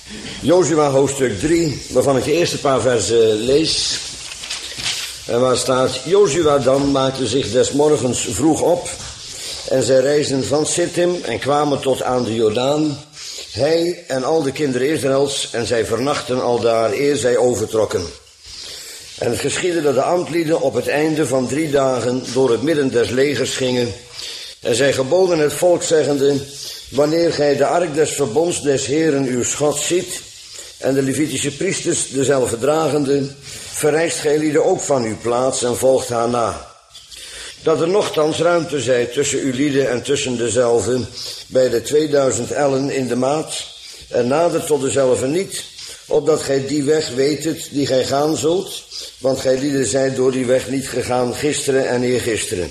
Jozua hoofdstuk 3, waarvan ik de eerste paar versen lees. En waar staat: Jozua dan maakte zich des morgens vroeg op. En zij reisden van Sittim en kwamen tot aan de Jordaan. Hij en al de kinderen Israëls. En zij vernachten aldaar eer zij overtrokken. En het geschiedde dat de ambtlieden op het einde van 3 dagen door het midden des legers gingen. En zij geboden het volk zeggende: wanneer gij de ark des verbonds des Heeren uw God ziet, en de Levitische priesters dezelfde dragende, verrijst gij lieden ook van uw plaats en volgt haar na. Dat er nochtans ruimte zij tussen uw lieden en tussen dezelfde, bij de 2000 ellen in de maat, en nader tot dezelfde niet, opdat gij die weg wetet die gij gaan zult, want gij lieden zijt door die weg niet gegaan gisteren en eergisteren.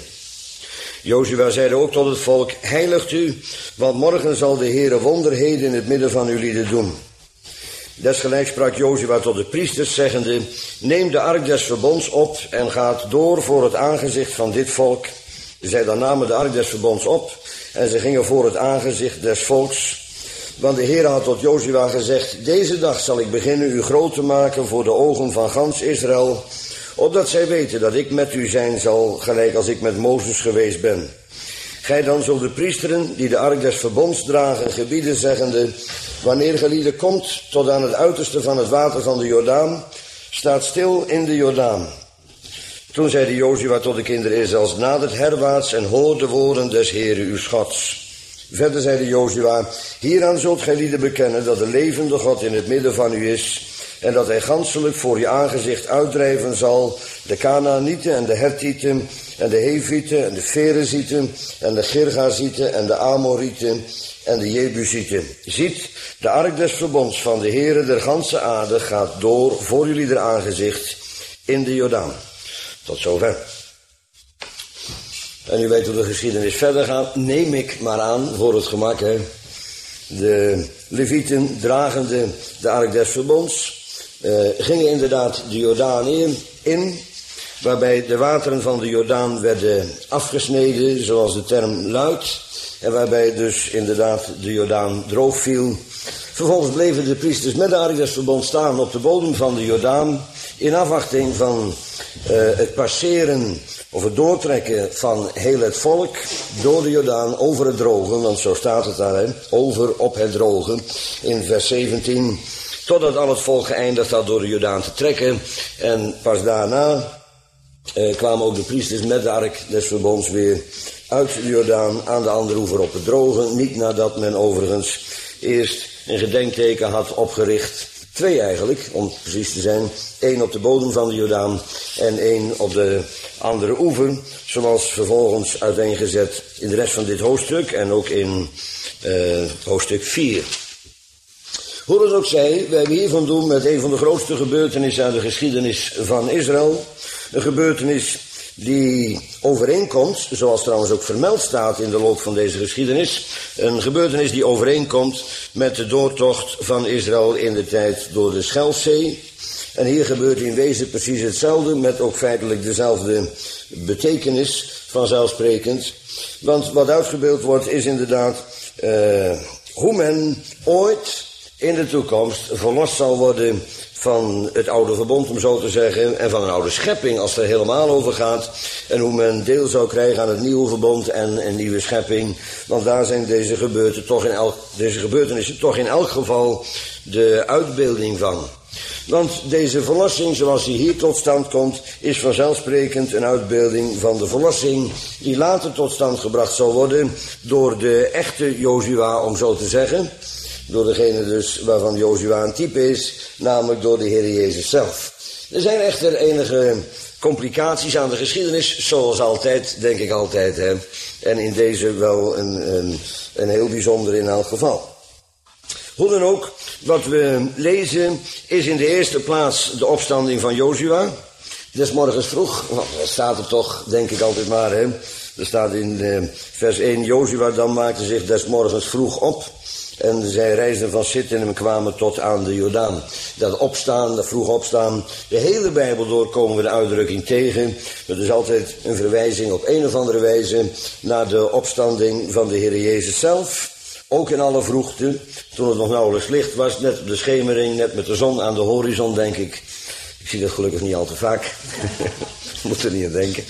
Jozua zeide ook tot het volk: heiligt u, want morgen zal de Heere wonderheden in het midden van uw lieden doen. Desgelijks sprak Jozua tot de priesters, zeggende: neem de ark des verbonds op en gaat door voor het aangezicht van dit volk. Zij dan namen de ark des verbonds op en ze gingen voor het aangezicht des volks. Want de Heere had tot Jozua gezegd: deze dag zal ik beginnen u groot te maken voor de ogen van gans Israël, opdat zij weten dat ik met u zijn zal, gelijk als ik met Mozes geweest ben. Gij dan zult de priesteren, die de ark des verbonds dragen, gebieden, zeggende: wanneer gelieden komt tot aan het uiterste van het water van de Jordaan, staat stil in de Jordaan. Toen zeide Jozua tot de kinderen Israëls: nadert herwaarts en hoor de woorden des Heeren uw Gods. Verder zeide Jozua: hieraan zult gij lieden bekennen dat de levende God in het midden van u is, en dat hij ganselijk voor je aangezicht uitdrijven zal de Kanaanieten en de Hethieten en de Hevieten en de Ferezieten en de Girgazieten en de Amorieten en de Jebusieten. Ziet, de ark des verbonds van de Heere der ganse aarde gaat door voor jullie der aangezicht in de Jordaan. Tot zover. En u weet hoe de geschiedenis verder gaat, neem ik maar aan voor het gemak. Hè. De Levieten dragende de ark des verbonds gingen inderdaad de Jordaan in, waarbij de wateren van de Jordaan werden afgesneden, zoals de term luidt, en waarbij dus inderdaad de Jordaan droog viel. Vervolgens bleven de priesters met de ark des verbonds staan op de bodem van de Jordaan, in afwachting van het passeren of het doortrekken van heel het volk door de Jordaan over het droge, want zo staat het daar, hè, over op het droge, in vers 17, totdat al het volk geëindigd had door de Jordaan te trekken. En pas daarna kwamen ook de priesters met de ark des verbonds weer uit de Jordaan aan de andere oever op het droge, niet nadat men overigens eerst een gedenkteken had opgericht. 2 eigenlijk, om precies te zijn. 1 op de bodem van de Jordaan en 1 op de andere oever, zoals vervolgens uiteengezet in de rest van dit hoofdstuk en ook in hoofdstuk 4. Hoe het ook zij, wij hebben hier van doen met een van de grootste gebeurtenissen uit de geschiedenis van Israël. Een gebeurtenis die overeenkomt, zoals trouwens ook vermeld staat in de loop van deze geschiedenis, een gebeurtenis die overeenkomt met de doortocht van Israël in de tijd door de Schelfzee. En hier gebeurt in wezen precies hetzelfde, met ook feitelijk dezelfde betekenis, vanzelfsprekend. Want wat uitgebeeld wordt is inderdaad hoe men ooit in de toekomst verlost zal worden van het oude verbond, om zo te zeggen, en van een oude schepping als het er helemaal over gaat, en hoe men deel zou krijgen aan het nieuwe verbond en een nieuwe schepping, want daar zijn deze gebeurtenissen toch in elk geval de uitbeelding van. Want deze verlossing, zoals die hier tot stand komt, is vanzelfsprekend een uitbeelding van de verlossing die later tot stand gebracht zal worden door de echte Jozua, om zo te zeggen. Door degene dus waarvan Jozua een type is, namelijk door de Heer Jezus zelf. Er zijn echter enige complicaties aan de geschiedenis, zoals altijd, denk ik altijd. Hè. En in deze wel een heel bijzonder in elk geval. Hoe dan ook, wat we lezen is in de eerste plaats de opstanding van Jozua. Des morgens vroeg, dat staat er toch, denk ik altijd maar. Hè. Er staat in vers 1, Jozua dan maakte zich des morgens vroeg op. En zij reisden van Sittim en kwamen tot aan de Jordaan. Dat opstaan, dat vroeg opstaan. De hele Bijbel door komen we de uitdrukking tegen. Dat is altijd een verwijzing op een of andere wijze naar de opstanding van de Heer Jezus zelf. ook in alle vroegte, toen het nog nauwelijks licht was, net op de schemering, net met de zon aan de horizon, denk ik. Ik zie dat gelukkig niet al te vaak. Moet er niet aan denken.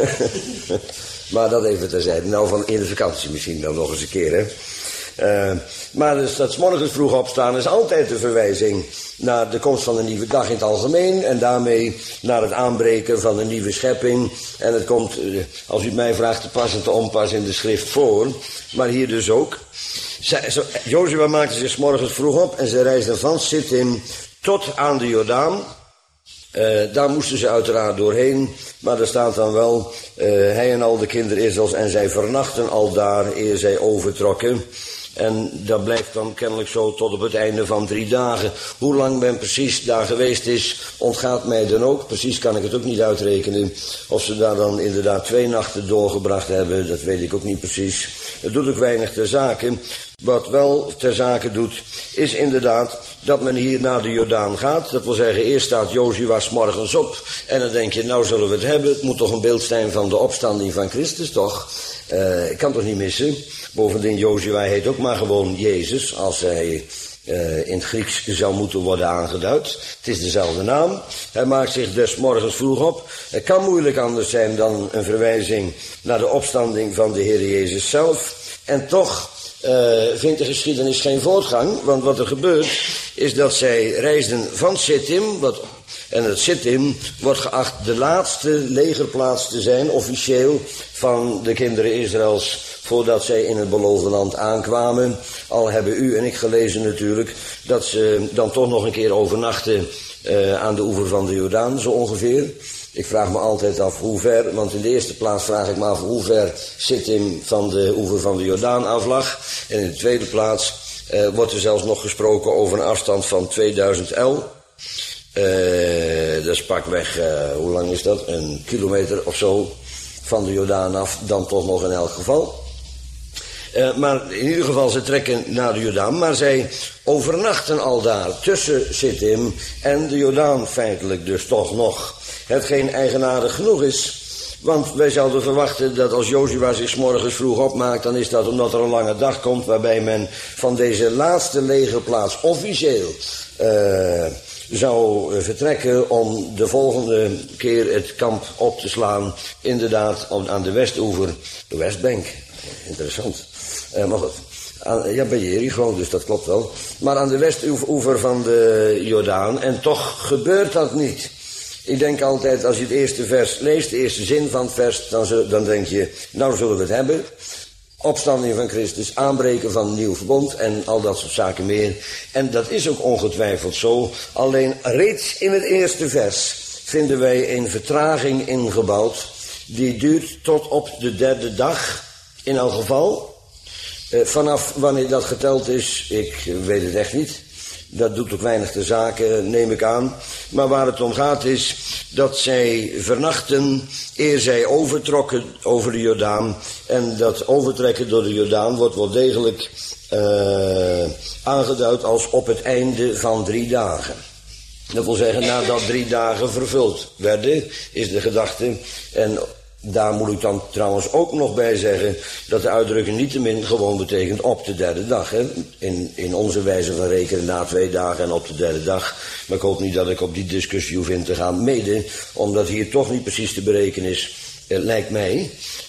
Maar dat even terzijde. Nou, van in de vakantie misschien dan nog eens een keer, hè. Maar dus dat 's morgens vroeg opstaan is altijd een verwijzing naar de komst van een nieuwe dag in het algemeen. En daarmee naar het aanbreken van een nieuwe schepping. En het komt, als u het mij vraagt, te pas en te onpas in de schrift voor. Maar hier dus ook. Jozua maakte zich 's morgens vroeg op en ze reisden van Sittim tot aan de Jordaan. Daar moesten ze uiteraard doorheen, maar er staat dan wel, hij en al de kinderen Israëls en zij vernachten al daar eer zij overtrokken. En dat blijft dan kennelijk zo tot op het einde van 3 dagen. Hoe lang men precies daar geweest is, ontgaat mij dan ook. Precies kan ik het ook niet uitrekenen. Of ze daar dan inderdaad 2 nachten doorgebracht hebben, dat weet ik ook niet precies. Het doet ook weinig ter zake. Wat wel ter zake doet, is inderdaad dat men hier naar de Jordaan gaat. Dat wil zeggen, eerst staat Jozua 's morgens op. En dan denk je, nou zullen we het hebben. Het moet toch een beeld zijn van de opstanding van Christus, toch? Ik kan toch niet missen. Bovendien, Jozua heet ook maar gewoon Jezus, als hij in het Grieks zou moeten worden aangeduid. Het is dezelfde naam. Hij maakt zich des morgens vroeg op. Het kan moeilijk anders zijn dan een verwijzing naar de opstanding van de Heer Jezus zelf. En toch vindt de geschiedenis geen voortgang, want wat er gebeurt is dat zij reisden van Sittim, en het Sittim wordt geacht de laatste legerplaats te zijn, officieel, van de kinderen Israëls, voordat zij in het beloofde land aankwamen. Al hebben u en ik gelezen natuurlijk, dat ze dan toch nog een keer overnachten aan de oever van de Jordaan, zo ongeveer. Ik vraag me altijd af hoe ver, want in de eerste plaats vraag ik me af hoe ver Sittim van de oever van de Jordaan af lag. En in de tweede plaats wordt er zelfs nog gesproken over een afstand van 2000 el. Dat is pakweg, hoe lang is dat? Een kilometer of zo van de Jordaan af, dan toch nog in elk geval. Maar in ieder geval, ze trekken naar de Jordaan, maar zij overnachten al daar tussen Sittim en de Jordaan feitelijk dus toch nog. Hetgeen eigenaardig genoeg is, want wij zouden verwachten dat als Jozua zich 's morgens vroeg opmaakt, dan is dat omdat er een lange dag komt waarbij men van deze laatste legerplaats officieel zou vertrekken om de volgende keer het kamp op te slaan, inderdaad aan de westoever, de Westbank. Interessant. Maar goed, ja, bij Jericho, dus dat klopt wel. Maar aan de westoever van de Jordaan, en toch gebeurt dat niet. Ik denk altijd, als je het eerste vers leest, de eerste zin van het vers, dan denk je, nou zullen we het hebben. Opstanding van Christus, aanbreken van een nieuw verbond en al dat soort zaken meer. En dat is ook ongetwijfeld zo. Alleen reeds in het eerste vers vinden wij een vertraging ingebouwd. Die duurt tot op de 3e dag, in elk geval. Vanaf wanneer dat geteld is, ik weet het echt niet. Dat doet ook weinig ter zake, neem ik aan. Maar waar het om gaat is dat zij vernachten eer zij overtrokken over de Jordaan. En dat overtrekken door de Jordaan wordt wel degelijk aangeduid als op het einde van 3 dagen. Dat wil zeggen, nadat 3 dagen vervuld werden, is de gedachte. En daar moet ik dan trouwens ook nog bij zeggen dat de uitdrukking niettemin gewoon betekent op de 3e dag. Hè? In onze wijze van rekenen na 2 dagen en op de 3e dag. Maar ik hoop niet dat ik op die discussie hoef in te gaan, mede omdat hier toch niet precies te berekenen is, lijkt mij,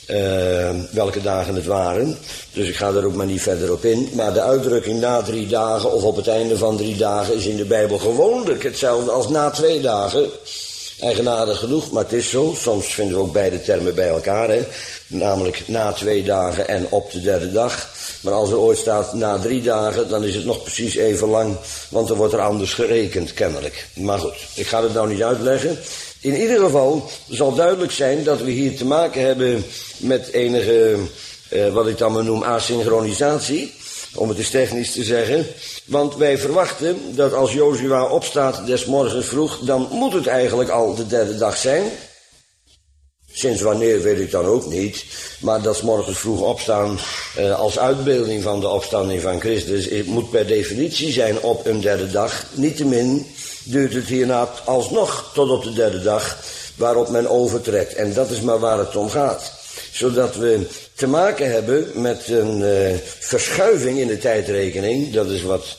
welke dagen het waren. Dus ik ga daar ook maar niet verder op in. Maar de uitdrukking na 3 dagen of op het einde van 3 dagen is in de Bijbel gewoonlijk hetzelfde als na 2 dagen. Eigenaardig genoeg, maar het is zo. Soms vinden we ook beide termen bij elkaar, hè. Namelijk na 2 dagen en op de 3e dag. Maar als er ooit staat na 3 dagen, dan is het nog precies even lang, want er wordt er anders gerekend, kennelijk. Maar goed, ik ga het nou niet uitleggen. In ieder geval zal duidelijk zijn dat we hier te maken hebben met enige, wat ik dan maar noem, asynchronisatie. Om het eens technisch te zeggen. Want wij verwachten dat als Jozua opstaat des morgens vroeg, dan moet het eigenlijk al de 3e dag zijn. Sinds wanneer weet ik dan ook niet. Maar dat 's morgens vroeg opstaan als uitbeelding van de opstanding van Christus, het moet per definitie zijn op een 3e dag. Niettemin duurt het hierna alsnog tot op de 3e dag waarop men overtrekt. En dat is maar waar het om gaat. Zodat we te maken hebben met een verschuiving in de tijdrekening. Dat is wat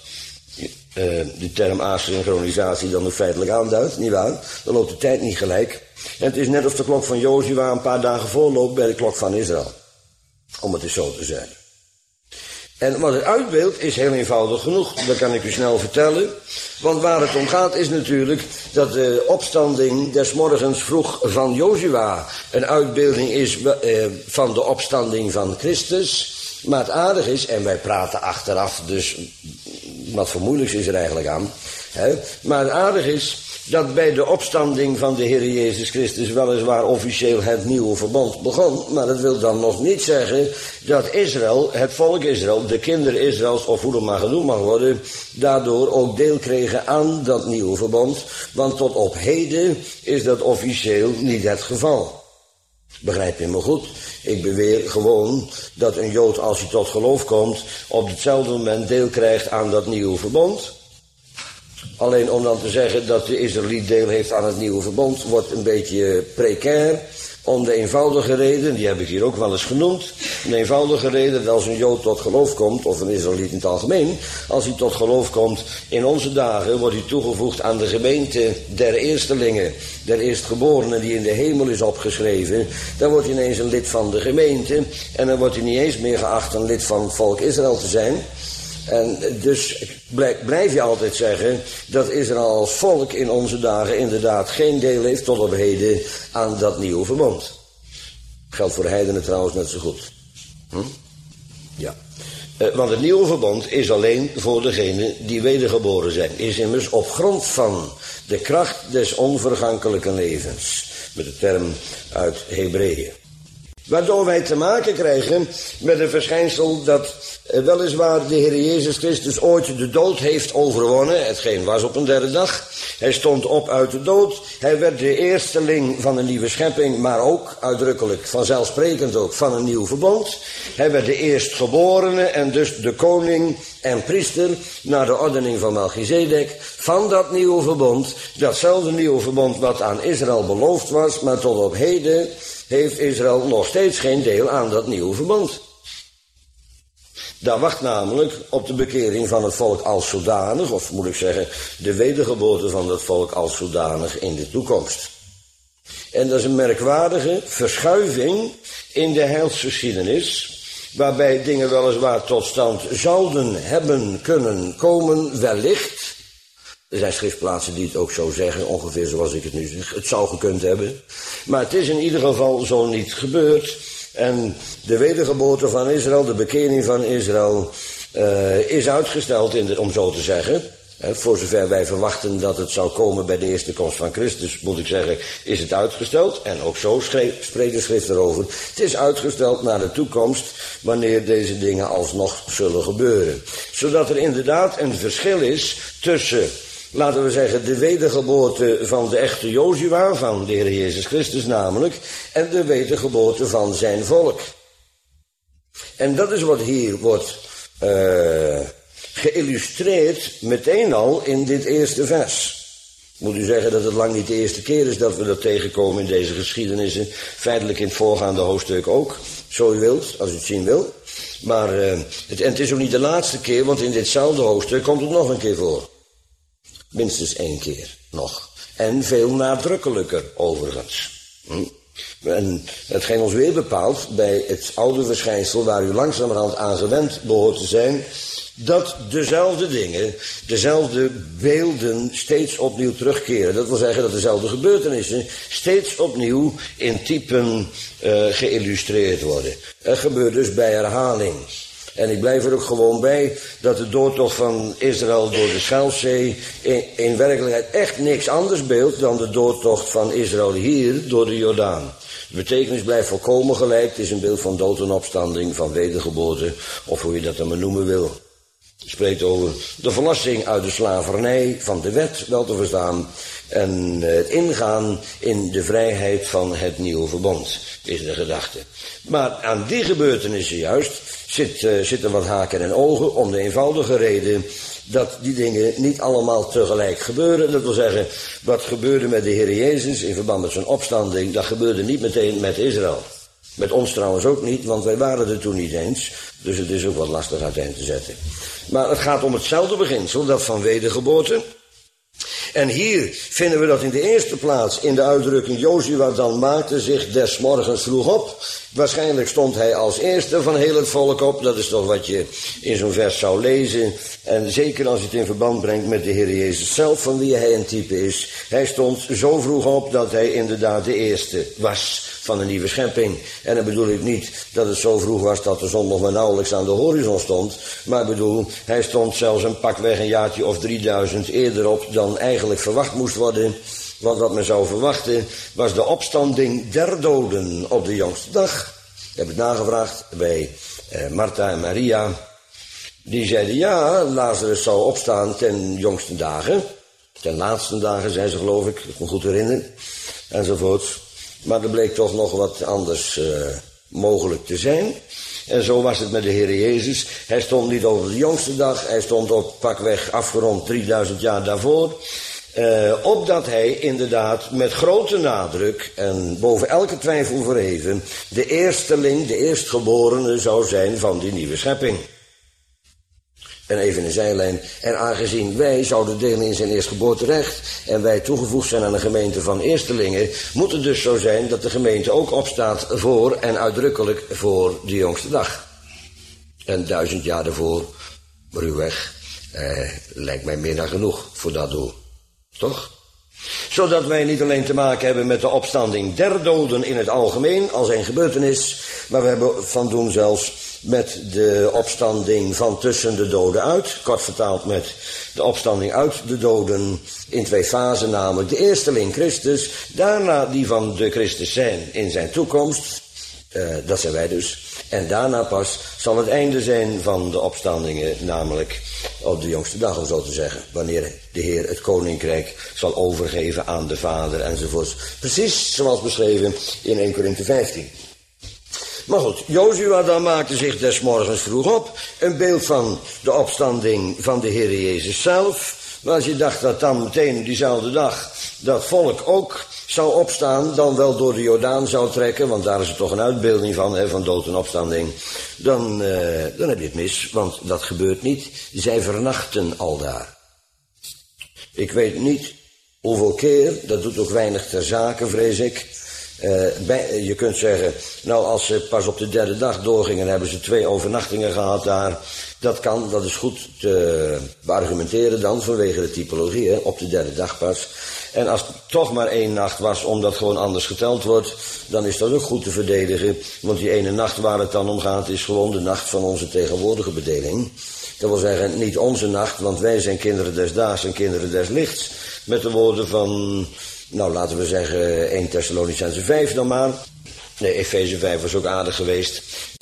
de term asynchronisatie dan ook feitelijk aanduidt, nietwaar? Dan loopt de tijd niet gelijk. En het is net of de klok van Jozua een paar dagen voorloopt bij de klok van Israël. Om het eens zo te zeggen. En wat het uitbeeldt is heel eenvoudig genoeg. Dat kan ik u snel vertellen. Want waar het om gaat is natuurlijk dat de opstanding des morgens vroeg van Jozua een uitbeelding is van de opstanding van Christus. Maar het aardig is, en wij praten achteraf, dus wat voor moeilijks is er eigenlijk aan. Maar het aardig is dat bij de opstanding van de Heer Jezus Christus weliswaar officieel het nieuwe verbond begon. Maar dat wil dan nog niet zeggen dat Israël, het volk Israël, de kinderen Israëls, of hoe dat maar genoemd mag worden, daardoor ook deel kregen aan dat nieuwe verbond. Want tot op heden is dat officieel niet het geval. Begrijp je me goed? Ik beweer gewoon dat een Jood, als hij tot geloof komt, op hetzelfde moment deel krijgt aan dat nieuwe verbond. Alleen om dan te zeggen dat de Israëliet deel heeft aan het nieuwe verbond, wordt een beetje precair. Om de eenvoudige reden, die heb ik hier ook wel eens genoemd. De eenvoudige reden dat als een Jood tot geloof komt, of een Israëliet in het algemeen, als hij tot geloof komt in onze dagen, wordt hij toegevoegd aan de gemeente der eerstelingen, der eerstgeborenen die in de hemel is opgeschreven. Dan wordt hij ineens een lid van de gemeente en dan wordt hij niet eens meer geacht een lid van het volk Israël te zijn. En dus blijf je altijd zeggen dat Israël als volk in onze dagen inderdaad geen deel heeft tot op heden aan dat nieuwe verbond. Geldt voor de heidenen trouwens net zo goed. Ja. Want het nieuwe verbond is alleen voor degenen die wedergeboren zijn. Is immers op grond van de kracht des onvergankelijke levens. Met de term uit Hebreeën. Waardoor wij te maken krijgen met een verschijnsel dat weliswaar de Heer Jezus Christus ooit de dood heeft overwonnen. Hetgeen was op een derde dag. Hij stond op uit de dood. Hij werd de eersteling van een nieuwe schepping, maar ook uitdrukkelijk, vanzelfsprekend ook, van een nieuw verbond. Hij werd de eerstgeborene en dus de koning en priester naar de ordening van Melchizedek van dat nieuwe verbond. Datzelfde nieuwe verbond wat aan Israël beloofd was, maar tot op heden heeft Israël nog steeds geen deel aan dat nieuwe verbond. Daar wacht namelijk op de bekering van het volk als zodanig, of moet ik zeggen, de wedergeboorte van het volk als zodanig in de toekomst. En dat is een merkwaardige verschuiving in de heilsgeschiedenis, waarbij dingen weliswaar tot stand zouden hebben kunnen komen, wellicht. Er zijn schriftplaatsen die het ook zo zeggen, ongeveer zoals ik het nu zeg. Het zou gekund hebben. Maar het is in ieder geval zo niet gebeurd. En de wedergeboorte van Israël, de bekering van Israël, is uitgesteld, om zo te zeggen. Voor zover wij verwachten dat het zou komen bij de eerste komst van Christus, moet ik zeggen, is het uitgesteld. En ook zo spreekt de schrift erover. Het is uitgesteld naar de toekomst, wanneer deze dingen alsnog zullen gebeuren. Zodat er inderdaad een verschil is tussen, laten we zeggen, de wedergeboorte van de echte Jozua, van de Heer Jezus Christus namelijk, en de wedergeboorte van zijn volk. En dat is wat hier wordt geïllustreerd meteen al in dit eerste vers. Moet u zeggen dat het lang niet de eerste keer is dat we dat tegenkomen in deze geschiedenissen. Feitelijk in het voorgaande hoofdstuk ook, zo u wilt, als u het zien wil. Maar het is ook niet de laatste keer, want in ditzelfde hoofdstuk komt het nog een keer voor. Minstens 1 keer nog. En veel nadrukkelijker overigens. En hetgeen ons weer bepaalt bij het oude verschijnsel waar u langzamerhand aan gewend behoort te zijn, dat dezelfde dingen, dezelfde beelden steeds opnieuw terugkeren. Dat wil zeggen dat dezelfde gebeurtenissen steeds opnieuw in typen geïllustreerd worden. Het gebeurt dus bij herhaling. En ik blijf er ook gewoon bij dat de doortocht van Israël door de Schelfzee in werkelijkheid echt niks anders beeldt dan de doortocht van Israël hier door de Jordaan. De betekenis blijft volkomen gelijk. Het is een beeld van dood en opstanding, van wedergeboorte, of hoe je dat dan maar noemen wil. Het spreekt over de verlossing uit de slavernij van de wet, wel te verstaan, en het ingaan in de vrijheid van het nieuwe verbond, is de gedachte. Maar aan die gebeurtenissen juist zitten wat haken en ogen, om de eenvoudige reden dat die dingen niet allemaal tegelijk gebeuren. Dat wil zeggen, wat gebeurde met de Heer Jezus in verband met zijn opstanding, dat gebeurde niet meteen met Israël. Met ons trouwens ook niet, want wij waren er toen niet eens. Dus het is ook wat lastig uiteen te zetten. Maar het gaat om hetzelfde beginsel, dat van wedergeboorte. En hier vinden we dat in de eerste plaats in de uitdrukking Jozua dan maakte zich des morgens vroeg op. Waarschijnlijk stond hij als eerste van heel het volk op. Dat is toch wat je in zo'n vers zou lezen. En zeker als je het in verband brengt met de Heer Jezus zelf, van wie hij een type is. Hij stond zo vroeg op dat hij inderdaad de eerste was van een nieuwe schepping. En dan bedoel ik niet dat het zo vroeg was dat de zon nog maar nauwelijks aan de horizon stond. Maar ik bedoel, hij stond zelfs een pakweg een jaartje of 3000 eerder op dan eigenlijk verwacht moest worden. Want wat men zou verwachten was de opstanding der doden op de jongste dag. Ik heb het nagevraagd bij Martha en Maria. Die zeiden ja, Lazarus zou opstaan ten jongste dagen. Ten laatste dagen, zei ze geloof ik me goed herinner. Enzovoort. Maar er bleek toch nog wat anders mogelijk te zijn. En zo was het met de Heer Jezus. Hij stond niet op de jongste dag. Hij stond op pakweg afgerond 3000 jaar daarvoor. Opdat hij inderdaad met grote nadruk en boven elke twijfel verheven de eersteling, de eerstgeborene zou zijn van die nieuwe schepping. En even een zijlijn. En aangezien wij zouden delen in zijn eerstgeboorterecht en wij toegevoegd zijn aan een gemeente van eerstelingen, moet het dus zo zijn dat de gemeente ook opstaat voor en uitdrukkelijk voor de jongste dag. En 1000 jaar daarvoor, ruwweg, lijkt mij meer dan genoeg voor dat doel. Toch? Zodat wij niet alleen te maken hebben met de opstanding der doden in het algemeen als een gebeurtenis, maar we hebben van doen zelfs met de opstanding van tussen de doden uit, kort vertaald met de opstanding uit de doden in 2 fasen, namelijk de eersteling Christus, daarna die van de Christus zijn in zijn toekomst, dat zijn wij dus, en daarna pas zal het einde zijn van de opstandingen, namelijk op de jongste dag, om zo te zeggen, wanneer de Heer het koninkrijk zal overgeven aan de Vader enzovoorts. Precies zoals beschreven in 1 Korinthe 15. Maar goed, Jozua dan maakte zich des morgens vroeg op. Een beeld van de opstanding van de Heer Jezus zelf. Maar als je dacht dat dan meteen diezelfde dag dat volk ook zou opstaan, dan wel door de Jordaan zou trekken, want daar is er toch een uitbeelding van dood en opstanding, dan heb je het mis, want dat gebeurt niet. Zij vernachten aldaar. Ik weet niet hoeveel keer, dat doet ook weinig ter zake, vrees ik. Je kunt zeggen, nou als ze pas op de derde dag doorgingen, hebben ze 2 overnachtingen gehad daar. Dat kan, dat is goed te beargumenteren dan, vanwege de typologie, hè, op de derde dag pas. En als het toch maar 1 nacht was, omdat gewoon anders geteld wordt, dan is dat ook goed te verdedigen. Want die ene nacht waar het dan om gaat, is gewoon de nacht van onze tegenwoordige bedeling. Dat wil zeggen, niet onze nacht, want wij zijn kinderen des daags en kinderen des lichts. Met de woorden van, nou laten we zeggen 1 Thessalonicense 5 dan maar. Nee, Efeze 5 was ook aardig geweest.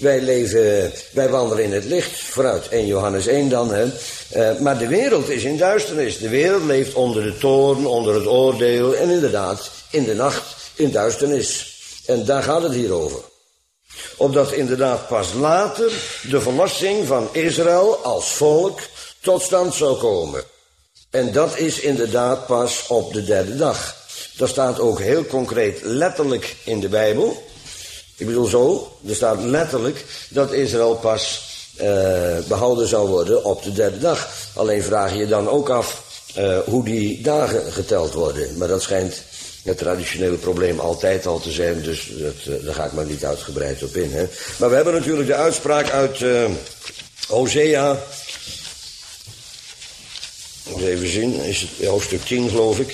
Wij wandelen in het licht, vooruit 1 Johannes 1 dan. Hè. Maar de wereld is in duisternis. De wereld leeft onder de toorn, onder het oordeel en inderdaad in de nacht in duisternis. En daar gaat het hier over. Opdat inderdaad pas later de verlossing van Israël als volk tot stand zou komen. En dat is inderdaad pas op de derde dag. Dat staat ook heel concreet letterlijk in de Bijbel. Ik bedoel zo, er staat letterlijk dat Israël pas behouden zou worden op de derde dag. Alleen vraag je dan ook af hoe die dagen geteld worden. Maar dat schijnt het traditionele probleem altijd al te zijn, dus daar ga ik maar niet uitgebreid op in. Hè. Maar we hebben natuurlijk de uitspraak uit Hosea. Even zien, is het hoofdstuk 10 geloof ik.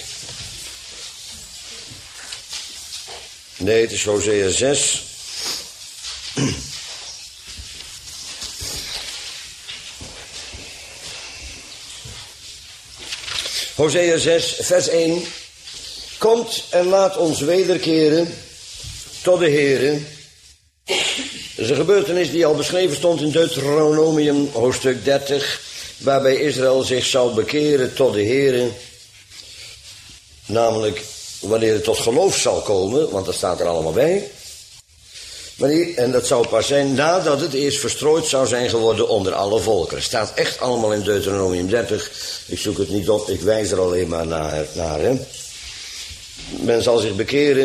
Nee, het is Hosea 6. Hosea 6, vers 1. Komt en laat ons wederkeren tot de Heere. Dat is een gebeurtenis die al beschreven stond in Deuteronomium hoofdstuk 30. Waarbij Israël zich zou bekeren tot de Heere. Namelijk wanneer het tot geloof zal komen, want dat staat er allemaal bij. En dat zou pas zijn nadat het eerst verstrooid zou zijn geworden onder alle volkeren. Staat echt allemaal in Deuteronomium 30. Ik zoek het niet op, ik wijs er alleen maar naar. Hè. Men zal zich bekeren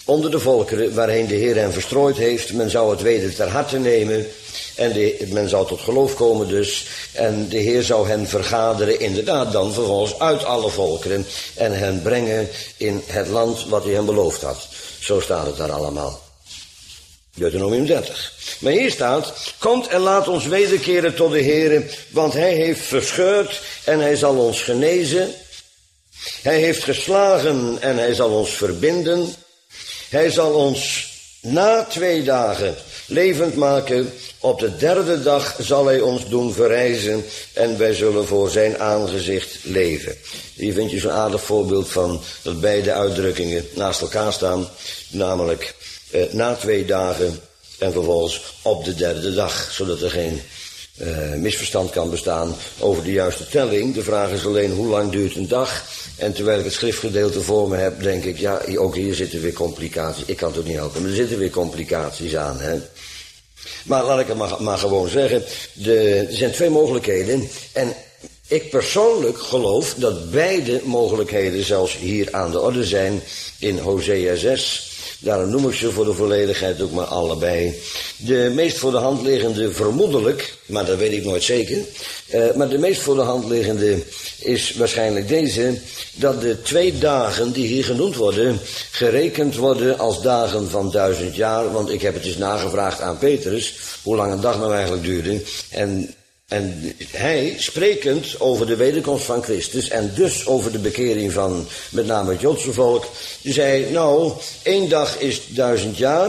onder de volkeren waarheen de Heer hen verstrooid heeft. Men zou het weder ter harte nemen en men zou tot geloof komen dus. En de Heer zou hen vergaderen, inderdaad dan vervolgens uit alle volkeren en hen brengen in het land wat hij hen beloofd had. Zo staat het daar allemaal. Deuteronomium 30. Maar hier staat, komt en laat ons wederkeren tot de Heere, want hij heeft verscheurd en hij zal ons genezen. Hij heeft geslagen en hij zal ons verbinden. Hij zal ons na 2 dagen levend maken. Op de 3e dag zal hij ons doen verrijzen en wij zullen voor zijn aangezicht leven. Hier vind je zo'n aardig voorbeeld van dat beide uitdrukkingen naast elkaar staan. Namelijk na 2 dagen en vervolgens op de 3e dag. Zodat er geen misverstand kan bestaan over de juiste telling. De vraag is alleen hoe lang duurt een dag. En terwijl ik het schriftgedeelte voor me heb, denk ik, ja, ook hier zitten weer complicaties. Ik kan het ook niet helpen, maar er zitten weer complicaties aan, hè. Maar laat ik het maar gewoon zeggen, er zijn 2 mogelijkheden. En ik persoonlijk geloof dat beide mogelijkheden zelfs hier aan de orde zijn in Hosea 6. Daarom noem ik ze voor de volledigheid ook maar allebei. De meest voor de hand liggende vermoedelijk, maar dat weet ik nooit zeker. Maar de meest voor de hand liggende is waarschijnlijk deze. Dat de 2 dagen die hier genoemd worden, gerekend worden als dagen van 1000 jaar. Want ik heb het eens nagevraagd aan Petrus, hoe lang een dag nou eigenlijk duurde. En hij, sprekend over de wederkomst van Christus en dus over de bekering van met name het Joodse volk, die zei, nou, 1 dag is 1000 jaar.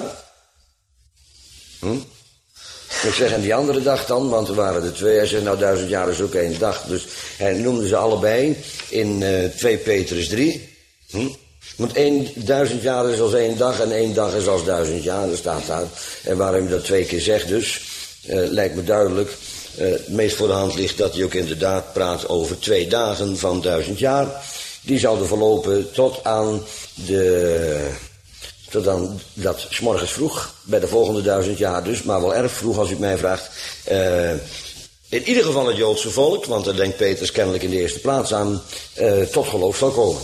Ik zeg, en die andere dag dan, want er waren er 2. Hij zegt, nou 1000 jaar is ook 1 dag. Dus hij noemde ze allebei in 2 Petrus 3. Want 1000 jaar is als 1 dag en 1 dag is als 1000 jaar, dat staat daar. En waarom je dat 2 keer zegt dus, lijkt me duidelijk. Het meest voor de hand ligt dat hij ook inderdaad praat over 2 dagen van 1000 jaar. Die zouden verlopen tot aan dat 's morgens vroeg, bij de volgende 1000 jaar dus, maar wel erg vroeg als u het mij vraagt. In ieder geval het Joodse volk, want daar denkt Petrus kennelijk in de eerste plaats aan, tot geloof zal komen.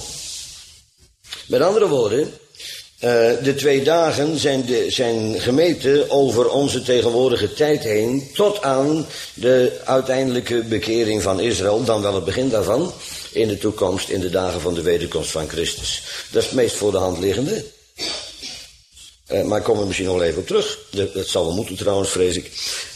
Met andere woorden, de 2 dagen zijn gemeten over onze tegenwoordige tijd heen tot aan de uiteindelijke bekering van Israël, dan wel het begin daarvan, in de toekomst, in de dagen van de wederkomst van Christus. Dat is het meest voor de hand liggende. Maar ik kom er misschien nog wel even op terug. Dat zal wel moeten trouwens, vrees ik.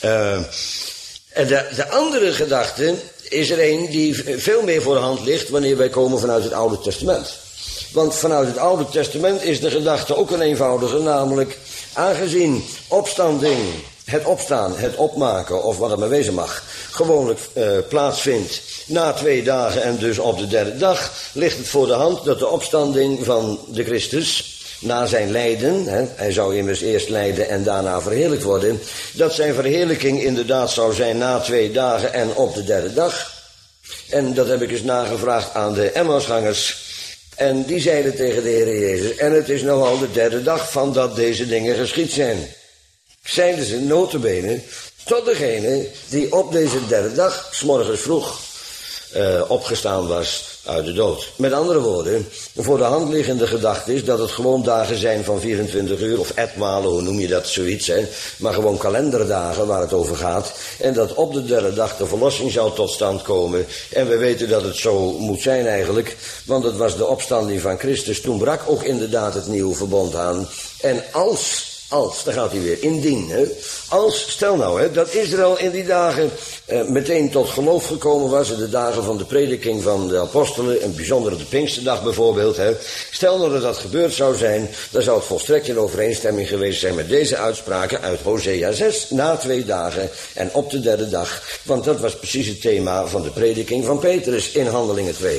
En de andere gedachte is er een die veel meer voor de hand ligt wanneer wij komen vanuit het Oude Testament. Want vanuit het Oude Testament is de gedachte ook een eenvoudige, namelijk aangezien opstanding, het opstaan, het opmaken of wat het maar wezen mag, gewoonlijk plaatsvindt na 2 dagen en dus op de 3e dag, ligt het voor de hand dat de opstanding van de Christus na zijn lijden, hij zou immers eerst lijden en daarna verheerlijkt worden, dat zijn verheerlijking inderdaad zou zijn na 2 dagen en op de 3e dag. En dat heb ik eens nagevraagd aan de Emmausgangers. En die zeiden tegen de Heer Jezus, en het is nou al de 3e dag van dat deze dingen geschied zijn. Zeiden ze nota bene tot degene die op deze 3e dag, 's morgens vroeg, opgestaan was uit de dood. Met andere woorden, een voor de hand liggende gedachte is dat het gewoon dagen zijn van 24 uur, of etmalen, hoe noem je dat, zoiets, hè? Maar gewoon kalenderdagen waar het over gaat. En dat op de 3e dag de verlossing zou tot stand komen. En we weten dat het zo moet zijn eigenlijk, want het was de opstanding van Christus. Toen brak ook inderdaad het nieuwe verbond aan. En als, daar gaat hij weer, indien, hè? Stel nou, hè, dat Israël in die dagen meteen tot geloof gekomen was, in de dagen van de prediking van de apostelen, een bijzondere de Pinksterdag bijvoorbeeld, hè. Stel nou dat dat gebeurd zou zijn, dan zou het volstrekt in overeenstemming geweest zijn met deze uitspraken uit Hosea 6, na 2 dagen en op de 3e dag. Want dat was precies het thema van de prediking van Petrus in Handelingen 2.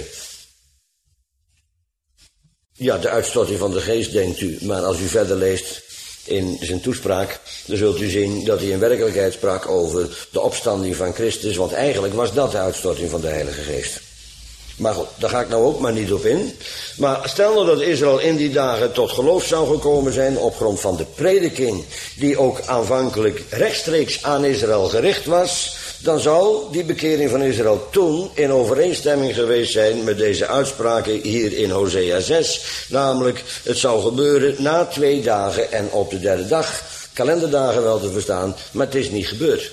Ja, de uitstorting van de geest, denkt u, maar als u verder leest in zijn toespraak, dan zult u zien dat hij in werkelijkheid sprak over de opstanding van Christus, want eigenlijk was dat de uitstorting van de Heilige Geest. Maar goed, daar ga ik nou ook maar niet op in. Maar stel nou dat Israël in die dagen tot geloof zou gekomen zijn op grond van de prediking, die ook aanvankelijk rechtstreeks aan Israël gericht was, dan zou die bekering van Israël toen in overeenstemming geweest zijn met deze uitspraken hier in Hosea 6. Namelijk, het zou gebeuren na 2 dagen en op de 3e dag. Kalenderdagen wel te verstaan, maar het is niet gebeurd.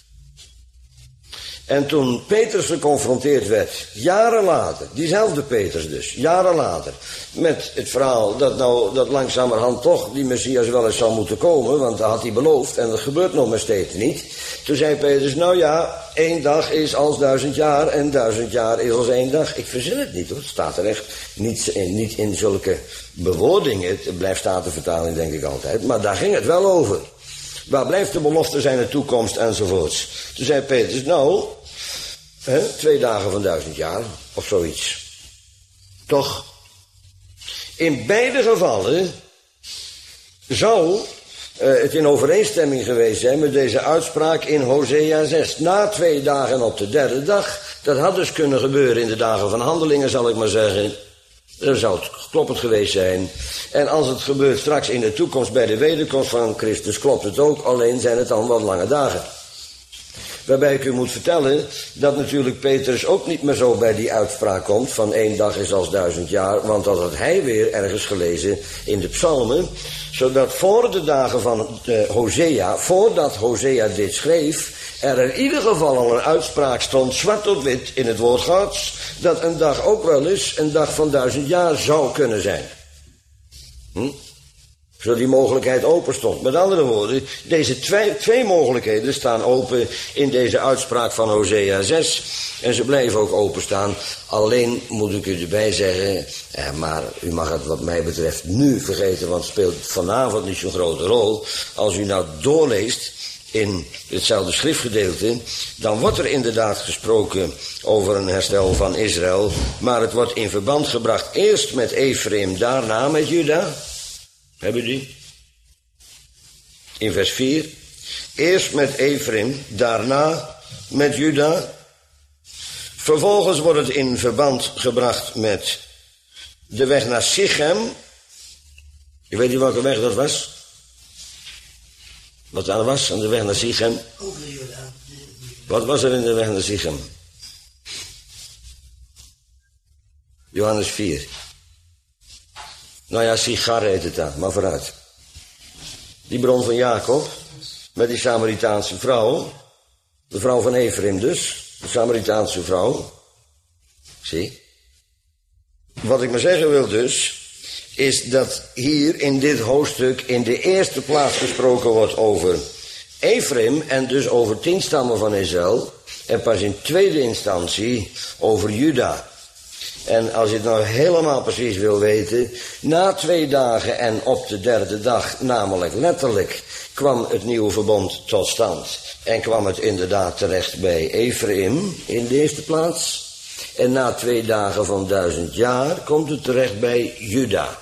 En toen Petrus geconfronteerd werd, jaren later, diezelfde Petrus dus, jaren later, met het verhaal dat langzamerhand toch die Messias wel eens zou moeten komen, want dat had hij beloofd en dat gebeurt nog maar steeds niet. Toen zei Petrus, nou ja, 1 dag is als 1000 jaar en 1000 jaar is als 1 dag. Ik verzin het niet hoor, het staat er echt niet in zulke bewoordingen, het blijft Statenvertaling denk ik altijd, maar daar ging het wel over. Waar blijft de belofte zijn de toekomst enzovoorts. Toen zei Petrus, nou, 2 dagen van 1000 jaar, of zoiets. Toch, in beide gevallen zou het in overeenstemming geweest zijn met deze uitspraak in Hosea 6. Na 2 dagen op de 3e dag, dat had dus kunnen gebeuren in de dagen van Handelingen, zal ik maar zeggen. Dan zou het kloppend geweest zijn. En als het gebeurt straks in de toekomst bij de wederkomst van Christus, klopt het ook, alleen zijn het dan wat lange dagen. Waarbij ik u moet vertellen dat natuurlijk Petrus ook niet meer zo bij die uitspraak komt van 1 dag is als 1000 jaar, want dat had hij weer ergens gelezen in de psalmen, zodat voor de dagen van Hosea, voordat Hosea dit schreef, er in ieder geval al een uitspraak stond, zwart op wit in het woord Gods, dat een dag ook wel eens een dag van 1000 jaar zou kunnen zijn. Zodat die mogelijkheid open stond. Met andere woorden, deze twee mogelijkheden staan open in deze uitspraak van Hosea 6. En ze blijven ook openstaan. Alleen moet ik u erbij zeggen, maar u mag het wat mij betreft nu vergeten, want het speelt vanavond niet zo'n grote rol. Als u nou doorleest in hetzelfde schriftgedeelte, dan wordt er inderdaad gesproken over een herstel van Israël, maar het wordt in verband gebracht eerst met Ephraim, daarna met Juda. Hebben die? In vers 4. Eerst met Ephraim, daarna met Juda. Vervolgens wordt het in verband gebracht met de weg naar Sichem. Je weet niet welke weg dat was? Wat daar was aan de weg naar Sichem? Wat was er in de weg naar Sichem? Johannes 4. Nou ja, Sigar heet het dan, maar vooruit. Die bron van Jacob, met die Samaritaanse vrouw, de vrouw van Ephraim dus, de Samaritaanse vrouw. Zie. Wat ik maar zeggen wil dus, is dat hier in dit hoofdstuk in de eerste plaats gesproken wordt over Ephraim en dus over 10 stammen van Israël, en pas in tweede instantie over Juda. En als je het nou helemaal precies wil weten, na 2 dagen en op de 3e dag, namelijk letterlijk, kwam het nieuwe verbond tot stand. En kwam het inderdaad terecht bij Ephraim in de eerste plaats. En na 2 dagen van 1000 jaar komt het terecht bij Juda.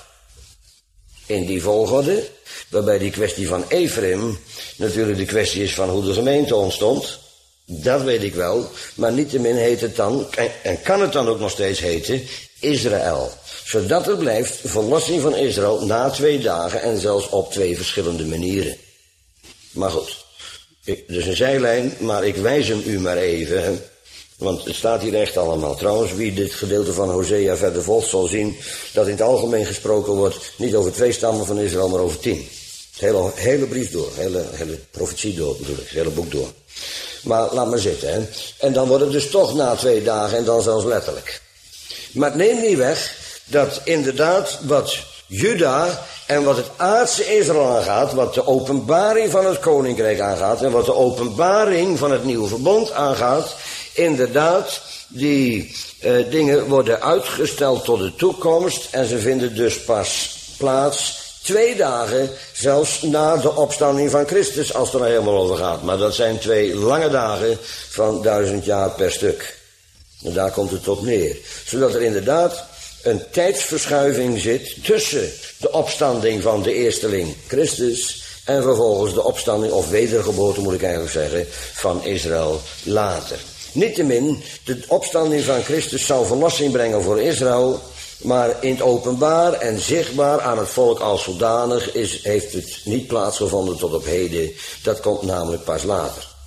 In die volgorde, waarbij die kwestie van Ephraim natuurlijk de kwestie is van hoe de gemeente ontstond. Dat weet ik wel, maar niettemin heet het dan, en kan het dan ook nog steeds heten, Israël. Zodat er blijft verlossing van Israël na 2 dagen en zelfs op 2 verschillende manieren. Maar goed, dus een zijlijn, maar ik wijs hem u maar even, hè? Want het staat hier echt allemaal. Trouwens, wie dit gedeelte van Hosea verder volgt zal zien dat in het algemeen gesproken wordt niet over 2 stammen van Israël, maar over 10. Het hele brief door, hele profetie door bedoel ik, het hele boek door. Maar laat maar zitten, hè. En dan wordt het dus toch na 2 dagen en dan zelfs letterlijk. Maar het neemt niet weg dat inderdaad wat Juda en wat het aardse Israël aangaat, wat de openbaring van het koninkrijk aangaat en wat de openbaring van het nieuwe verbond aangaat, inderdaad die dingen worden uitgesteld tot de toekomst en ze vinden dus pas plaats 2 dagen, zelfs na de opstanding van Christus, als het er helemaal over gaat. Maar dat zijn 2 lange dagen van 1000 jaar per stuk. En daar komt het op neer. Zodat er inderdaad een tijdsverschuiving zit tussen de opstanding van de eersteling Christus en vervolgens de opstanding, of wedergeboorte moet ik eigenlijk zeggen, van Israël later. Niettemin, de opstanding van Christus zou verlossing brengen voor Israël, maar in het openbaar en zichtbaar aan het volk als zodanig heeft het niet plaatsgevonden tot op heden. Dat komt namelijk pas later.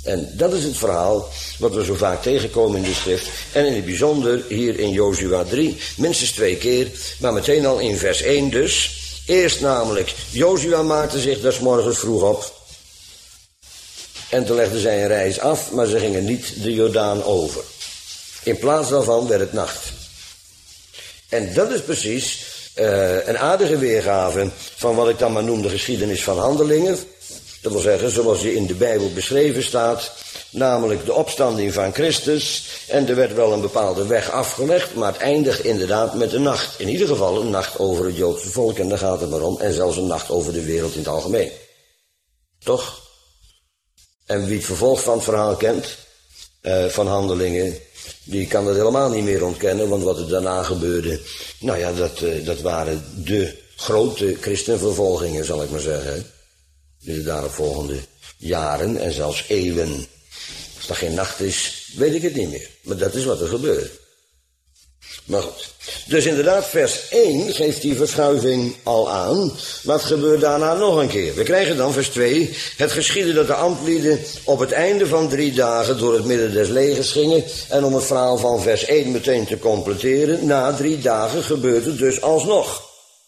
En dat is het verhaal wat we zo vaak tegenkomen in de schrift. En in het bijzonder hier in Jozua 3, minstens 2 keer, maar meteen al in vers 1 dus. Eerst namelijk, Jozua maakte zich des morgens vroeg op. En toen legden zij een reis af, maar ze gingen niet de Jordaan over. In plaats daarvan werd het nacht. En dat is precies een aardige weergave van wat ik dan maar noem de geschiedenis van Handelingen. Dat wil zeggen, zoals die in de Bijbel beschreven staat, namelijk de opstanding van Christus. En er werd wel een bepaalde weg afgelegd, maar het eindigt inderdaad met een nacht. In ieder geval een nacht over het Joodse volk, en daar gaat het maar om. En zelfs een nacht over de wereld in het algemeen. Toch? En wie het vervolg van het verhaal kent, van Handelingen, die kan dat helemaal niet meer ontkennen, want wat er daarna gebeurde, nou ja, dat waren de grote christenvervolgingen, zal ik maar zeggen. De daaropvolgende jaren en zelfs eeuwen. Als dat geen nacht is, weet ik het niet meer. Maar dat is wat er gebeurt. Maar goed. Dus inderdaad, vers 1 geeft die verschuiving al aan. Wat gebeurt daarna nog een keer? We krijgen dan vers 2. Het geschiedde dat de ambtlieden op het einde van 3 dagen door het midden des legers gingen. En om het verhaal van vers 1 meteen te completeren, na 3 dagen gebeurt het dus alsnog.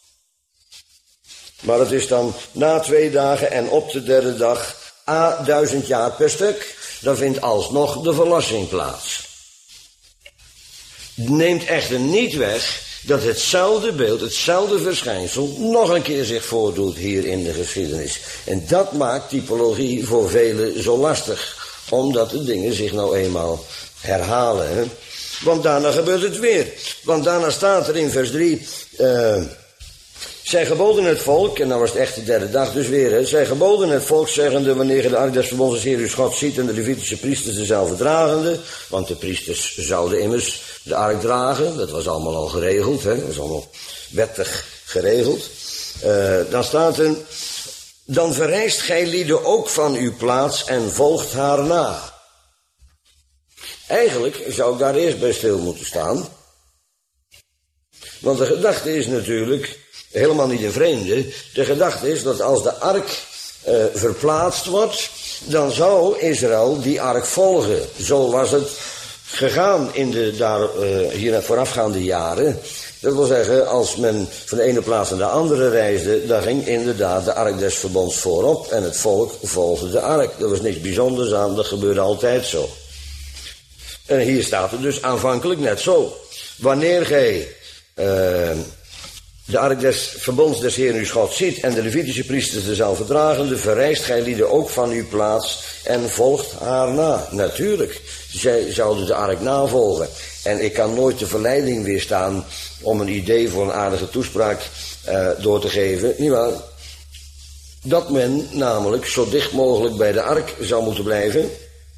Maar het is dan na 2 dagen en op de 3e dag 1000 jaar per stuk. Dan vindt alsnog de verlossing plaats. Neemt echter niet weg dat hetzelfde beeld, hetzelfde verschijnsel nog een keer zich voordoet hier in de geschiedenis. En dat maakt typologie voor velen zo lastig. Omdat de dingen zich nou eenmaal herhalen. Hè? Want daarna gebeurt het weer. Want daarna staat er in vers 3... zij geboden het volk, en dan was het echt de 3e dag dus weer, hè. Zij geboden het volk, zeggende, wanneer je de ark des verbonds des Heer uw God ziet en de Levitische priesters dezelfde dragende, want de priesters zouden immers de ark dragen, dat was allemaal al geregeld, hè. Dat was allemaal wettig geregeld. Dan staat er, dan verrijst gij lieden ook van uw plaats en volgt haar na. Eigenlijk zou ik daar eerst bij stil moeten staan, want de gedachte is natuurlijk helemaal niet een vreemde. De gedachte is dat als de ark verplaatst wordt, dan zou Israël die ark volgen. Zo was het gegaan in de hier voorafgaande jaren. Dat wil zeggen, als men van de ene plaats naar de andere reisde, dan ging inderdaad de ark des verbonds voorop en het volk volgde de ark. Er was niks bijzonders aan, dat gebeurde altijd zo. En hier staat het dus aanvankelijk net zo. Wanneer gij de ark des verbonds des Heeren uw God ziet en de Levitische priesters dezelfde dragende, verrijst gij lieden ook van uw plaats en volgt haar na. Natuurlijk, zij zouden de ark navolgen. En ik kan nooit de verleiding weerstaan om een idee voor een aardige toespraak door te geven. Nietwaar? Dat men namelijk zo dicht mogelijk bij de ark zou moeten blijven.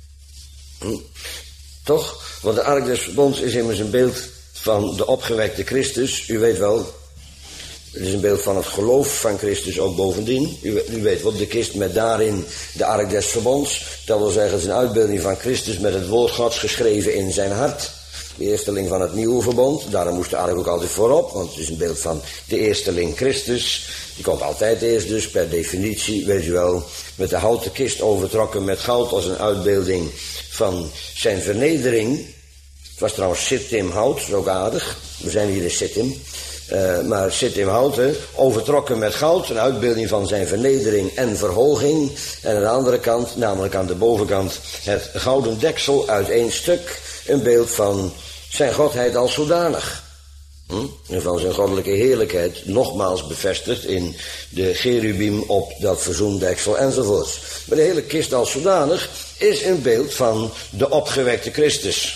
Toch? Want de ark des verbonds is immers een beeld van de opgewekte Christus. U weet wel, het is een beeld van het geloof van Christus ook bovendien. U weet wel, de kist met daarin de ark des verbonds. Dat wil zeggen, het is een uitbeelding van Christus met het woord Gods geschreven in zijn hart. De eersteling van het nieuwe verbond. Daarom moest de ark ook altijd voorop, want het is een beeld van de eersteling Christus. Die komt altijd eerst dus, per definitie, weet u wel, met de houten kist overtrokken met goud als een uitbeelding van zijn vernedering. Het was trouwens Sittim hout, dat is ook aardig. We zijn hier in Sittim. Maar Sittim hout, overtrokken met goud, een uitbeelding van zijn vernedering en verhoging. En aan de andere kant, namelijk aan de bovenkant, het gouden deksel uit 1 stuk. Een beeld van zijn godheid als zodanig. En van zijn goddelijke heerlijkheid, nogmaals bevestigd in de cherubim op dat verzoendeksel enzovoorts. Maar de hele kist als zodanig is een beeld van de opgewekte Christus.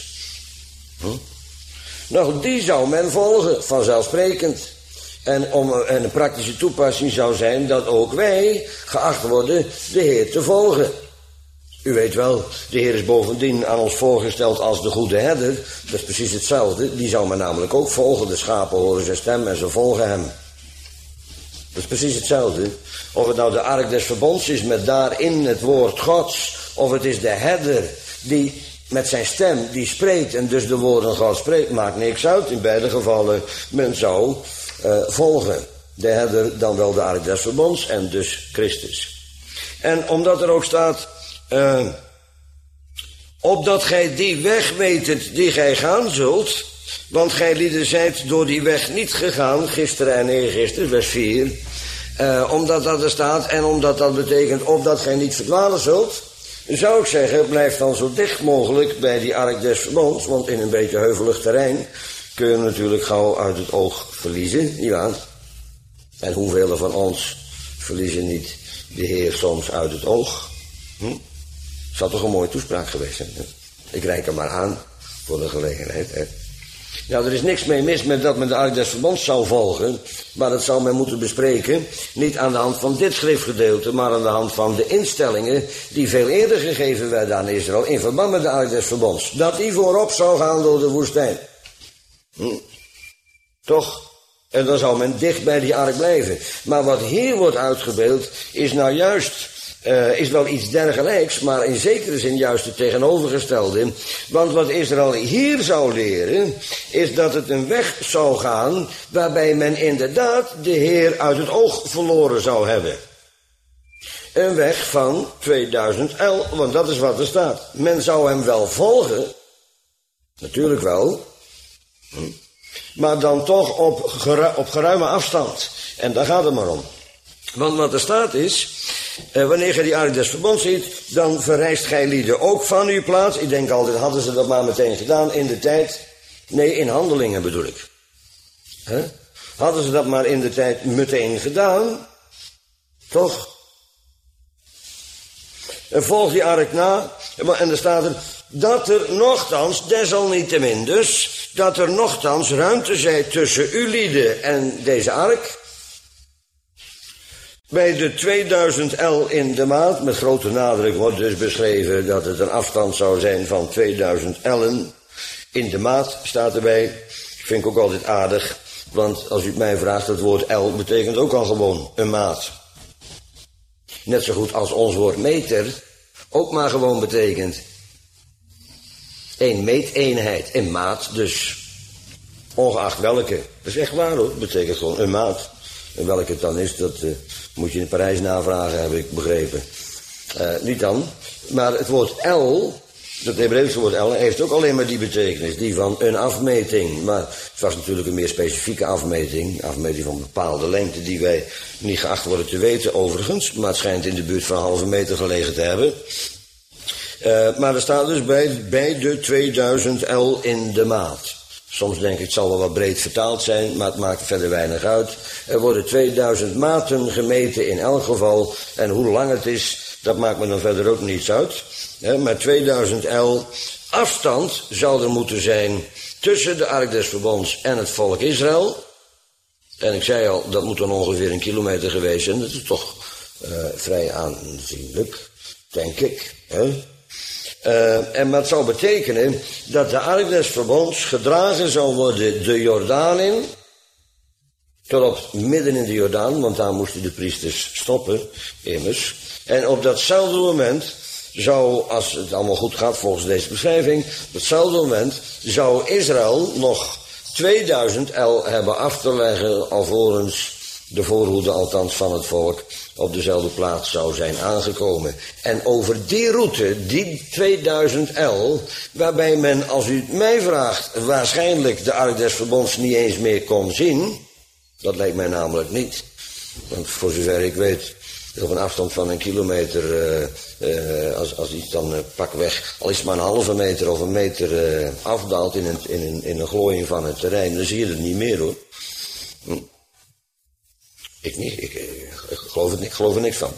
Nou, die zou men volgen, vanzelfsprekend. En een praktische toepassing zou zijn dat ook wij geacht worden de Heer te volgen. U weet wel, de Heer is bovendien aan ons voorgesteld als de goede herder. Dat is precies hetzelfde. Die zou men namelijk ook volgen. De schapen horen zijn stem en ze volgen hem. Dat is precies hetzelfde. Of het nou de ark des verbonds is met daarin het woord Gods, of het is de herder die met zijn stem die spreekt en dus de woorden Gods spreekt, maakt niks uit. In beide gevallen, men zou volgen. De herder dan wel de ark des verbonds en dus Christus. En omdat er ook staat, opdat gij die weg weet die gij gaan zult, want gij lieden zijt door die weg niet gegaan, gisteren en eergisteren, vers 4, omdat dat er staat en omdat dat betekent opdat gij niet verdwalen zult, zou ik zeggen, blijf dan zo dicht mogelijk bij die ark des verbonds, want in een beetje heuvelig terrein kun je hem natuurlijk gauw uit het oog verliezen, nietwaar? En hoeveel van ons verliezen niet de Heer soms uit het oog? Zou toch een mooie toespraak geweest zijn? Hè? Ik reik hem maar aan voor de gelegenheid. Hè? Nou, er is niks mee mis met dat men de ark des verbonds zou volgen, maar dat zou men moeten bespreken, niet aan de hand van dit schriftgedeelte, maar aan de hand van de instellingen die veel eerder gegeven werden aan Israël in verband met de ark des verbonds. Dat die voorop zou gaan door de woestijn. Toch? En dan zou men dicht bij die ark blijven. Maar wat hier wordt uitgebeeld is nou juist, is wel iets dergelijks, maar in zekere zin juist het tegenovergestelde. Want wat Israël hier zou leren, is dat het een weg zou gaan waarbij men inderdaad de Heer uit het oog verloren zou hebben. Een weg van 2000 el, want dat is wat er staat. Men zou hem wel volgen, natuurlijk wel, maar dan toch op geruime afstand. En daar gaat het maar om. Want wat er staat is, wanneer gij die ark des verbonds ziet, dan verrijst gij lieden ook van uw plaats. Ik denk altijd, hadden ze dat maar meteen gedaan in de tijd? Nee, in Handelingen bedoel ik. Hadden ze dat maar in de tijd meteen gedaan? Toch? En volg die ark na, en er staat er, dat er nochtans, desalniettemin dus, dat er nochtans ruimte zij tussen uw lieden en deze ark. Bij de 2000 el in de maand, met grote nadruk wordt dus beschreven dat het een afstand zou zijn van 2000 ellen. In de maat staat erbij, vind ik ook altijd aardig, want als u het mij vraagt, het woord el betekent ook al gewoon een maat. Net zo goed als ons woord meter ook maar gewoon betekent een meeteenheid, een maat dus. Ongeacht welke. Dat is echt waar hoor, het betekent gewoon een maat. En welke het dan is, dat moet je in Parijs navragen, heb ik begrepen. Niet dan. Maar het woord el, het Hebreeuwse woord el, heeft ook alleen maar die betekenis. Die van een afmeting. Maar het was natuurlijk een meer specifieke afmeting. Afmeting van een bepaalde lengte die wij niet geacht worden te weten overigens. Maar het schijnt in de buurt van een halve meter gelegen te hebben. Maar er staat dus bij de 2000 el in de maat. Soms denk ik, het zal wel wat breed vertaald zijn, maar het maakt verder weinig uit. Er worden 2000 maten gemeten in elk geval. En hoe lang het is, dat maakt me dan verder ook niets uit. Maar 2000 el afstand zou er moeten zijn tussen de ark des verbonds en het volk Israël. En ik zei al, dat moet dan ongeveer 1 kilometer geweest zijn. Dat is toch vrij aanzienlijk, denk ik. Maar het zou betekenen dat de ark des verbonds gedragen zou worden de Jordaan in, tot op midden in de Jordaan, want daar moesten de priesters stoppen, immers. En op datzelfde moment zou, als het allemaal goed gaat volgens deze beschrijving, op datzelfde moment zou Israël nog 2000 el hebben af te leggen, alvorens de voorhoede althans van het volk op dezelfde plaats zou zijn aangekomen. En over die route, die 2000 el, waarbij men, als u het mij vraagt, waarschijnlijk de ark des verbonds niet eens meer kon zien, dat lijkt mij namelijk niet. Want voor zover ik weet, op een afstand van 1 kilometer, als iets dan pakweg, al is het maar een halve meter of 1 meter afdaalt in een glooiing van het terrein, dan zie je het niet meer hoor. Ik niet, ik geloof er niks van.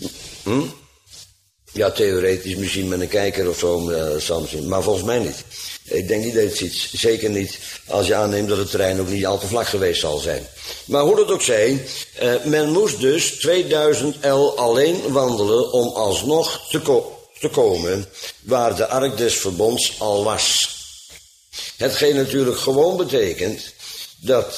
Ja, theoretisch misschien met een kijker of zo, maar volgens mij niet. Ik denk niet dat je het ziet, zeker niet als je aanneemt dat het terrein ook niet al te vlak geweest zal zijn. Maar hoe dat ook zij, men moest dus 2000 el alleen wandelen om alsnog te komen waar de ark des verbonds al was. Hetgeen natuurlijk gewoon betekent dat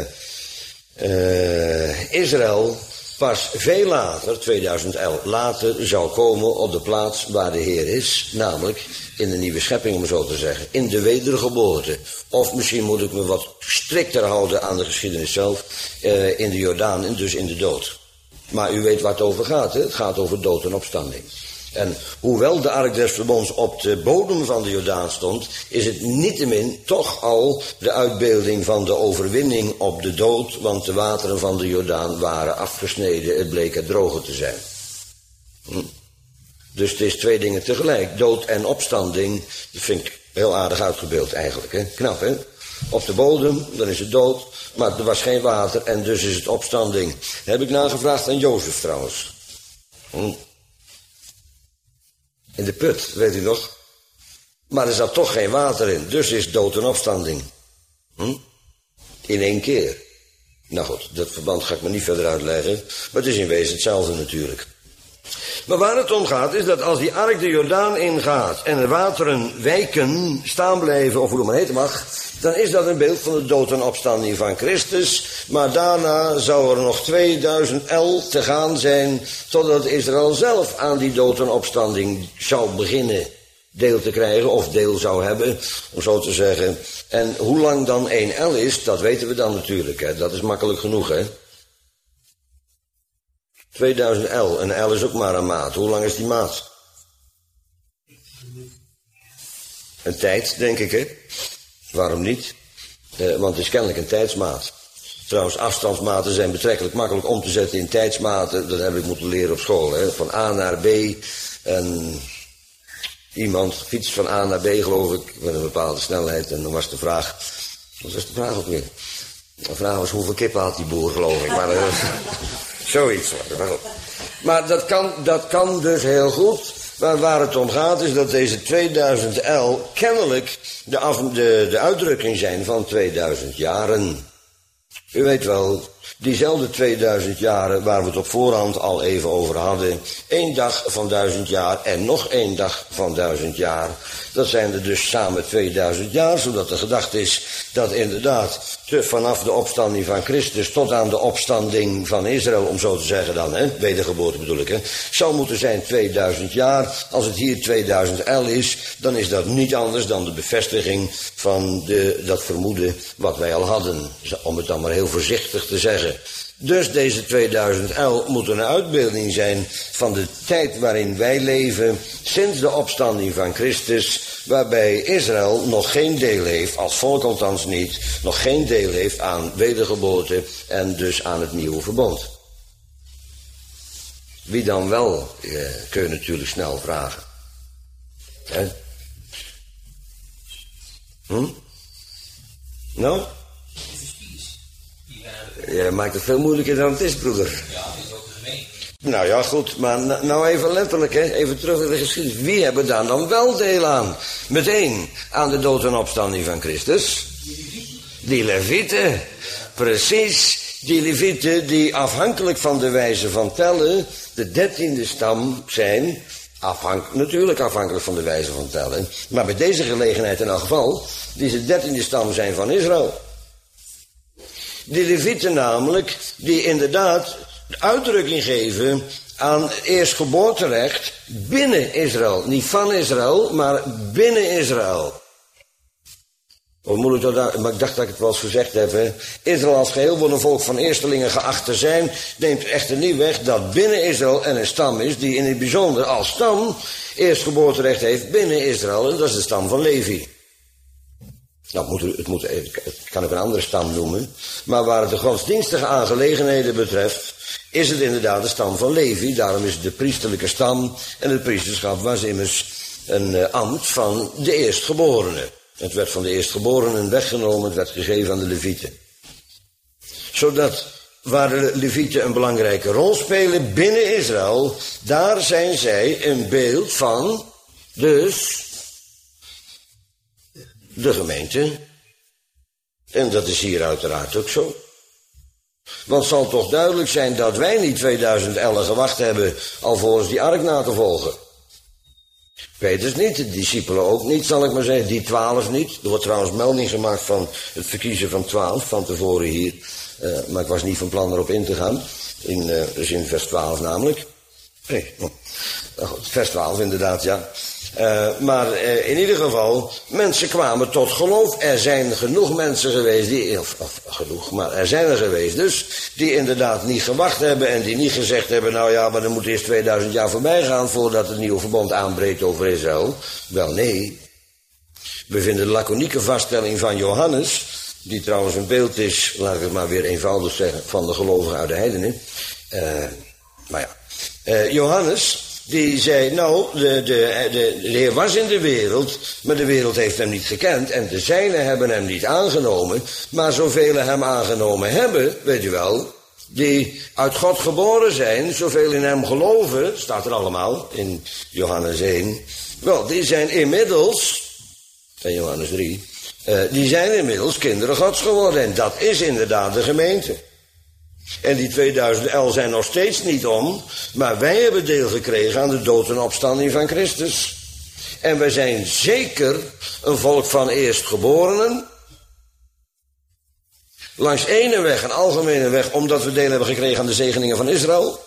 Israël pas veel later, 2000 el later, zou komen op de plaats waar de Heer is, namelijk in de nieuwe schepping, om zo te zeggen, in de wedergeboorte. Of misschien moet ik me wat strikter houden aan de geschiedenis zelf, in de Jordaan en dus in de dood. Maar u weet waar het over gaat, hè? Het gaat over dood en opstanding. En hoewel de ark des verbonds op de bodem van de Jordaan stond, is het niettemin toch al de uitbeelding van de overwinning op de dood, want de wateren van de Jordaan waren afgesneden, het bleek er droger te zijn. Dus het is twee dingen tegelijk, dood en opstanding. Dat vind ik heel aardig uitgebeeld eigenlijk, hè? Knap, hè? Op de bodem, dan is het dood, maar er was geen water en dus is het opstanding. Heb ik nagevraagd aan Jozef trouwens. In de put, weet u nog? Maar er zat toch geen water in, dus is dood en opstanding. In één keer. Nou goed, dat verband ga ik me niet verder uitleggen, maar het is in wezen hetzelfde natuurlijk. Maar waar het om gaat is dat als die ark de Jordaan ingaat en de wateren wijken, staan blijven, of hoe het maar heten mag, dan is dat een beeld van de dood en opstanding van Christus. Maar daarna zou er nog 2000 el te gaan zijn, totdat Israël zelf aan die dood en opstanding zou beginnen deel te krijgen, of deel zou hebben, om zo te zeggen. En hoe lang dan 1 el is, dat weten we dan natuurlijk, hè. Dat is makkelijk genoeg, hè. 2000 el, een el is ook maar een maat. Hoe lang is die maat? Een tijd, denk ik, hè? Waarom niet? Want het is kennelijk een tijdsmaat. Trouwens, afstandsmaten zijn betrekkelijk makkelijk om te zetten in tijdsmaten. Dat heb ik moeten leren op school, hè? Van A naar B. En iemand fietst van A naar B, geloof ik, met een bepaalde snelheid. En dan was de vraag... Wat was de vraag ook weer? De vraag was hoeveel kippen had die boer, geloof ik. Maar zoiets. Maar dat kan dus heel goed. Maar waar het om gaat is dat deze 2000 el kennelijk de uitdrukking zijn van 2000 jaren. U weet wel, diezelfde 2000 jaren waar we het op voorhand al even over hadden. 1 dag van 1000 jaar en nog 1 dag van 1000 jaar. Dat zijn er dus samen 2000 jaar, zodat de gedachte is dat inderdaad vanaf de opstanding van Christus tot aan de opstanding van Israël, om zo te zeggen dan, hè, wedergeboorte bedoel ik, hè, zou moeten zijn 2000 jaar. Als het hier 2000 el is, dan is dat niet anders dan de bevestiging van dat vermoeden wat wij al hadden, om het dan maar heel voorzichtig te zeggen. Dus deze 2000 el moet een uitbeelding zijn van de tijd waarin wij leven, sinds de opstanding van Christus, waarbij Israël nog geen deel heeft, als volk althans niet, nog geen deel heeft aan wedergeboorte en dus aan het nieuwe verbond. Wie dan wel, kun je natuurlijk snel vragen. Hè? Nou? Je maakt het veel moeilijker dan het is, broeder. Ja, dat is ook gemeen. Nou ja, goed, maar nou even letterlijk, hè, even terug naar de geschiedenis. Wie hebben daar dan wel deel aan? Meteen aan de dood en opstanding van Christus. Die Levieten, precies. Die Levieten die afhankelijk van de wijze van tellen de 13e stam zijn. Natuurlijk afhankelijk van de wijze van tellen. Maar bij deze gelegenheid in elk geval, die ze 13e stam zijn van Israël. Die Levieten namelijk, die inderdaad uitdrukking geven aan eerstgeboorterecht binnen Israël. Niet van Israël, maar binnen Israël. Hoe moet ik dat, maar ik dacht dat ik het wel eens gezegd heb. Hè? Israël als geheel wordt een volk van eerstelingen geacht te zijn. Neemt echter niet weg dat binnen Israël en een stam is die in het bijzonder als stam eerstgeboorterecht heeft binnen Israël. En dat is de stam van Levi. Nou, het kan ik een andere stam noemen. Maar waar het de godsdienstige aangelegenheden betreft, is het inderdaad de stam van Levi. Daarom is het de priesterlijke stam. En het priesterschap was immers een ambt van de eerstgeborene. Het werd van de eerstgeborenen weggenomen, het werd gegeven aan de Levieten. Zodat waar de Levieten een belangrijke rol spelen binnen Israël, daar zijn zij een beeld van, dus, de gemeente. En dat is hier uiteraard ook zo. Want het zal toch duidelijk zijn dat wij niet 2000 ellen gewacht hebben alvorens die ark na te volgen. Petrus niet, de discipelen ook niet, zal ik maar zeggen. Die 12 niet. Er wordt trouwens melding gemaakt van het verkiezen van 12 van tevoren hier. Maar ik was niet van plan erop in te gaan. Dus in vers 12 namelijk. Nee, vers 12 inderdaad, ja. Maar in ieder geval, mensen kwamen tot geloof. Er zijn genoeg mensen geweest die, maar er zijn er geweest dus, die inderdaad niet gewacht hebben en die niet gezegd hebben, nou ja, maar er moet eerst 2000 jaar voorbij gaan voordat het nieuwe verbond aanbreekt over Israël. Wel nee. We vinden de laconieke vaststelling van Johannes, die trouwens een beeld is, laat ik het maar weer eenvoudig zeggen, van de gelovigen uit de heidenen. Maar ja, Johannes, die zei, nou, de Heer was in de wereld, maar de wereld heeft hem niet gekend en de zijnen hebben hem niet aangenomen, maar zoveel hem aangenomen hebben, weet je wel, die uit God geboren zijn, zoveel in hem geloven, staat er allemaal in Johannes 1, wel, die zijn inmiddels, in Johannes 3, die zijn inmiddels kinderen Gods geworden en dat is inderdaad de gemeente. En die 2011 zijn nog steeds niet om, maar wij hebben deel gekregen aan de dood en opstanding van Christus. En wij zijn zeker een volk van eerstgeborenen. Langs ene weg, een algemene weg, omdat we deel hebben gekregen aan de zegeningen van Israël.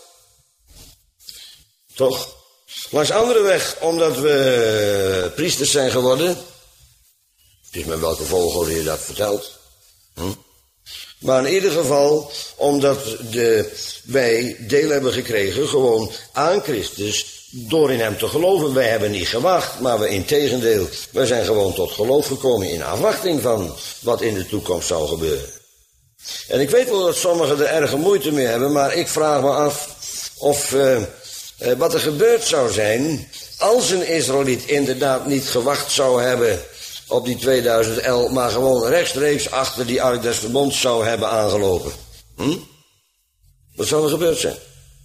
Toch? Langs andere weg, omdat we priesters zijn geworden. Het is met welke volgorde je dat vertelt. Maar in ieder geval, omdat wij deel hebben gekregen gewoon aan Christus door in hem te geloven. Wij hebben niet gewacht, maar we integendeel, wij zijn gewoon tot geloof gekomen in afwachting van wat in de toekomst zou gebeuren. En ik weet wel dat sommigen er erge moeite mee hebben, maar ik vraag me af of wat er gebeurd zou zijn als een Israëliet inderdaad niet gewacht zou hebben op die 2011, maar gewoon rechtstreeks achter die Ark des Verbonds zou hebben aangelopen. Wat zou er gebeurd zijn?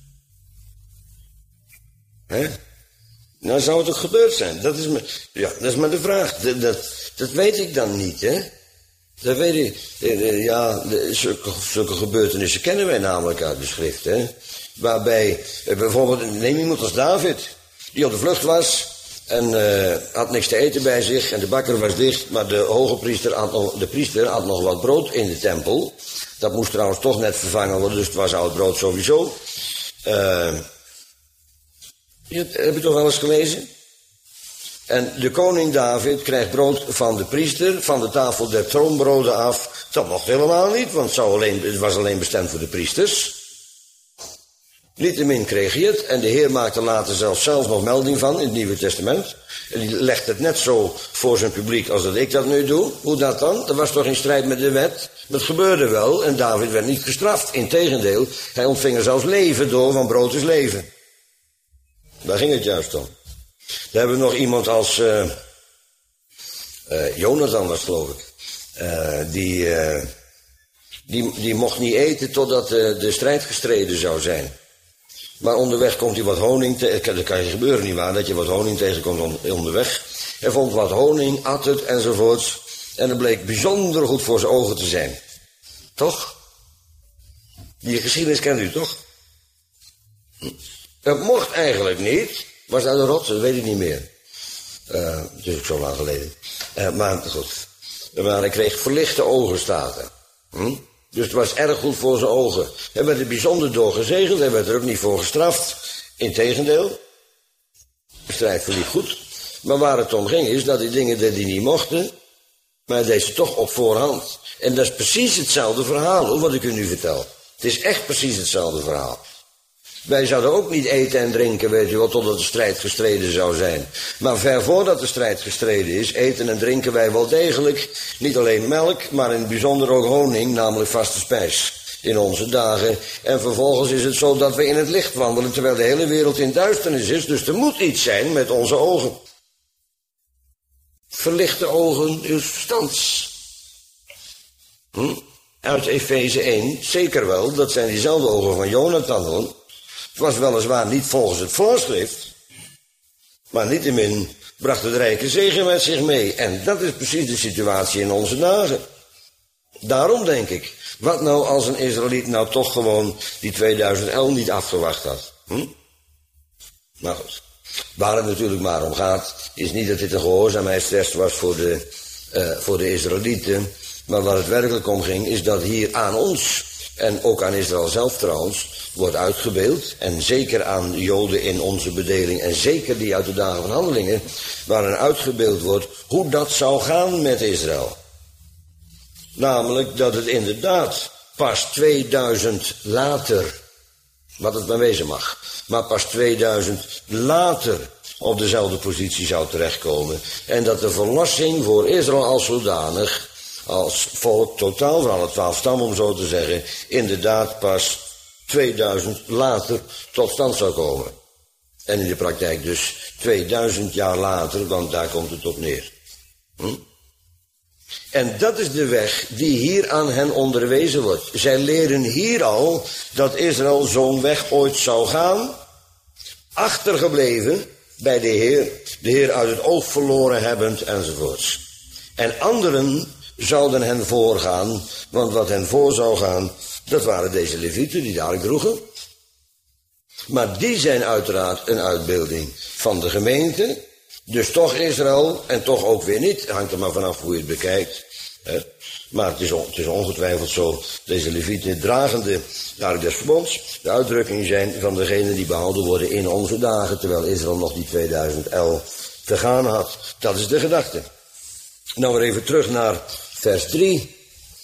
Nou zou het ook gebeurd zijn. Dat is maar de vraag. Dat weet ik dan niet, hè. Dat weet ik. Zulke gebeurtenissen kennen wij namelijk uit de schrift, hè. Waarbij, bijvoorbeeld, neem iemand als David, die op de vlucht was en had niks te eten bij zich en de bakker was dicht, maar de priester had nog wat brood in de tempel. Dat moest trouwens toch net vervangen worden, dus het was oud brood sowieso. Heb je toch wel eens gelezen? En de koning David krijgt brood van de priester, van de tafel der troonbroden af. Dat mocht helemaal niet, want het was alleen bestemd voor de priesters. Niettemin kreeg hij het en de Heer maakte later zelfs nog melding van in het Nieuwe Testament. En die legt het net zo voor zijn publiek als dat ik dat nu doe. Hoe dat dan? Dat was toch in strijd met de wet? Dat gebeurde wel en David werd niet gestraft. Integendeel, hij ontving er zelfs leven door, want brood is leven. Daar ging het juist om. Dan hebben we nog iemand als Jonathan was geloof ik. Die mocht niet eten totdat de strijd gestreden zou zijn. Maar onderweg komt hij wat honing tegen. Dat kan je gebeuren nietwaar, dat je wat honing tegenkomt onderweg. Hij vond wat honing, at het enzovoorts. En het bleek bijzonder goed voor zijn ogen te zijn. Toch? Die geschiedenis kent u toch? Het mocht eigenlijk niet. Was dat een rot? Dat weet ik niet meer. Het is ook zo lang geleden. Maar goed. Maar hij kreeg verlichte ogen, staat er. Dus het was erg goed voor zijn ogen. Hij werd er bijzonder door gezegend. Hij werd er ook niet voor gestraft. Integendeel. De strijd verliep goed. Maar waar het om ging is dat die dingen deed die niet mochten. Maar hij deed ze toch op voorhand. En dat is precies hetzelfde verhaal, wat ik u nu vertel. Het is echt precies hetzelfde verhaal. Wij zouden ook niet eten en drinken, weet u wel, totdat de strijd gestreden zou zijn. Maar ver voordat de strijd gestreden is, eten en drinken wij wel degelijk. Niet alleen melk, maar in het bijzonder ook honing, namelijk vaste spijs. In onze dagen. En vervolgens is het zo dat we in het licht wandelen, terwijl de hele wereld in duisternis is. Dus er moet iets zijn met onze ogen. Verlichte ogen uw verstands. Uit Efeze 1, zeker wel, dat zijn diezelfde ogen van Jonathan hoor. Het was weliswaar niet volgens het voorschrift, maar niettemin bracht het rijke zegen met zich mee. En dat is precies de situatie in onze dagen. Daarom denk ik, wat nou als een Israëliet nou toch gewoon die 2011 niet afgewacht had? Maar goed, waar het natuurlijk maar om gaat, is niet dat dit een gehoorzaamheidstest was voor de Israëlieten. Maar waar het werkelijk om ging, is dat hier aan ons en ook aan Israël zelf trouwens, wordt uitgebeeld. En zeker aan Joden in onze bedeling en zeker die uit de dagen van Handelingen, waarin uitgebeeld wordt hoe dat zou gaan met Israël. Namelijk dat het inderdaad pas 2000 later, wat het maar wezen mag, maar pas 2000 later op dezelfde positie zou terechtkomen. En dat de verlossing voor Israël als zodanig, als volk totaal van alle 12 stammen om zo te zeggen, inderdaad pas 2000 later tot stand zou komen. En in de praktijk dus 2000 jaar later, want daar komt het op neer. En dat is de weg die hier aan hen onderwezen wordt. Zij leren hier al dat Israël zo'n weg ooit zou gaan, achtergebleven bij de Heer uit het oog verloren hebbend enzovoorts. En anderen zouden hen voorgaan, want wat hen voor zou gaan, dat waren deze levieten die de ark droegen. Maar die zijn uiteraard een uitbeelding van de gemeente, dus toch Israël en toch ook weer niet, hangt er maar vanaf hoe je het bekijkt. Maar het is ongetwijfeld zo, deze levieten dragende de ark des verbonds, de uitdrukking zijn van degenen die behouden worden in onze dagen, terwijl Israël nog die 2000 el te gaan had. Dat is de gedachte. Nou weer even terug naar vers 3.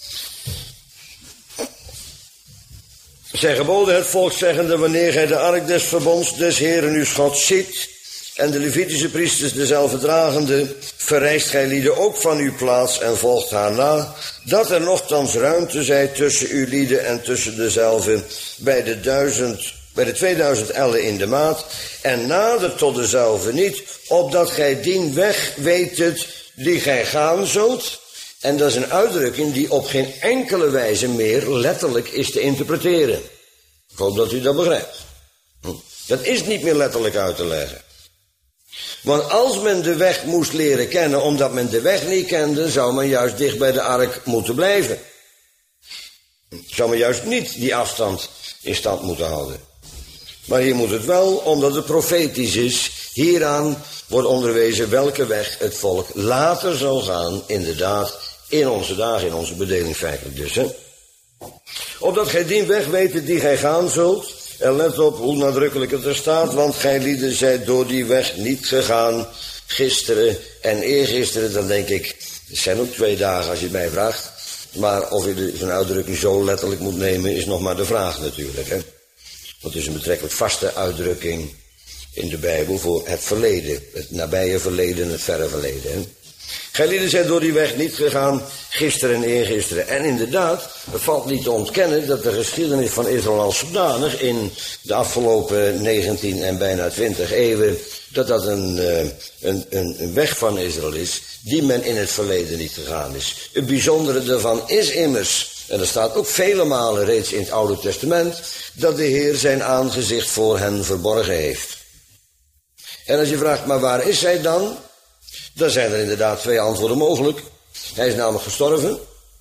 Zij geboden het volk zeggende, wanneer gij de ark des verbonds des Heeren uw God ziet, en de Levitische priesters dezelfde dragende, verrijst gij lieden ook van uw plaats en volgt haar na, dat er nochtans ruimte zij tussen uw lieden en tussen dezelfde bij de 2000 ellen in de maat, en nader tot dezelfde niet, opdat gij dien weg wetet die gij gaan zult. En dat is een uitdrukking die op geen enkele wijze meer letterlijk is te interpreteren. Ik hoop dat u dat begrijpt. Dat is niet meer letterlijk uit te leggen. Want als men de weg moest leren kennen, omdat men de weg niet kende, zou men juist dicht bij de ark moeten blijven. Zou men juist niet die afstand in stand moeten houden. Maar hier moet het wel, omdat het profetisch is, hieraan wordt onderwezen welke weg het volk later zal gaan, inderdaad, in onze dagen, in onze bedeling feitelijk dus. Opdat gij die weg weet die gij gaan zult. En let op hoe nadrukkelijk het er staat, want gij lieden zijt door die weg niet gegaan, gisteren en eergisteren. Dan denk ik, het zijn ook 2 dagen als je het mij vraagt. Maar of je zo'n uitdrukking zo letterlijk moet nemen, is nog maar de vraag natuurlijk. Want het is een betrekkelijk vaste uitdrukking in de Bijbel voor het verleden. Het nabije verleden, het verre verleden. Gij lieden zijn door die weg niet gegaan, gisteren en eergisteren. En inderdaad, het valt niet te ontkennen dat de geschiedenis van Israël als zodanig in de afgelopen 19 en bijna 20 eeuwen, dat een weg van Israël is die men in het verleden niet gegaan is. Het bijzondere daarvan is immers, en er staat ook vele malen reeds in het Oude Testament, dat de Heer zijn aangezicht voor hen verborgen heeft. En als je vraagt, maar waar is hij dan? Dan zijn er inderdaad 2 antwoorden mogelijk. Hij is namelijk gestorven.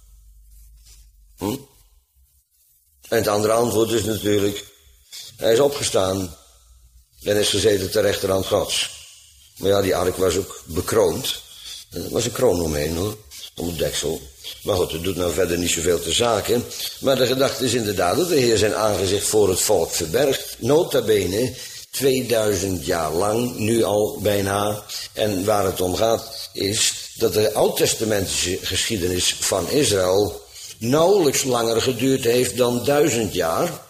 En het andere antwoord is natuurlijk, hij is opgestaan en is gezeten ter rechterhand Gods. Maar ja, die ark was ook bekroond. Er was een kroon omheen hoor, om het deksel. Maar goed, dat doet nou verder niet zoveel te zaken. Maar de gedachte is inderdaad dat de Heer zijn aangezicht voor het volk verbergt. Nota bene 2000 jaar lang, nu al bijna. En waar het om gaat is dat de oud-testamentische geschiedenis van Israël nauwelijks langer geduurd heeft dan 1000 jaar.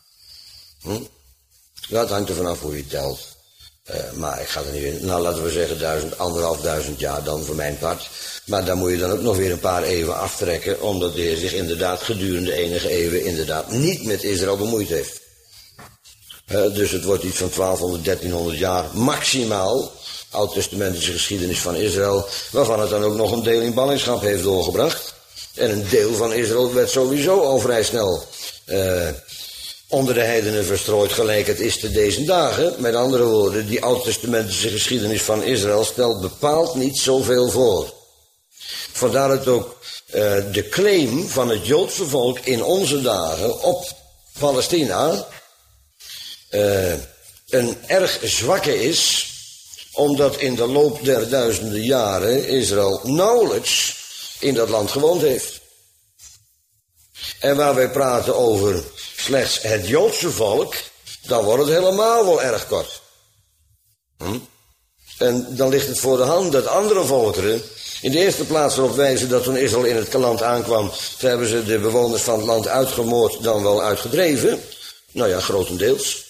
Dat hangt er vanaf hoe je telt. Maar ik ga er niet in. Nou, laten we zeggen 1500 jaar dan voor mijn part. Maar daar moet je dan ook nog weer een paar eeuwen aftrekken, omdat de Heer zich inderdaad gedurende enige eeuwen inderdaad niet met Israël bemoeid heeft. Dus het wordt iets van 1200, 1300 jaar maximaal, oud-testamentische geschiedenis van Israël, waarvan het dan ook nog een deel in ballingschap heeft doorgebracht. En een deel van Israël werd sowieso al vrij snel onder de heidenen verstrooid, gelijk het is te deze dagen. Met andere woorden, die oud-testamentische geschiedenis van Israël stelt bepaald niet zoveel voor. Vandaar dat ook de claim van het Joodse volk in onze dagen op Palestina een erg zwakke is, omdat in de loop der duizenden jaren Israël nauwelijks in dat land gewoond heeft. En waar wij praten over slechts het Joodse volk, dan wordt het helemaal wel erg kort. En dan ligt het voor de hand dat andere volkeren in de eerste plaats erop wijzen dat toen Israël in het land aankwam, toen hebben ze de bewoners van het land uitgemoord, dan wel uitgedreven. Nou ja, grotendeels.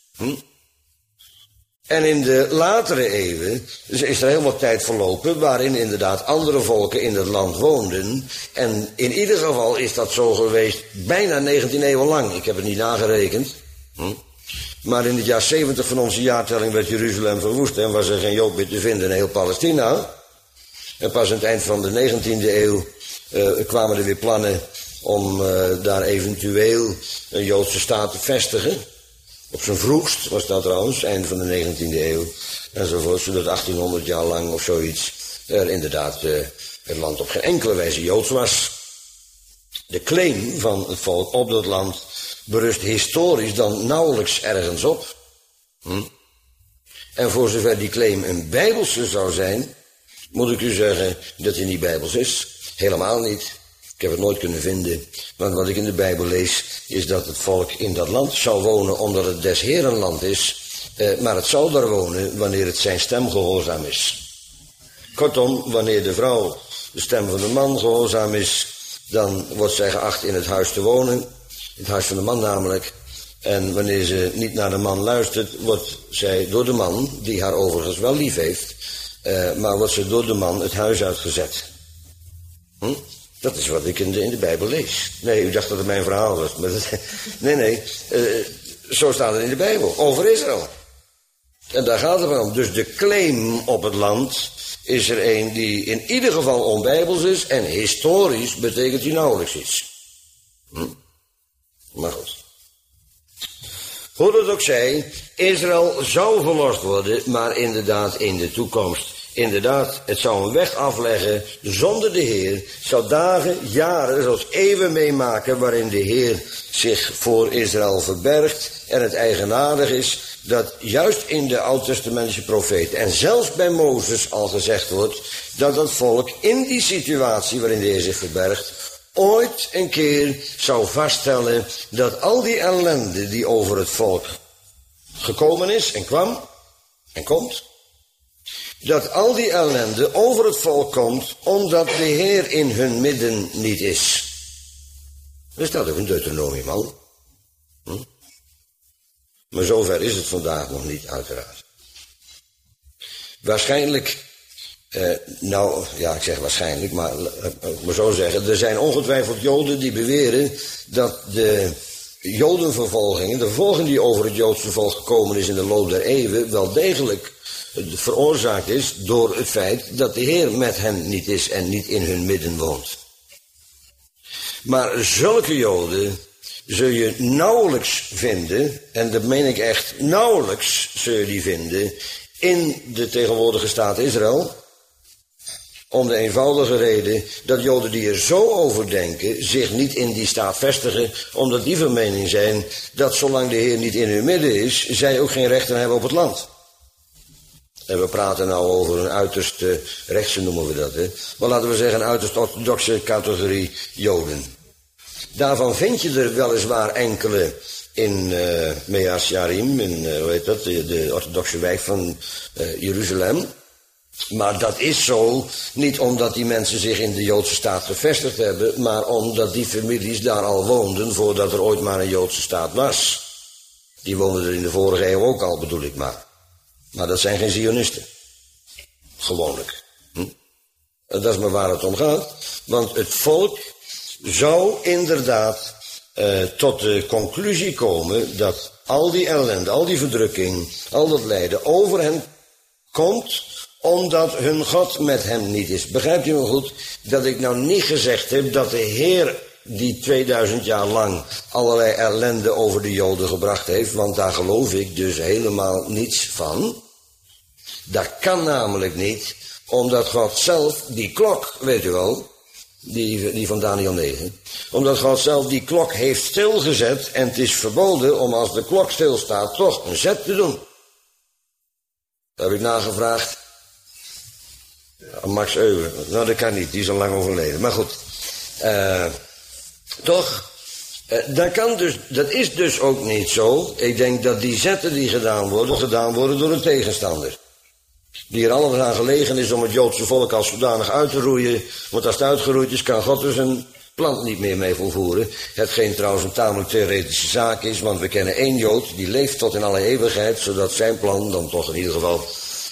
En in de latere eeuwen is er heel wat tijd verlopen waarin inderdaad andere volken in het land woonden. En in ieder geval is dat zo geweest bijna 19 eeuwen lang. Ik heb het niet nagerekend. Maar in het jaar 70 van onze jaartelling werd Jeruzalem verwoest en was er geen Jood meer te vinden in heel Palestina. En pas aan het eind van de 19e eeuw kwamen er weer plannen om daar eventueel een Joodse staat te vestigen. Op zijn vroegst was dat trouwens, eind van de 19e eeuw enzovoort, zodat 1800 jaar lang of zoiets er inderdaad het land op geen enkele wijze Joods was. De claim van het volk op dat land berust historisch dan nauwelijks ergens op. En voor zover die claim een bijbelse zou zijn, moet ik u zeggen dat hij niet bijbels is. Helemaal niet. Ik heb het nooit kunnen vinden. Want wat ik in de Bijbel lees, is dat het volk in dat land zou wonen omdat het des Heeren land is. Maar het zou daar wonen wanneer het zijn stem gehoorzaam is. Kortom, wanneer de vrouw de stem van de man gehoorzaam is, dan wordt zij geacht in het huis te wonen. In het huis van de man namelijk. En wanneer ze niet naar de man luistert, wordt zij door de man, die haar overigens wel lief heeft, maar wordt ze door de man het huis uitgezet. Dat is wat ik in de Bijbel lees. Nee, u dacht dat het mijn verhaal was. Maar nee, zo staat het in de Bijbel, over Israël. En daar gaat het om. Dus de claim op het land is er een die in ieder geval onbijbels is en historisch betekent die nauwelijks iets. Maar goed. Hoe dat ook zij, Israël zou verlost worden, maar inderdaad in de toekomst. Inderdaad, het zou een weg afleggen zonder de Heer, zou dagen, jaren, zelfs eeuwen meemaken waarin de Heer zich voor Israël verbergt. En het eigenaardig is dat juist in de Oud-testamentische profeten en zelfs bij Mozes al gezegd wordt dat het volk in die situatie waarin de Heer zich verbergt ooit een keer zou vaststellen dat al die ellende die over het volk gekomen is en kwam en komt, dat al die ellende over het volk komt omdat de Heer in hun midden niet is. Dat staat ook in Deuteronomium, man. Maar zover is het vandaag nog niet, uiteraard. Waarschijnlijk, ik zeg waarschijnlijk, maar ik moet zo zeggen, er zijn ongetwijfeld Joden die beweren dat de Jodenvervolgingen, de vervolging die over het Joodse volk gekomen is in de loop der eeuwen, wel degelijk veroorzaakt is door het feit dat de Heer met hen niet is en niet in hun midden woont. Maar zulke Joden zul je nauwelijks vinden, en dat meen ik echt, nauwelijks zul je die vinden in de tegenwoordige staat Israël. Om de eenvoudige reden dat Joden die er zo over denken zich niet in die staat vestigen, omdat die van mening zijn dat zolang de Heer niet in hun midden is, zij ook geen rechten hebben op het land. En we praten nou over een uiterst rechtse, noemen we dat, hè. Maar laten we zeggen een uiterst orthodoxe categorie Joden. Daarvan vind je er weliswaar enkele in Meas Yarim, in de orthodoxe wijk van Jeruzalem. Maar dat is zo, niet omdat die mensen zich in de Joodse staat gevestigd hebben, maar omdat die families daar al woonden voordat er ooit maar een Joodse staat was. Die woonden er in de vorige eeuw ook al, bedoel ik maar. Maar dat zijn geen Zionisten. Gewoonlijk. En dat is maar waar het om gaat. Want het volk zou inderdaad tot de conclusie komen dat al die ellende, al die verdrukking, al dat lijden over hen komt omdat hun God met hem niet is. Begrijpt u me goed dat ik nou niet gezegd heb dat de Heer die 2000 jaar lang allerlei ellende over de Joden gebracht heeft, want daar geloof ik dus helemaal niets van. Dat kan namelijk niet, omdat God zelf die klok, weet u wel, die van Daniel 9, omdat God zelf die klok heeft stilgezet en het is verboden om als de klok stilstaat toch een zet te doen. Dat heb ik nagevraagd aan Max Euwe. Nou, dat kan niet, die is al lang overleden. Maar goed, Toch? Dat is dus ook niet zo. Ik denk dat die zetten die gedaan worden door een tegenstander. Die er alles aan gelegen is om het Joodse volk als zodanig uit te roeien. Want als het uitgeroeid is, kan God er zijn plan niet meer mee volvoeren. Hetgeen trouwens een tamelijk theoretische zaak is, want we kennen één Jood, die leeft tot in alle eeuwigheid, zodat zijn plan dan toch in ieder geval...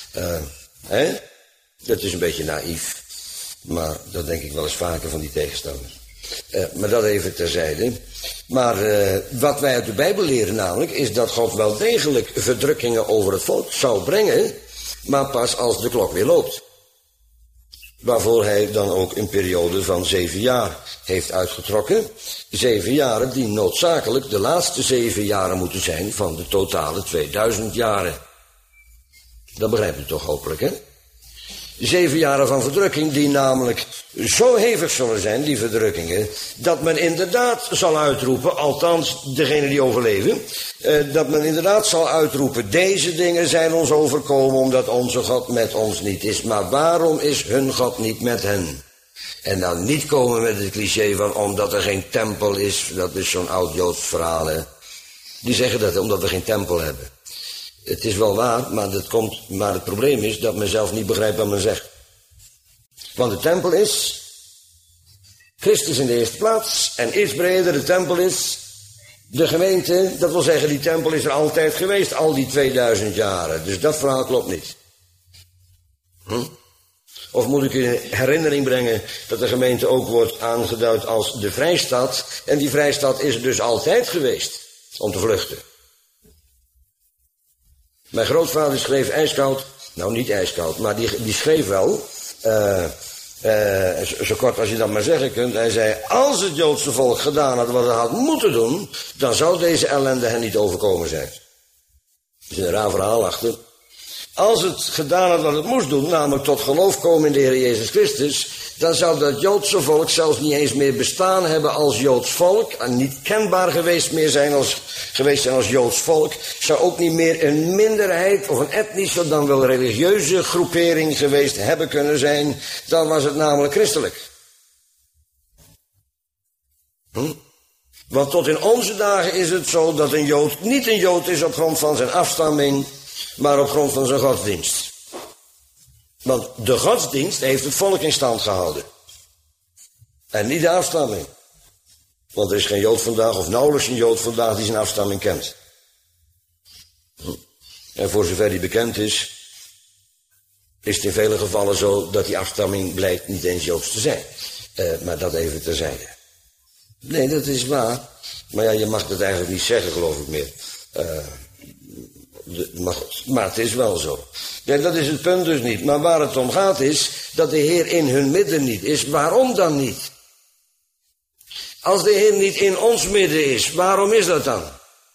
Dat is een beetje naïef. Maar dat denk ik wel eens vaker van die tegenstanders. Maar dat even terzijde. Maar wat wij uit de Bijbel leren namelijk, is dat God wel degelijk verdrukkingen over het volk zou brengen, maar pas als de klok weer loopt. Waarvoor hij dan ook een periode van 7 jaar heeft uitgetrokken. 7 jaren die noodzakelijk de laatste 7 jaren moeten zijn van de totale 2000 jaren. Dat begrijp je toch hopelijk, hè? 7 jaren van verdrukking die namelijk zo hevig zullen zijn, die verdrukkingen, dat men inderdaad zal uitroepen, althans degenen die overleven, dat men inderdaad zal uitroepen, deze dingen zijn ons overkomen omdat onze God met ons niet is. Maar waarom is hun God niet met hen? En dan niet komen met het cliché van omdat er geen tempel is, dat is zo'n oud Joods verhaal, hè. Die zeggen dat omdat we geen tempel hebben. Het is wel waar, maar het probleem is dat men zelf niet begrijpt wat men zegt. Want de tempel is Christus in de eerste plaats en iets breder, de tempel is de gemeente. Dat wil zeggen, die tempel is er altijd geweest, al die 2000 jaren. Dus dat verhaal klopt niet. Of moet ik u in herinnering brengen dat de gemeente ook wordt aangeduid als de vrijstad. En die vrijstad is er dus altijd geweest om te vluchten. Mijn grootvader schreef ijskoud, nou niet ijskoud, maar die schreef wel, zo kort als je dat maar zeggen kunt. Hij zei, als het Joodse volk gedaan had wat het had moeten doen, dan zou deze ellende hen niet overkomen zijn. Er is een raar verhaal achter. Als het gedaan had wat het moest doen, namelijk tot geloof komen in de Heer Jezus Christus, dan zou dat Joodse volk zelfs niet eens meer bestaan hebben als Joods volk, en niet kenbaar geweest zijn als Joods volk, zou ook niet meer een minderheid of een etnische, dan wel religieuze groepering geweest hebben kunnen zijn, dan was het namelijk christelijk. Want tot in onze dagen is het zo dat een Jood niet een Jood is op grond van zijn afstamming, maar op grond van zijn godsdienst. Want de godsdienst heeft het volk in stand gehouden. En niet de afstamming. Want er is geen Jood vandaag, of nauwelijks een Jood vandaag die zijn afstamming kent. En voor zover die bekend is het in vele gevallen zo dat die afstamming blijkt niet eens Joods te zijn. Maar dat even terzijde. Nee, dat is waar. Maar ja, je mag dat eigenlijk niet zeggen, geloof ik meer. Maar het is wel zo. Ja, dat is het punt dus niet. Maar waar het om gaat is dat de Heer in hun midden niet is. Waarom dan niet? Als de Heer niet in ons midden is, waarom is dat dan?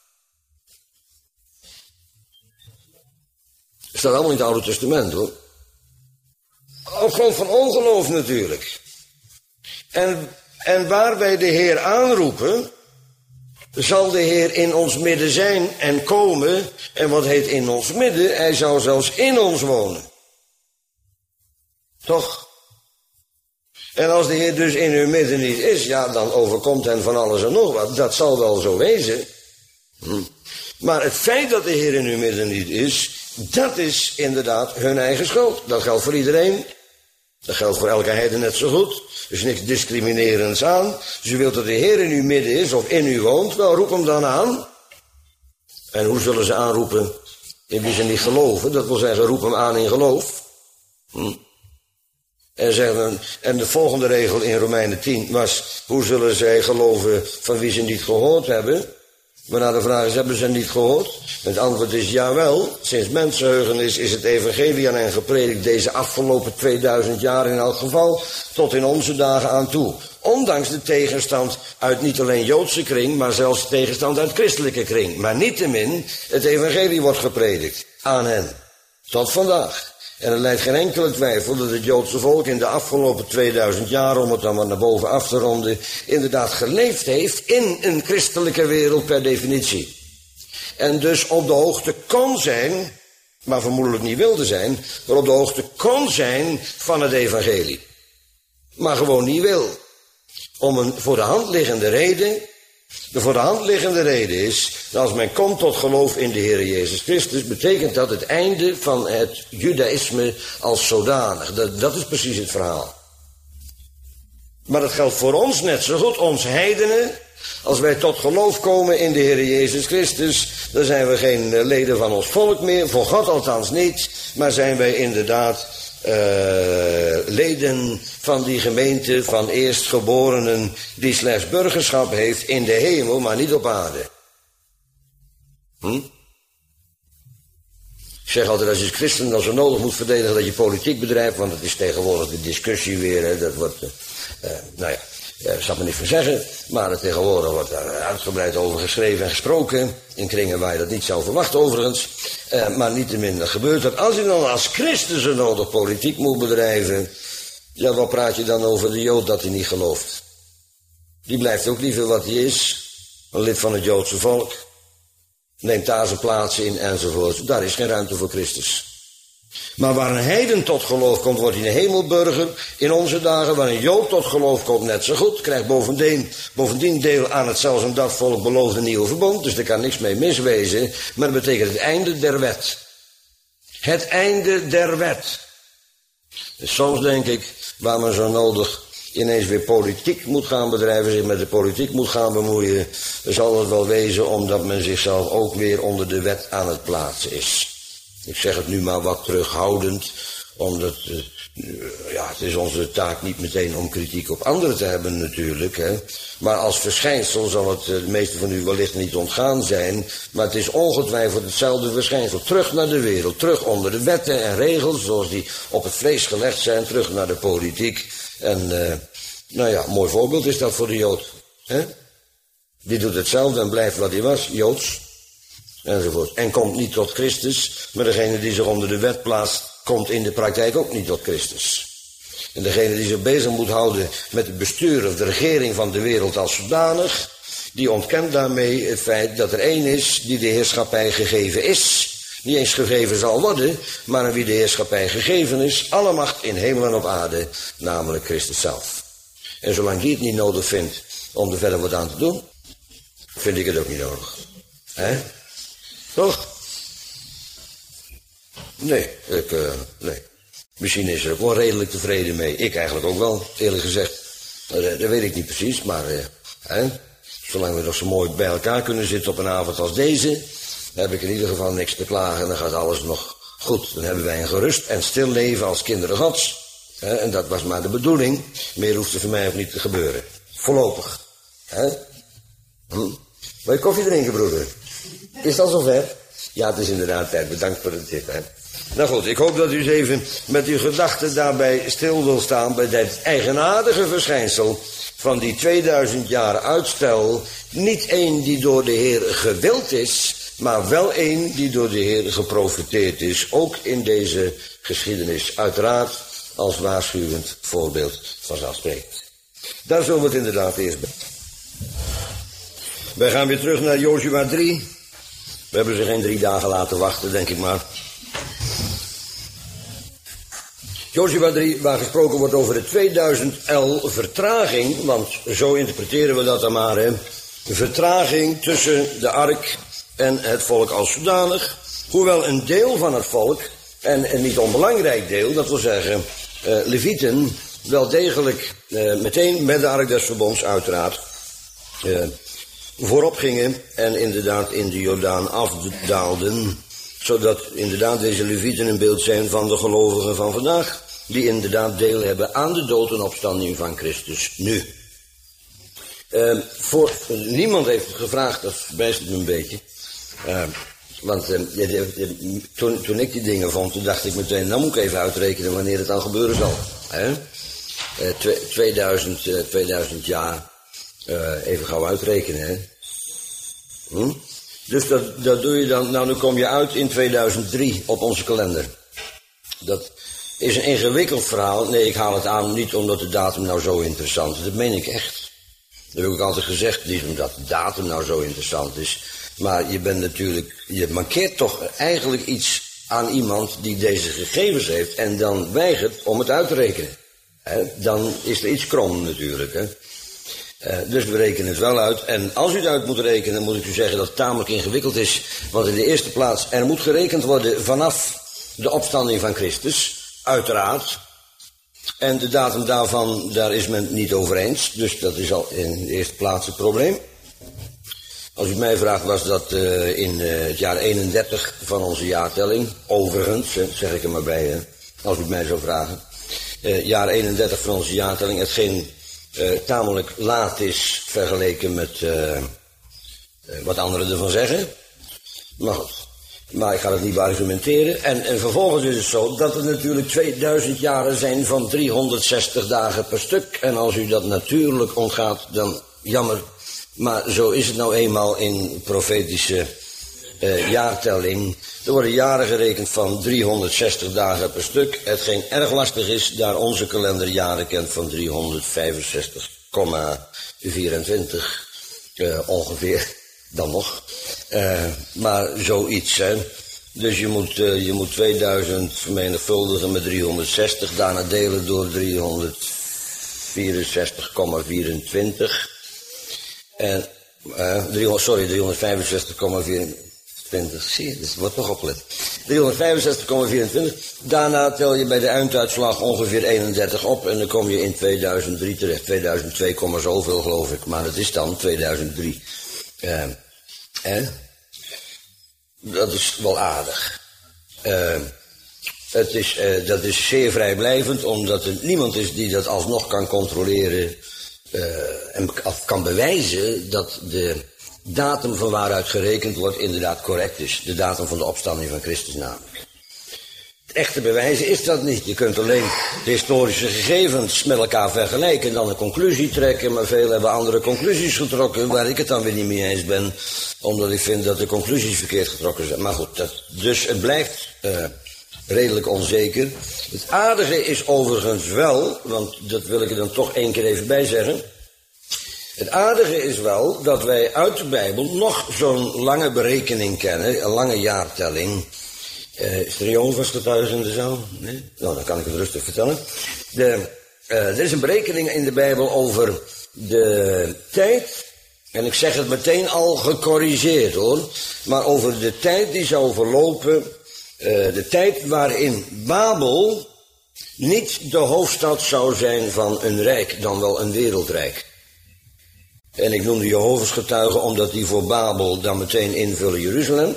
Het staat allemaal in het Oude Testament, hoor. Op grond van ongeloof natuurlijk. En waar wij de Heer aanroepen, zal de Heer in ons midden zijn en komen. En wat heet in ons midden? Hij zou zelfs in ons wonen. Toch? En als de Heer dus in uw midden niet is, ja, dan overkomt hen van alles en nog wat. Dat zal wel zo wezen. Maar het feit dat de Heer in uw midden niet is, dat is inderdaad hun eigen schuld. Dat geldt voor iedereen. Dat geldt voor elke heiden net zo goed. Dus niks discriminerends aan. Dus u wilt dat de Heer in uw midden is of in u woont, wel roep hem dan aan. En hoe zullen ze aanroepen? In wie ze niet geloven. Dat wil zeggen, roep hem aan in geloof. En de volgende regel in Romeinen 10 was, hoe zullen zij geloven van wie ze niet gehoord hebben? Waarna de vraag is, hebben ze niet gehoord? Het antwoord is jawel. Sinds mensenheugenis is het evangelie aan hen gepredikt deze afgelopen 2000 jaar in elk geval, tot in onze dagen aan toe. Ondanks de tegenstand uit niet alleen Joodse kring, maar zelfs tegenstand uit christelijke kring. Maar niettemin, het evangelie wordt gepredikt aan hen. Tot vandaag. En er lijdt geen enkele twijfel dat het Joodse volk in de afgelopen 2000 jaar, om het dan maar naar boven af te ronden, inderdaad geleefd heeft in een christelijke wereld per definitie. En dus op de hoogte kon zijn, maar vermoedelijk niet wilde zijn, maar op de hoogte kon zijn van het evangelie. Maar gewoon niet wil. om een voor de hand liggende reden. De voor de hand liggende reden is, dat als men komt tot geloof in de Heer Jezus Christus, betekent dat het einde van het judaïsme als zodanig. Dat is precies het verhaal. Maar dat geldt voor ons net zo goed, ons heidenen. Als wij tot geloof komen in de Heer Jezus Christus, dan zijn we geen leden van ons volk meer, voor God althans niet, maar zijn wij inderdaad leden van die gemeente van eerstgeborenen die slechts burgerschap heeft in de hemel, maar niet op aarde. Ik zeg altijd, als je als christen dan zo nodig moet verdedigen dat je politiek bedrijft, want het is tegenwoordig de discussie weer, hè, dat wordt, daar zal ik me niet van zeggen, maar er tegenwoordig wordt daar uitgebreid over geschreven en gesproken, in kringen waar je dat niet zou verwachten overigens, maar niettemin dat gebeurt dat. Als je dan als christen zo nodig politiek moet bedrijven, ja, wat praat je dan over de Jood dat hij niet gelooft? Die blijft ook liever wat hij is, een lid van het Joodse volk, neemt daar zijn plaats in enzovoort. Daar is geen ruimte voor Christus. Maar waar een heiden tot geloof komt, wordt hij een hemelburger. In onze dagen, waar een Jood tot geloof komt, net zo goed. Krijgt bovendien deel aan het zelfs om dat volk beloofde nieuwe verbond. Dus er kan niks mee miswezen. Maar dat betekent het einde der wet. Het einde der wet. Dus soms denk ik, waar men zo nodig ineens weer politiek moet gaan bedrijven, zich met de politiek moet gaan bemoeien, dan zal het wel wezen omdat men zichzelf ook weer onder de wet aan het plaatsen is. Ik zeg het nu maar wat terughoudend, omdat het is onze taak niet meteen om kritiek op anderen te hebben natuurlijk. Hè. Maar als verschijnsel zal het de meeste van u wellicht niet ontgaan zijn, maar het is ongetwijfeld hetzelfde verschijnsel. Terug naar de wereld, terug onder de wetten en regels zoals die op het vlees gelegd zijn, terug naar de politiek. En een mooi voorbeeld is dat voor de Jood. Hè? Die doet hetzelfde en blijft wat hij was, Joods. Enzovoort. En komt niet tot Christus, maar degene die zich onder de wet plaatst, komt in de praktijk ook niet tot Christus. En degene die zich bezig moet houden met het bestuur of de regering van de wereld als zodanig, die ontkent daarmee het feit dat er één is die de heerschappij gegeven is. Niet eens gegeven zal worden, maar aan wie de heerschappij gegeven is, alle macht in hemel en op aarde, namelijk Christus zelf. En zolang die het niet nodig vindt om er verder wat aan te doen, vind ik het ook niet nodig. Hè? Toch? Nee. Misschien is er ook wel redelijk tevreden mee. Ik eigenlijk ook wel, eerlijk gezegd. Dat weet ik niet precies, maar zolang we nog zo mooi bij elkaar kunnen zitten op een avond als deze, heb ik in ieder geval niks te klagen en dan gaat alles nog goed. Dan hebben wij een gerust en stil leven als kinderen Gods. En dat was maar de bedoeling. Meer hoeft er voor mij ook niet te gebeuren. Voorlopig. Wil je koffie drinken, broeder? Is het al zover? Ja, het is inderdaad tijd. Bedankt voor het tip. Nou goed, ik hoop dat u eens even met uw gedachten daarbij stil wil staan bij dit eigenaardige verschijnsel van die 2000 jaar uitstel. Niet één die door de Heer gewild is, maar wel één die door de Heer geprofeteerd is. Ook in deze geschiedenis. Uiteraard als waarschuwend voorbeeld vanzelfsprekend. Daar zullen we het inderdaad eerst bij. Wij gaan weer terug naar Jozua 3. We hebben ze geen 3 dagen laten wachten, denk ik maar. Jozua 3, waar gesproken wordt over de 2000 L vertraging, want zo interpreteren we dat dan maar, hè. Vertraging tussen de ark en het volk als zodanig. Hoewel een deel van het volk, en een niet onbelangrijk deel, dat wil zeggen Levieten, wel degelijk meteen met de ark des verbonds uiteraard voorop gingen en inderdaad in de Jordaan afdaalden, zodat inderdaad deze Levieten een beeld zijn van de gelovigen van vandaag, die inderdaad deel hebben aan de dood en opstanding van Christus nu. Niemand heeft het gevraagd, dat verbijstert me een beetje. Want toen ik die dingen vond, toen dacht ik meteen, nou moet ik even uitrekenen wanneer het dan gebeuren zal. 2000 jaar, even gauw uitrekenen. Hè? Dus dat doe je dan, nou kom je uit in 2003 op onze kalender. Dat is een ingewikkeld verhaal. Nee, ik haal het aan niet omdat de datum nou zo interessant is. Dat meen ik echt. Dat heb ik altijd gezegd, niet omdat de datum nou zo interessant is. Maar je mankeert toch eigenlijk iets aan iemand die deze gegevens heeft en dan weigert om het uit te rekenen. Dan is er iets krom natuurlijk. Dus we rekenen het wel uit. En als u het uit moet rekenen, moet ik u zeggen dat het tamelijk ingewikkeld is. Want in de eerste plaats, er moet gerekend worden vanaf de opstanding van Christus. Uiteraard. En de datum daarvan, daar is men niet over eens. Dus dat is al in de eerste plaats het probleem. Als u het mij vraagt, was dat in het jaar 31 van onze jaartelling. Overigens, zeg ik er maar bij, als u het mij zou vragen. Jaar 31 van onze jaartelling, hetgeen tamelijk laat is vergeleken met wat anderen ervan zeggen. Maar goed, maar ik ga het niet beargumenteren. En vervolgens is het zo dat er natuurlijk 2000 jaren zijn van 360 dagen per stuk. En als u dat natuurlijk ontgaat, dan jammer. Maar zo is het nou eenmaal in profetische jaartelling. Er worden jaren gerekend van 360 dagen per stuk. Hetgeen erg lastig is, daar onze kalender jaren kent van 365,24 ongeveer. Dan nog. Maar zoiets, hè. Dus je moet 2000 vermenigvuldigen met 360, daarna delen door 364,24. En, 365,24. Zie je, dus wordt toch opgelet. 365,24. Daarna tel je bij de einduitslag ongeveer 31 op en dan kom je in 2003 terecht. 2002, zoveel geloof ik, maar het is dan 2003. Dat is wel aardig. Dat is zeer vrijblijvend, omdat er niemand is die dat alsnog kan controleren en kan bewijzen dat de datum van waaruit gerekend wordt inderdaad correct is. De datum van de opstanding van Christus namelijk. Het echte bewijzen is dat niet. Je kunt alleen de historische gegevens met elkaar vergelijken en dan een conclusie trekken, maar veel hebben andere conclusies getrokken waar ik het dan weer niet mee eens ben, omdat ik vind dat de conclusies verkeerd getrokken zijn. Maar goed, dus het blijft redelijk onzeker. Het aardige is overigens wel, want dat wil ik er dan toch één keer even bij zeggen. Het aardige is wel dat wij uit de Bijbel nog zo'n lange berekening kennen, een lange jaartelling. Is er een Jehovah's getuige in de zaal? Nee? Nou, dan kan ik het rustig vertellen. Er is een berekening in de Bijbel over de tijd, en ik zeg het meteen al gecorrigeerd hoor, maar over de tijd die zou verlopen, de tijd waarin Babel niet de hoofdstad zou zijn van een rijk, dan wel een wereldrijk. En ik noem de Jehovah's getuigen omdat die voor Babel dan meteen invullen Jeruzalem.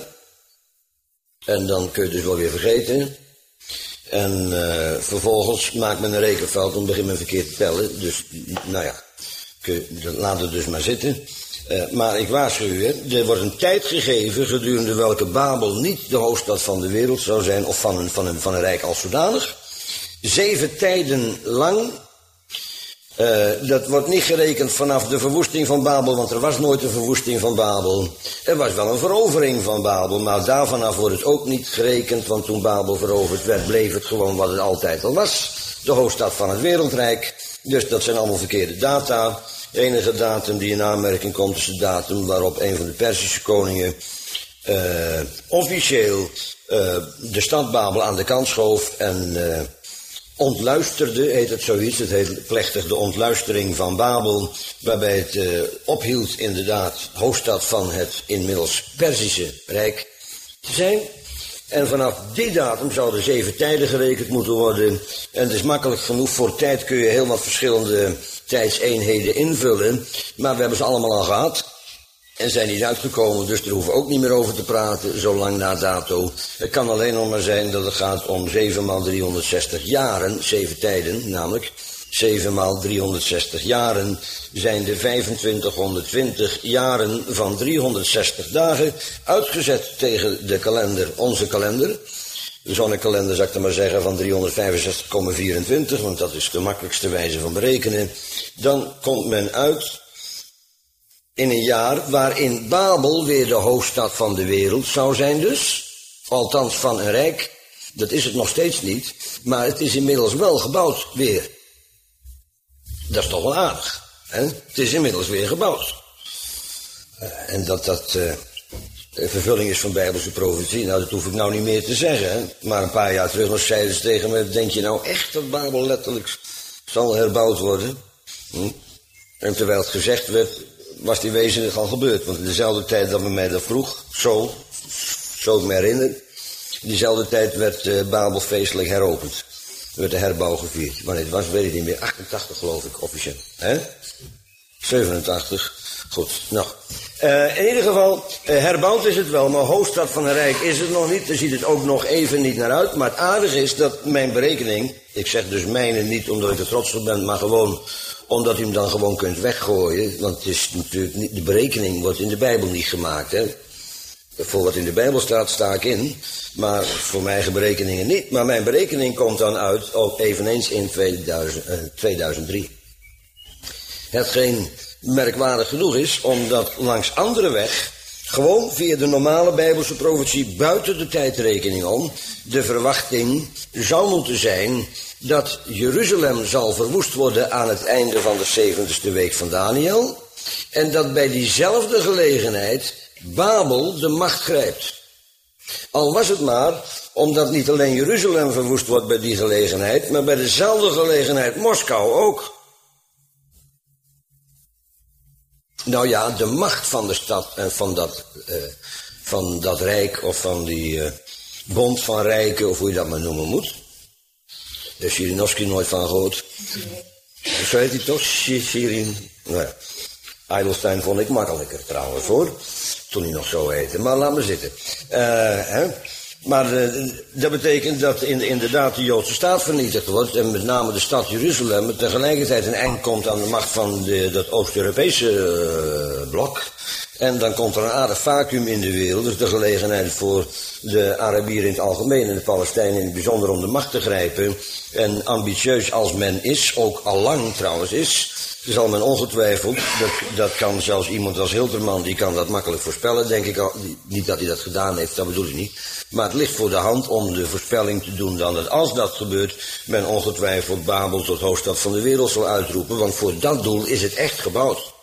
En dan kun je het dus wel weer vergeten. En vervolgens maakt men een rekenfout en begint men verkeerd te tellen. Dus, nou ja, laat het dus maar zitten. Maar ik waarschuw u, er wordt een tijd gegeven gedurende welke Babel niet de hoofdstad van de wereld zou zijn, of van een rijk als zodanig. 7 tijden lang. Dat wordt niet gerekend vanaf de verwoesting van Babel, want er was nooit een verwoesting van Babel. Er was wel een verovering van Babel, maar daarvanaf wordt het ook niet gerekend, want toen Babel veroverd werd, bleef het gewoon wat het altijd al was. De hoofdstad van het wereldrijk. Dus dat zijn allemaal verkeerde data. De enige datum die in aanmerking komt is de datum waarop een van de Perzische koningen officieel de stad Babel aan de kant schoof en ontluisterde, heet het zoiets. Het heet plechtig de ontluistering van Babel, waarbij het ophield inderdaad hoofdstad van het inmiddels Perzische Rijk te zijn. En vanaf die datum zouden 7 tijden gerekend moeten worden. En het is makkelijk genoeg, voor tijd kun je heel wat verschillende tijdseenheden invullen. Maar we hebben ze allemaal al gehad. En zijn niet uitgekomen, dus daar hoeven we ook niet meer over te praten, zo lang na dato. Het kan alleen nog maar zijn dat het gaat om 7 maal 360 jaren, 7 tijden namelijk. 7 maal 360 jaren zijn de 2520 jaren van 360 dagen, uitgezet tegen de kalender, onze kalender. De zonnekalender, zou ik dan maar zeggen, van 365,24, want dat is de makkelijkste wijze van berekenen. Dan komt men uit in een jaar waarin Babel weer de hoofdstad van de wereld zou zijn dus. Althans van een rijk. Dat is het nog steeds niet. Maar het is inmiddels wel gebouwd weer. Dat is toch wel aardig. Hè? Het is inmiddels weer gebouwd. En dat vervulling is van Bijbelse profetie. Nou, dat hoef ik nou niet meer te zeggen. Hè? Maar een paar jaar terug nog zeiden ze tegen me, denk je nou echt dat Babel letterlijk zal herbouwd worden? En terwijl het gezegd werd, was die wezenlijk al gebeurd. Want in dezelfde tijd dat men mij dat vroeg, zo ik me herinner, diezelfde tijd werd Babel feestelijk heropend. Er werd de herbouw gevierd. Wanneer het was, weet ik niet meer. 88 geloof ik, officieel. Hè? 87. Goed, nou. In ieder geval, herbouwd is het wel, maar hoofdstad van een rijk is het nog niet. Daar ziet het ook nog even niet naar uit. Maar het aardige is dat mijn berekening, ik zeg dus mijne niet omdat ik er trots op ben, maar gewoon omdat u hem dan gewoon kunt weggooien. Want het is natuurlijk niet, de berekening wordt in de Bijbel niet gemaakt, hè. Voor wat in de Bijbel staat, sta ik in. Maar voor mijn eigen berekeningen niet. Maar mijn berekening komt dan uit, ook eveneens in 2003. Hetgeen merkwaardig genoeg is, omdat langs andere weg, gewoon via de normale Bijbelse profetie, buiten de tijdrekening om, de verwachting zou moeten zijn dat Jeruzalem zal verwoest worden aan het einde van de 70ste week van Daniel. En dat bij diezelfde gelegenheid Babel de macht grijpt. Al was het maar omdat niet alleen Jeruzalem verwoest wordt bij die gelegenheid, maar bij dezelfde gelegenheid Moskou ook. Nou ja, de macht van de stad en van dat rijk of van die bond van rijken of hoe je dat maar noemen moet. Daar heeft Shirinovsky nooit van gehoord. Zo heet hij toch? Shirin. Nou ja. Eidelstein vond ik makkelijker trouwens hoor. Toen hij nog zo heette. Maar laat me zitten. Maar dat betekent dat inderdaad de Joodse staat vernietigd wordt. En met name de stad Jeruzalem. Maar tegelijkertijd een eind komt aan de macht van dat Oost-Europese blok. En dan komt er een aardig vacuüm in de wereld. Dus de gelegenheid voor de Arabieren in het algemeen en de Palestijnen in het bijzonder om de macht te grijpen. En ambitieus als men is, ook al lang trouwens is, zal men ongetwijfeld, dat kan zelfs iemand als Hilterman, die kan dat makkelijk voorspellen, denk ik al. Niet dat hij dat gedaan heeft, dat bedoel ik niet. Maar het ligt voor de hand om de voorspelling te doen dan dat als dat gebeurt, men ongetwijfeld Babel tot hoofdstad van de wereld zal uitroepen. Want voor dat doel is het echt gebouwd.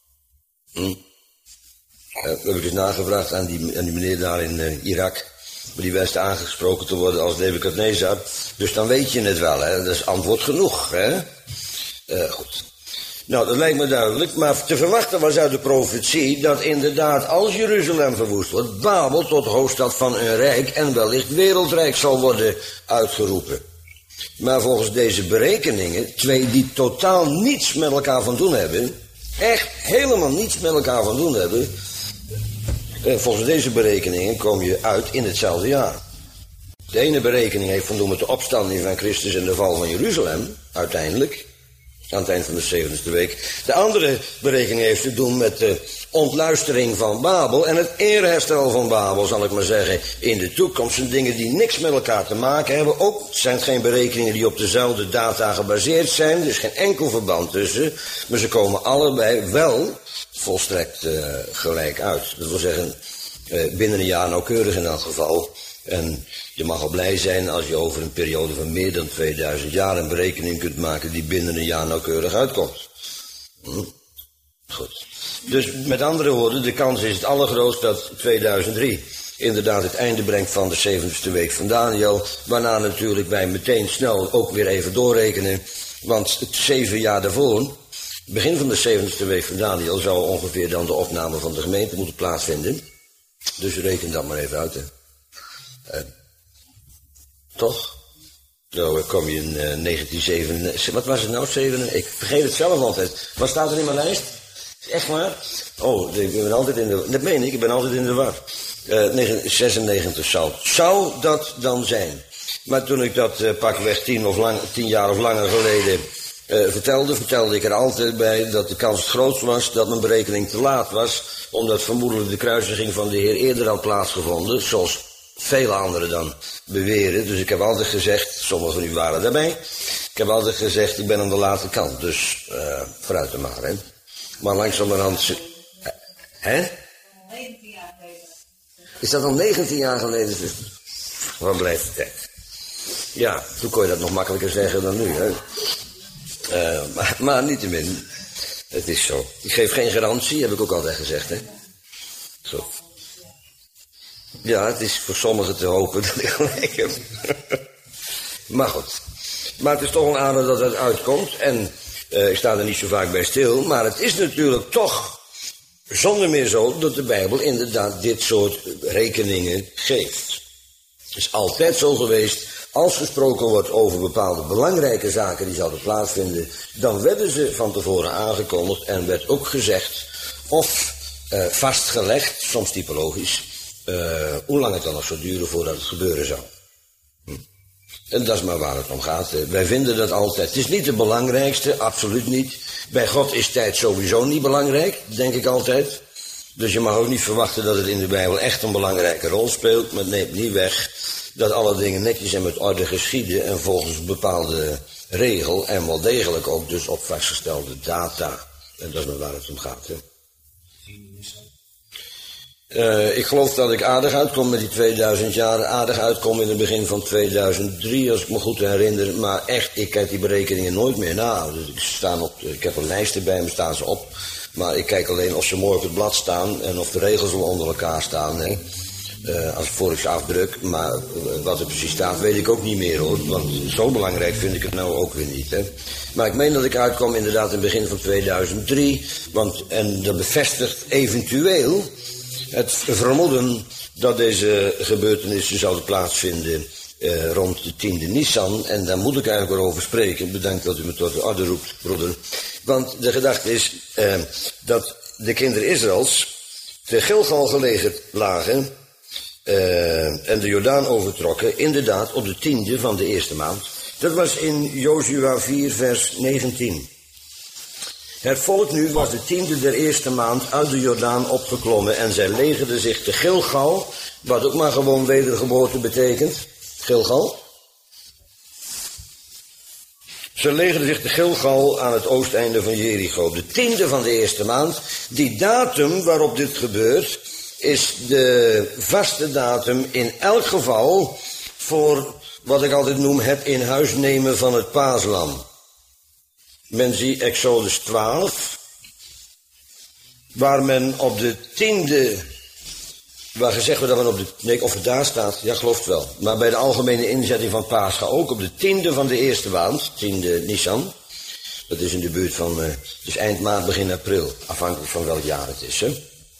We hebben dus nagevraagd aan die meneer daar in Irak. Maar die wenste aangesproken te worden als Nebukadnezar. Dus dan weet je het wel, hè. Dat is antwoord genoeg, hè. Goed. Nou, dat lijkt me duidelijk. Maar te verwachten was uit de profetie dat inderdaad als Jeruzalem verwoest wordt, Babel tot hoofdstad van een rijk en wellicht wereldrijk zal worden uitgeroepen. Maar volgens deze berekeningen, twee die totaal niets met elkaar van doen hebben, echt helemaal niets met elkaar van doen hebben, volgens deze berekeningen kom je uit in hetzelfde jaar. De ene berekening heeft van doen met de opstanding van Christus en de val van Jeruzalem, uiteindelijk, aan het eind van de 70ste week. De andere berekening heeft te doen met de ontluistering van Babel en het ereherstel van Babel, zal ik maar zeggen, in de toekomst. Zijn dingen die niks met elkaar te maken hebben. Ook zijn geen berekeningen die op dezelfde data gebaseerd zijn. Er is geen enkel verband tussen. Maar ze komen allebei wel volstrekt gelijk uit. Dat wil zeggen, binnen een jaar nauwkeurig in elk geval. En je mag al blij zijn als je over een periode van meer dan 2000 jaar een berekening kunt maken die binnen een jaar nauwkeurig uitkomt. Goed. Dus met andere woorden, de kans is het allergrootst dat 2003 inderdaad het einde brengt van de 70ste week van Daniel. Waarna natuurlijk wij meteen snel ook weer even doorrekenen. Want 7 jaar daarvoor, begin van de 70ste week van Daniel, zou ongeveer dan de opname van de gemeente moeten plaatsvinden. Dus reken dat maar even uit, hè. Toch? Zo kom je in 1997. Wat was het nou? 7? Ik vergeet het zelf altijd. Wat staat er in mijn lijst? Echt waar? Oh, ik ben altijd in de. Dat meen ik ben altijd in de war. 96 zou dat dan zijn. Maar toen ik dat pakweg 10 jaar of langer geleden vertelde ik er altijd bij dat de kans het grootst was dat mijn berekening te laat was, omdat vermoedelijk de kruisiging van de Heer eerder had plaatsgevonden, zoals vele anderen dan beweren. Dus ik heb altijd gezegd, sommigen van u waren daarbij, ik heb altijd gezegd, ik ben aan de late kant, dus vooruit te maar, hè. Maar langzamerhand. Hè? 19 jaar geleden. Is dat al 19 jaar geleden? Waar blijft de tijd? Ja, toen kon je dat nog makkelijker zeggen dan nu, hè. Maar niettemin, het is zo. Ik geef geen garantie, heb ik ook altijd gezegd, hè. Zo. Ja, het is voor sommigen te hopen dat ik gelijk heb. Maar goed. Maar het is toch een aardig dat het uitkomt. En Ik sta er niet zo vaak bij stil, maar het is natuurlijk toch zonder meer zo dat de Bijbel inderdaad dit soort rekeningen geeft. Het is altijd zo geweest, als gesproken wordt over bepaalde belangrijke zaken die zouden plaatsvinden, dan werden ze van tevoren aangekondigd en werd ook gezegd of vastgelegd, soms typologisch, hoe lang het dan nog zou duren voordat het gebeuren zou. En dat is maar waar het om gaat. Wij vinden dat altijd. Het is niet het belangrijkste, absoluut niet. Bij God is tijd sowieso niet belangrijk, denk ik altijd. Dus je mag ook niet verwachten dat het in de Bijbel echt een belangrijke rol speelt. Maar het neemt niet weg dat alle dingen netjes en met orde geschieden en volgens een bepaalde regel en wel degelijk ook dus op vastgestelde data. En dat is maar waar het om gaat. Hè. Ik geloof dat ik aardig uitkom met die 2000 jaar. Aardig uitkom in het begin van 2003, als ik me goed herinner. Maar echt, ik kijk die berekeningen nooit meer na. Dus ik heb een lijst bij me, staan ze op. Maar ik kijk alleen of ze mooi op het blad staan en of de regels wel onder elkaar staan. Hè. Als voor ik ze afdruk. Maar wat er precies staat, weet ik ook niet meer hoor. Want zo belangrijk vind ik het nou ook weer niet. Hè. Maar ik meen dat ik uitkom inderdaad in het begin van 2003. En dat bevestigt eventueel het vermoeden dat deze gebeurtenissen zouden plaatsvinden rond de 10e Nisan. En daar moet ik eigenlijk wel over spreken. Bedankt dat u me tot de orde roept, broeder. Want de gedachte is dat de kinderen Israëls te Gilgal gelegerd lagen en de Jordaan overtrokken, inderdaad op de 10e van de eerste maand. Dat was in Jozua 4 vers 19. Het volk nu was de 10e der eerste maand uit de Jordaan opgeklommen en zij legerden zich te Gilgal, wat ook maar gewoon wedergeboorte betekent. Gilgal. Ze legerden zich te Gilgal aan het oosteinde van Jericho. De 10e van de eerste maand. Die datum waarop dit gebeurt is de vaste datum in elk geval voor wat ik altijd noem het in huis nemen van het paaslam. Men ziet Exodus 12, waar men op de 10e, waar gezegd wordt dat men op de, nee, of het daar staat, ja gelooft wel, maar bij de algemene inzetting van Pascha ook op de 10e van de eerste maand, 10e Nisan, dat is in de buurt van, dus eind maart, begin april, afhankelijk van welk jaar het is, hè.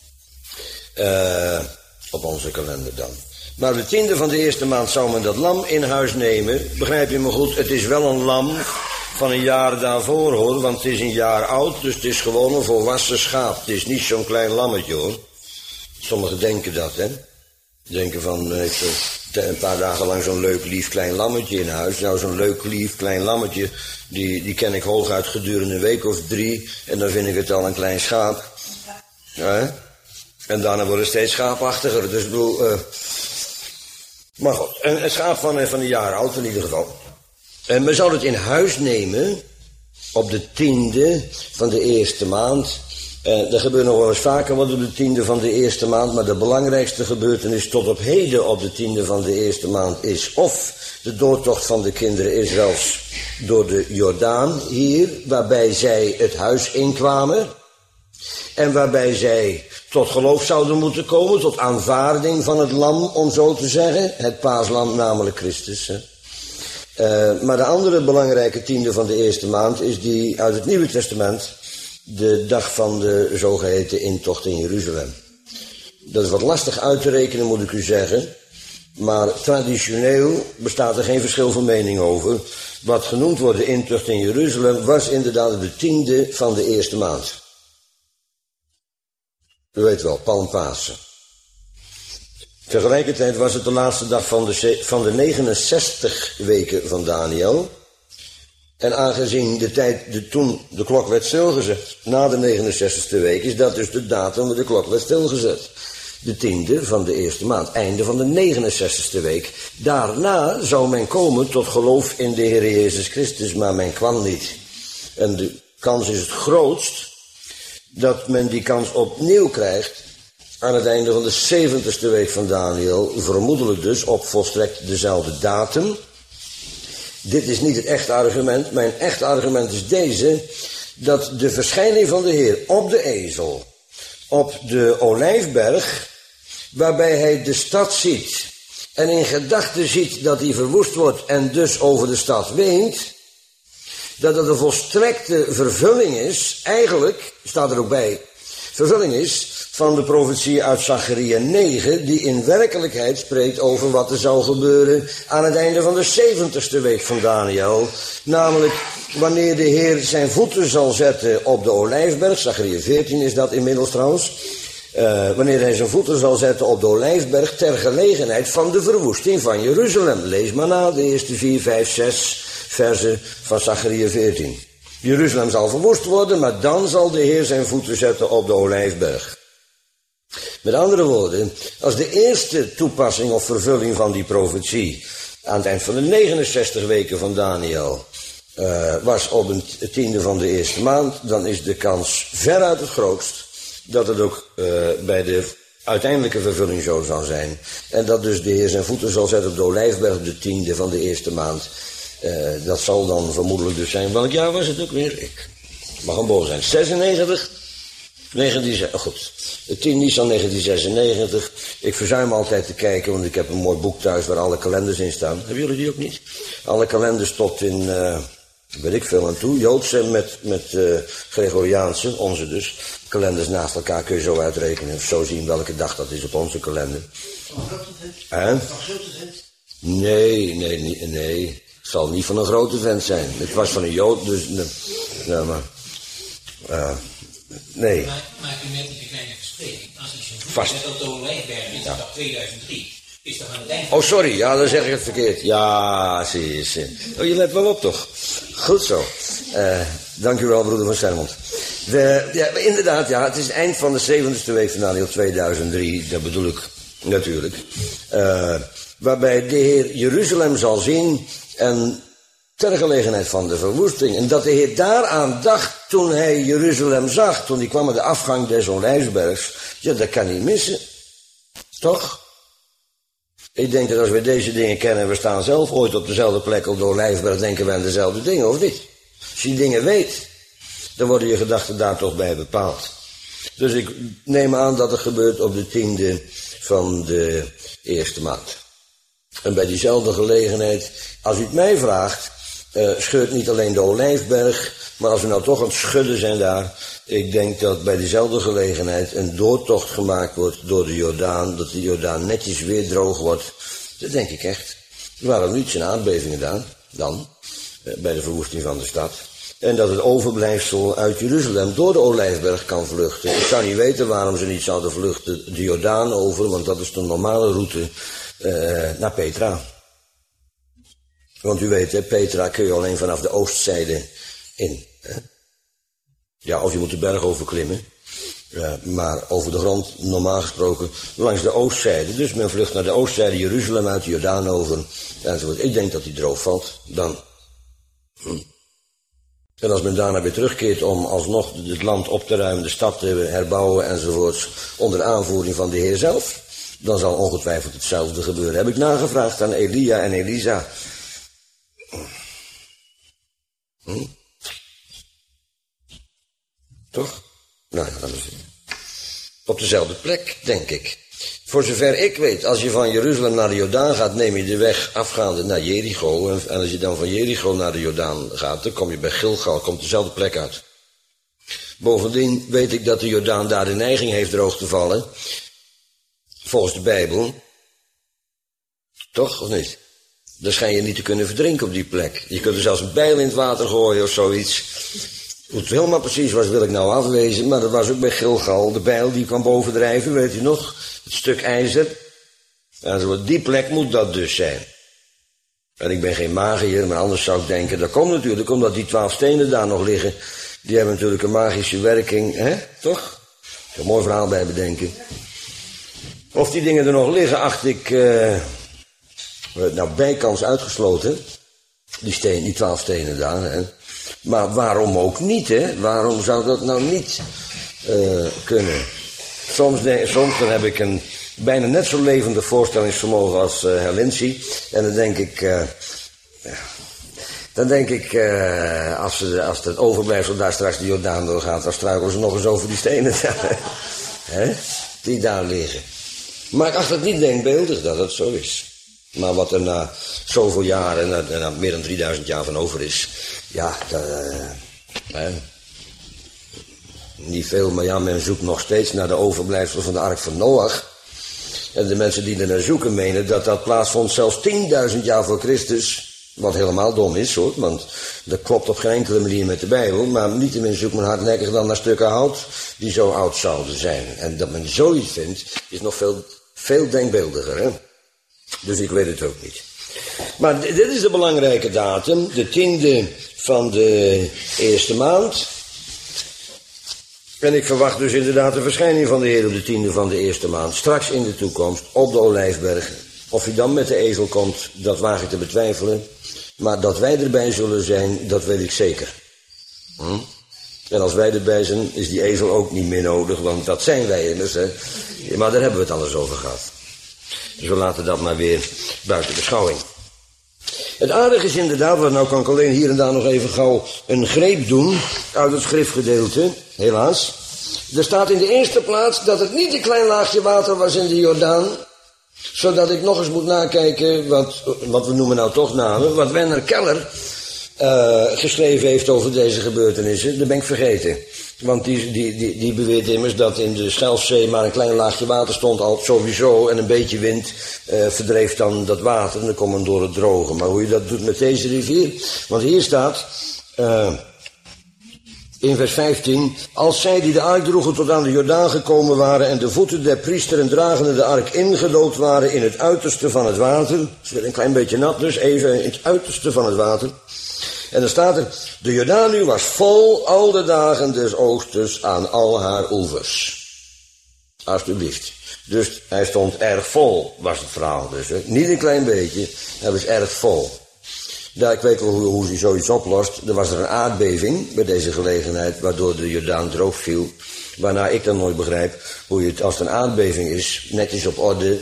Op onze kalender dan. Maar op de 10e van de eerste maand zou men dat lam in huis nemen, begrijp je me goed, het is wel een lam van een jaar daarvoor hoor, want het is een jaar oud, dus het is gewoon een volwassen schaap. Het is niet zo'n klein lammetje hoor. Sommigen denken dat, hè. Denken van, heeft een paar dagen lang zo'n leuk lief klein lammetje in huis. Nou, zo'n leuk lief klein lammetje, die ken ik hooguit gedurende een week of 3. En dan vind ik het al een klein schaap. Ja, en daarna wordt het steeds schaapachtiger. Dus ik bedoel, maar goed, een schaap van een jaar oud in ieder geval. En men zou het in huis nemen op de 10e van de eerste maand. Er gebeurt nog wel eens vaker wat op de 10e van de eerste maand, maar de belangrijkste gebeurtenis tot op heden op de 10e van de eerste maand is of de doortocht van de kinderen Israëls door de Jordaan hier, waarbij zij het huis inkwamen en waarbij zij tot geloof zouden moeten komen, tot aanvaarding van het lam, om zo te zeggen, het paaslam, namelijk Christus. Hè. Maar de andere belangrijke 10e van de eerste maand is die uit het Nieuwe Testament, de dag van de zogeheten intocht in Jeruzalem. Dat is wat lastig uit te rekenen, moet ik u zeggen. Maar traditioneel bestaat er geen verschil van mening over. Wat genoemd wordt de intocht in Jeruzalem was inderdaad de 10e van de eerste maand. U weet wel, Palmpasen. Tegelijkertijd was het de laatste dag van de 69 weken van Daniel. En aangezien toen de klok werd stilgezet, na de 69e week, is dat dus de datum waar de klok werd stilgezet. De 10e van de eerste maand, einde van de 69e week. Daarna zou men komen tot geloof in de Heer Jezus Christus, maar men kwam niet. En de kans is het grootst dat men die kans opnieuw krijgt aan het einde van de 70e week van Daniel, vermoedelijk dus op volstrekt dezelfde datum. Dit is niet het echte argument. Mijn echte argument is deze, dat de verschijning van de Heer op de ezel, op de Olijfberg, waarbij hij de stad ziet en in gedachten ziet dat die verwoest wordt en dus over de stad weent, dat het een volstrekte vervulling is, eigenlijk, staat er ook bij, vervulling is van de profetie uit Zacharia 9, die in werkelijkheid spreekt over wat er zal gebeuren aan het einde van de 70ste week van Daniel. Namelijk, wanneer de Heer zijn voeten zal zetten op de Olijfberg, Zacharia 14 is dat inmiddels trouwens, wanneer hij zijn voeten zal zetten op de Olijfberg ter gelegenheid van de verwoesting van Jeruzalem. Lees maar na, de eerste 4, 5, 6 versen van Zacharia 14. Jeruzalem zal verwoest worden, maar dan zal de Heer zijn voeten zetten op de Olijfberg. Met andere woorden, als de eerste toepassing of vervulling van die profetie aan het eind van de 69 weken van Daniel was op het tiende van de eerste maand, dan is de kans veruit het grootst dat het ook bij de uiteindelijke vervulling zo zal zijn. En dat dus de Heer zijn voeten zal zetten op de Olijfberg op de tiende van de eerste maand. Dat zal dan vermoedelijk dus zijn. Welk jaar was het ook weer? Ik mag een boos zijn. 96? 19, goed. Het 10 Nisan 1996. Ik verzuim altijd te kijken, want ik heb een mooi boek thuis waar alle kalenders in staan. Hebben jullie die ook niet? Alle kalenders tot in, weet ik veel aan toe. Joodse met Gregoriaanse, onze dus. Kalenders naast elkaar kun je zo uitrekenen. Of zo zien welke dag dat is op onze kalender. Nee. Het zal niet van een grote vent zijn. Het was van een Jood, dus... nee. Maar u met die kleine verspreking, als ik zo'n voet zet op de Olijfberg, dit is dat 2003, is toch aan het eind... Oh, sorry, ja, dan zeg ik het verkeerd. Ja, zie. Oh, je let wel op, toch? Goed zo. Dank u wel, broeder van Sermont. Inderdaad, ja, het is het eind van de 70ste week van Daniel 2003, dat bedoel ik natuurlijk. Waarbij de Heer Jeruzalem zal zien en ter gelegenheid van de verwoesting. En dat de Heer daaraan dacht toen hij Jeruzalem zag, toen hij kwam aan de afgang des Olijfbergs. Ja, dat kan niet missen. Toch? Ik denk dat als we deze dingen kennen en we staan zelf ooit op dezelfde plek op de Olijfberg, denken we aan dezelfde dingen, of niet? Als je die dingen weet, dan worden je gedachten daar toch bij bepaald. Dus ik neem aan dat het gebeurt op de tiende van de eerste maand. En bij diezelfde gelegenheid, als u het mij vraagt, scheurt niet alleen de Olijfberg, maar als we nou toch aan het schudden zijn daar, ik denk dat bij diezelfde gelegenheid een doortocht gemaakt wordt door de Jordaan, dat de Jordaan netjes weer droog wordt. Dat denk ik echt. Er waren niet zijn aardbevingen dan, bij de verwoesting van de stad. En dat het overblijfsel uit Jeruzalem door de Olijfberg kan vluchten. Ik zou niet weten waarom ze niet zouden vluchten de Jordaan over, want dat is de normale route naar Petra. Want u weet, hè, Petra kun je alleen vanaf de oostzijde in. Hè? Ja, of je moet de berg overklimmen. Maar over de grond, normaal gesproken, langs de oostzijde. Dus men vlucht naar de oostzijde, Jeruzalem uit de Jordaan over. Enzovoort. Ik denk dat die droog valt. Dan. En als men daarna weer terugkeert om alsnog het land op te ruimen, de stad te herbouwen enzovoorts, onder aanvoering van de Heer zelf, dan zal ongetwijfeld hetzelfde gebeuren. Heb ik nagevraagd aan Elia en Elisa. Toch? Nou ja, dat is op dezelfde plek, denk ik. Voor zover ik weet, als je van Jeruzalem naar de Jordaan gaat, neem je de weg afgaande naar Jericho. En als je dan van Jericho naar de Jordaan gaat, dan kom je bij Gilgal, komt dezelfde plek uit. Bovendien weet ik dat de Jordaan daar de neiging heeft droog te vallen. Volgens de Bijbel. Toch, of niet? Dan schijn je niet te kunnen verdrinken op die plek. Je kunt er zelfs een bijl in het water gooien of zoiets. Hoe het helemaal precies was, wil ik nou afwezen. Maar dat was ook bij Gilgal. De bijl die kwam bovendrijven, weet u nog? Het stuk ijzer. En die plek moet dat dus zijn. En ik ben geen magiër, maar anders zou ik denken, dat komt natuurlijk omdat die 12 stenen daar nog liggen. Die hebben natuurlijk een magische werking, hè? Toch? Ik heb een mooi verhaal bij bedenken. Of die dingen er nog liggen, acht ik, nou bijkans uitgesloten. Die 12 stenen daar, hè? Maar waarom ook niet, hè? Waarom zou dat nou niet kunnen? Soms dan heb ik een bijna net zo levendig voorstellingsvermogen als Herr Lindsay. En dan denk ik, als het overblijfsel daar straks de Jordaan doorgaat, dan struikelen ze nog eens over die stenen daar, hè? Die daar liggen. Maar ik acht het niet denkbeeldig dat het zo is. Maar wat er na zoveel jaren, na meer dan 3000 jaar van over is, ja, niet veel, maar ja, men zoekt nog steeds naar de overblijfselen van de ark van Noach. En de mensen die er naar zoeken menen dat plaatsvond zelfs 10.000 jaar voor Christus. Wat helemaal dom is, hoor, want dat klopt op geen enkele manier met de Bijbel. Maar niettemin zoekt men hardnekkig dan naar stukken hout die zo oud zouden zijn. En dat men zoiets vindt, is nog veel denkbeeldiger, hè. Dus ik weet het ook niet. Maar dit is de belangrijke datum, de 10e van de eerste maand. En ik verwacht dus inderdaad de verschijning van de Heer op de 10e van de eerste maand. Straks in de toekomst, op de Olijfberg. Of hij dan met de ezel komt, dat waag ik te betwijfelen. Maar dat wij erbij zullen zijn, dat weet ik zeker. En als wij erbij zijn, is die ezel ook niet meer nodig, want dat zijn wij immers, hè. Maar daar hebben we het alles over gehad. Dus we laten dat maar weer buiten beschouwing. Het aardige is inderdaad, want nou kan ik alleen hier en daar nog even gauw een greep doen uit het schriftgedeelte, helaas. Er staat in de eerste plaats dat het niet een klein laagje water was in de Jordaan, zodat ik nog eens moet nakijken, wat we noemen nou toch namen, wat Werner Keller geschreven heeft over deze gebeurtenissen, dat ben ik vergeten. Want die beweert immers dat in de Schelfzee maar een klein laagje water stond al sowieso en een beetje wind verdreef dan dat water en dan kon men door het drogen. Maar hoe je dat doet met deze rivier, want hier staat in vers 15, als zij die de ark droegen tot aan de Jordaan gekomen waren en de voeten der priesteren dragende de ark ingedoopt waren in het uiterste van het water, het is weer een klein beetje nat dus, even in het uiterste van het water. En dan staat er, de Jordaan nu was vol al de dagen des oogsters aan al haar oevers. Alsjeblieft. Dus hij stond erg vol, was het verhaal dus. Hè. Niet een klein beetje, hij was erg vol. Ja, ik weet wel hoe hij zoiets oplost. Er was er een aardbeving bij deze gelegenheid, waardoor de Jordaan droog viel. Waarna ik dan nooit begrijp hoe je het, als het een aardbeving is, netjes op orde,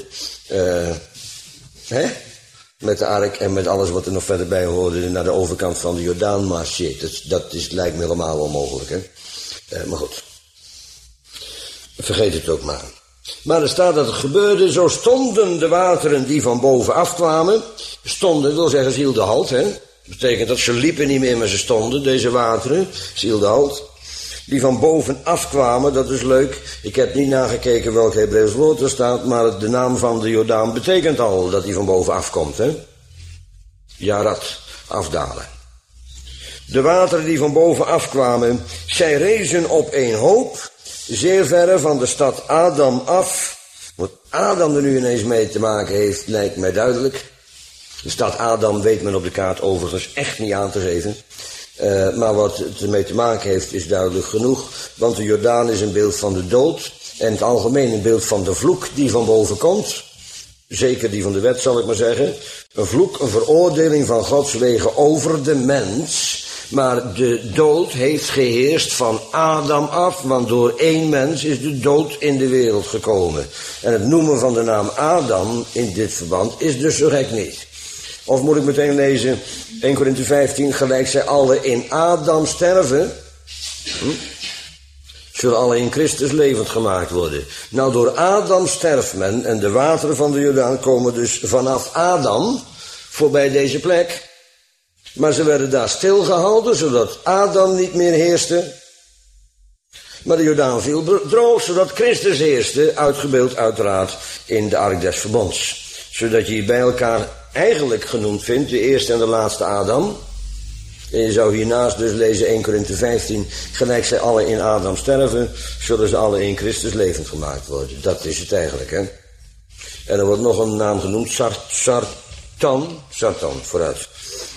met de ark en met alles wat er nog verder bij hoorde, naar de overkant van de Jordaan marcheert. Dat lijkt me helemaal onmogelijk, hè. Maar goed. Vergeet het ook maar. Maar er staat dat het gebeurde, zo stonden de wateren die van boven afkwamen. Stonden, wil zeggen, ze hielden halt, hè. Dat betekent dat ze liepen niet meer, maar ze stonden, deze wateren. Ze hielden halt. Die van boven afkwamen, dat is leuk. Ik heb niet nagekeken welk Hebreeuws woord er staat, maar de naam van de Jordaan betekent al dat hij van boven afkomt, hè. Jarat, afdalen. De wateren die van boven afkwamen, zij rezen op een hoop, zeer verre van de stad Adam af. Wat Adam er nu ineens mee te maken heeft, lijkt mij duidelijk. De stad Adam weet men op de kaart overigens echt niet aan te geven. Maar wat het ermee te maken heeft is duidelijk genoeg. Want de Jordaan is een beeld van de dood. En in het algemeen een beeld van de vloek die van boven komt. Zeker die van de wet zal ik maar zeggen. Een vloek, een veroordeling van Gods wegen over de mens. Maar de dood heeft geheerst van Adam af. Want door één mens is de dood in de wereld gekomen. En het noemen van de naam Adam in dit verband is dus zo gek niet. Of moet ik meteen lezen, 1 Korinthe 15, gelijk zij alle in Adam sterven, zullen alle in Christus levend gemaakt worden. Nou, door Adam sterft men en de wateren van de Jordaan komen dus vanaf Adam voorbij deze plek. Maar ze werden daar stilgehouden, zodat Adam niet meer heerste. Maar de Jordaan viel droog, zodat Christus heerste, uitgebeeld uiteraard in de ark des verbonds. Zodat je hier bij elkaar eigenlijk genoemd vindt, de eerste en de laatste Adam. En je zou hiernaast dus lezen 1 Korinthe 15, gelijk zij alle in Adam sterven, zullen ze alle in Christus levend gemaakt worden. Dat is het eigenlijk, hè. En er wordt nog een naam genoemd, Sartan, vooruit.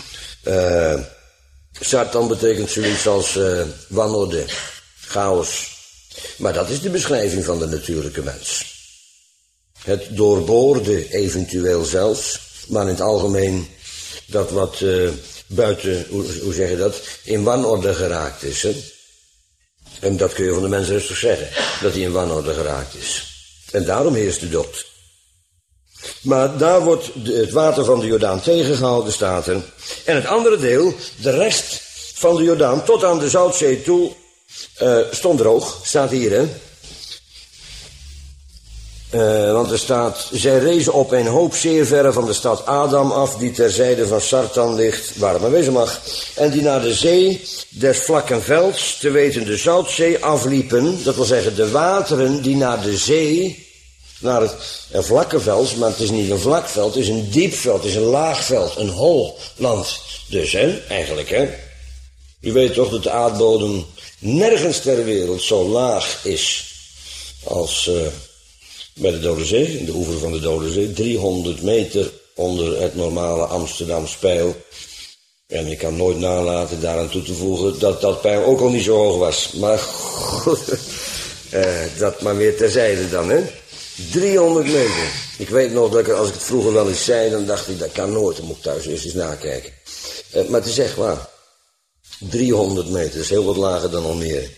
Sartan betekent zoiets als wanorde, chaos. Maar dat is de beschrijving van de natuurlijke mens. Het doorboorde eventueel zelfs, maar in het algemeen dat wat buiten, hoe zeg je dat, in wanorde geraakt is. Hè? En dat kun je van de mens rustig zeggen, dat hij in wanorde geraakt is. En daarom heerst de dood. Maar daar wordt het water van de Jordaan tegengehouden, staat er. En het andere deel, de rest van de Jordaan, tot aan de Zoutzee toe, stond droog, staat hier, hè. Want er staat, zij rezen op een hoop zeer verre van de stad Adam af, die ter zijde van Sartan ligt, waar het maar wezen mag, en die naar de zee des vlakken velds, te weten de Zoutzee, afliepen. Dat wil zeggen, de wateren die naar de zee, naar het vlakke veld, maar het is niet een vlak veld, het is een diep veld, het is een laag veld, een hol land. Dus, eigenlijk, U weet toch dat de aardbodem nergens ter wereld zo laag is als bij de Dode Zee, in de oever van de Dode Zee, 300 meter onder het normale Amsterdamse peil. En ik kan nooit nalaten daaraan toe te voegen dat dat peil ook al niet zo hoog was. Maar goed, dat maar weer terzijde dan, 300 meter. Ik weet nog dat als ik het vroeger wel eens zei, dan dacht ik, dat kan nooit, dan moet ik thuis eerst eens nakijken. Maar het is echt waar. 300 meter, dat is heel wat lager dan Almere.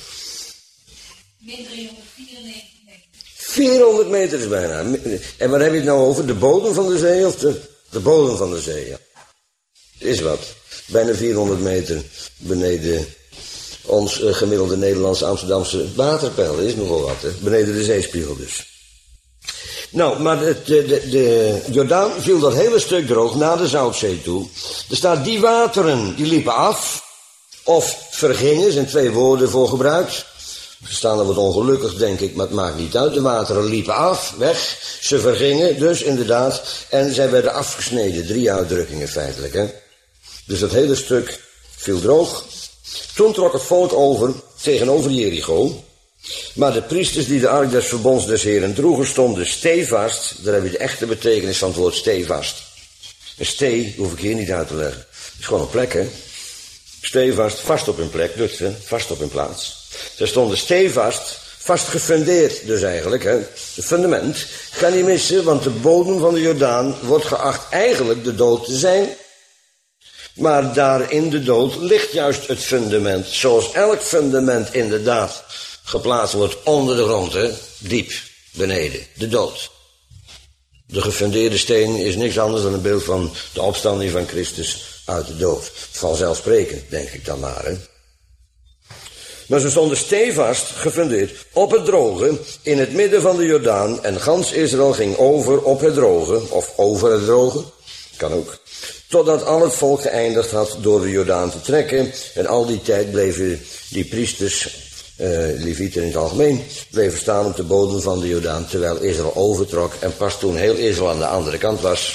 Min 394 meter. 400 meter is bijna. En waar heb je het nou over? De bodem van de zee of de bodem van de zee? Ja. Is wat. Bijna 400 meter beneden ons gemiddelde Nederlandse Amsterdamse waterpeil. Is nogal wat, beneden de zeespiegel dus. Nou, maar de Jordaan viel dat hele stuk droog naar de Zoutzee toe. Er staat, die wateren, die liepen af, of vergingen, zijn 2 woorden voor gebruikt. Ze staan er wat ongelukkig, denk ik, maar het maakt niet uit. De wateren liepen af, weg, ze vergingen, dus inderdaad, en zij werden afgesneden. 3 uitdrukkingen feitelijk, Dus dat hele stuk viel droog. Toen trok het volk over tegenover Jericho. Maar de priesters die de ark des verbonds des Heren droegen, stonden stevast. Daar heb je de echte betekenis van het woord stevast. Een stee hoef ik hier niet uit te leggen. Het is gewoon een plek, Stevast, vast op hun plek, dus, vast op hun plaats. Ze stonden stevast, vast gefundeerd dus eigenlijk, Het fundament kan niet missen, want de bodem van de Jordaan wordt geacht eigenlijk de dood te zijn. Maar daar in de dood ligt juist het fundament, zoals elk fundament inderdaad geplaatst wordt onder de grond, diep beneden, de dood. De gefundeerde steen is niks anders dan een beeld van de opstanding van Christus uit de dood. Vanzelfsprekend, denk ik dan maar, Maar ze stonden stevast gefundeerd op het droge, in het midden van de Jordaan, en gans Israël ging over op het droge, of over het droge, kan ook, totdat al het volk geëindigd had door de Jordaan te trekken, en al die tijd bleven die priesters, Levieten in het algemeen, bleven staan op de bodem van de Jordaan, terwijl Israël overtrok, en pas toen heel Israël aan de andere kant was,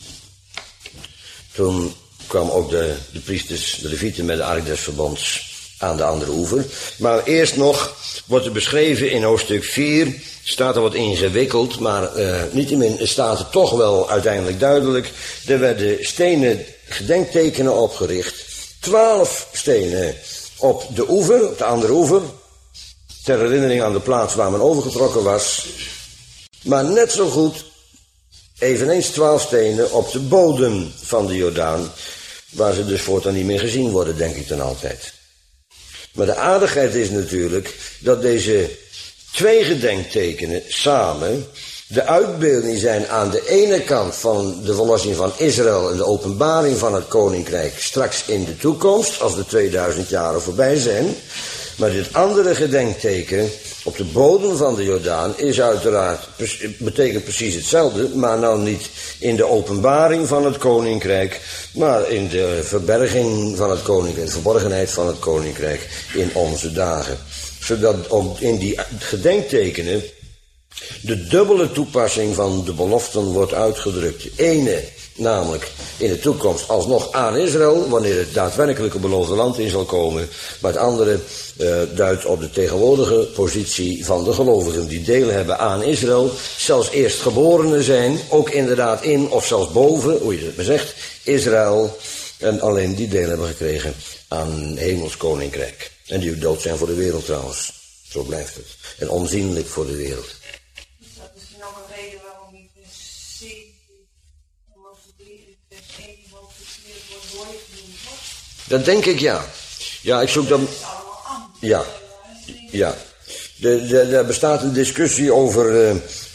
toen kwamen ook de priesters, de Levieten met de ark des verbonds aan de andere oever. Maar eerst nog wordt er beschreven in hoofdstuk 4, staat er wat ingewikkeld, maar niettemin staat er toch wel uiteindelijk duidelijk. Er werden stenen gedenktekenen opgericht, 12 stenen op de oever, op de andere oever, ter herinnering aan de plaats waar men overgetrokken was. Maar net zo goed, eveneens 12 stenen op de bodem van de Jordaan, waar ze dus voortaan niet meer gezien worden, denk ik dan altijd. Maar de aardigheid is natuurlijk dat deze 2 gedenktekenen samen de uitbeelding zijn aan de ene kant van de verlossing van Israël en de openbaring van het koninkrijk straks in de toekomst, als de 2000 jaren voorbij zijn. Maar dit andere gedenkteken op de bodem van de Jordaan is uiteraard, betekent precies hetzelfde, maar nou niet in de openbaring van het koninkrijk, maar in de verberging van het koninkrijk, de verborgenheid van het koninkrijk in onze dagen. Zodat ook in die gedenktekenen de dubbele toepassing van de beloften wordt uitgedrukt. De ene namelijk in de toekomst alsnog aan Israël, wanneer het daadwerkelijke beloofde land in zal komen. Maar het andere duidt op de tegenwoordige positie van de gelovigen die deel hebben aan Israël. Zelfs eerstgeborenen zijn, ook inderdaad in of zelfs boven, hoe je het maar zegt, Israël. En alleen die deel hebben gekregen aan hemels koninkrijk. En die ook dood zijn voor de wereld trouwens. Zo blijft het. En onzienlijk voor de wereld. Dus dat is nog een reden waarom niet de 17, hoofdstuk 3, vers 1, hoofdstuk 4 wordt doorgenoemd wordt. Dat denk ik, ja. Ja, ik zoek dan. Dat is allemaal anders. Ja. Ja. Er bestaat een discussie over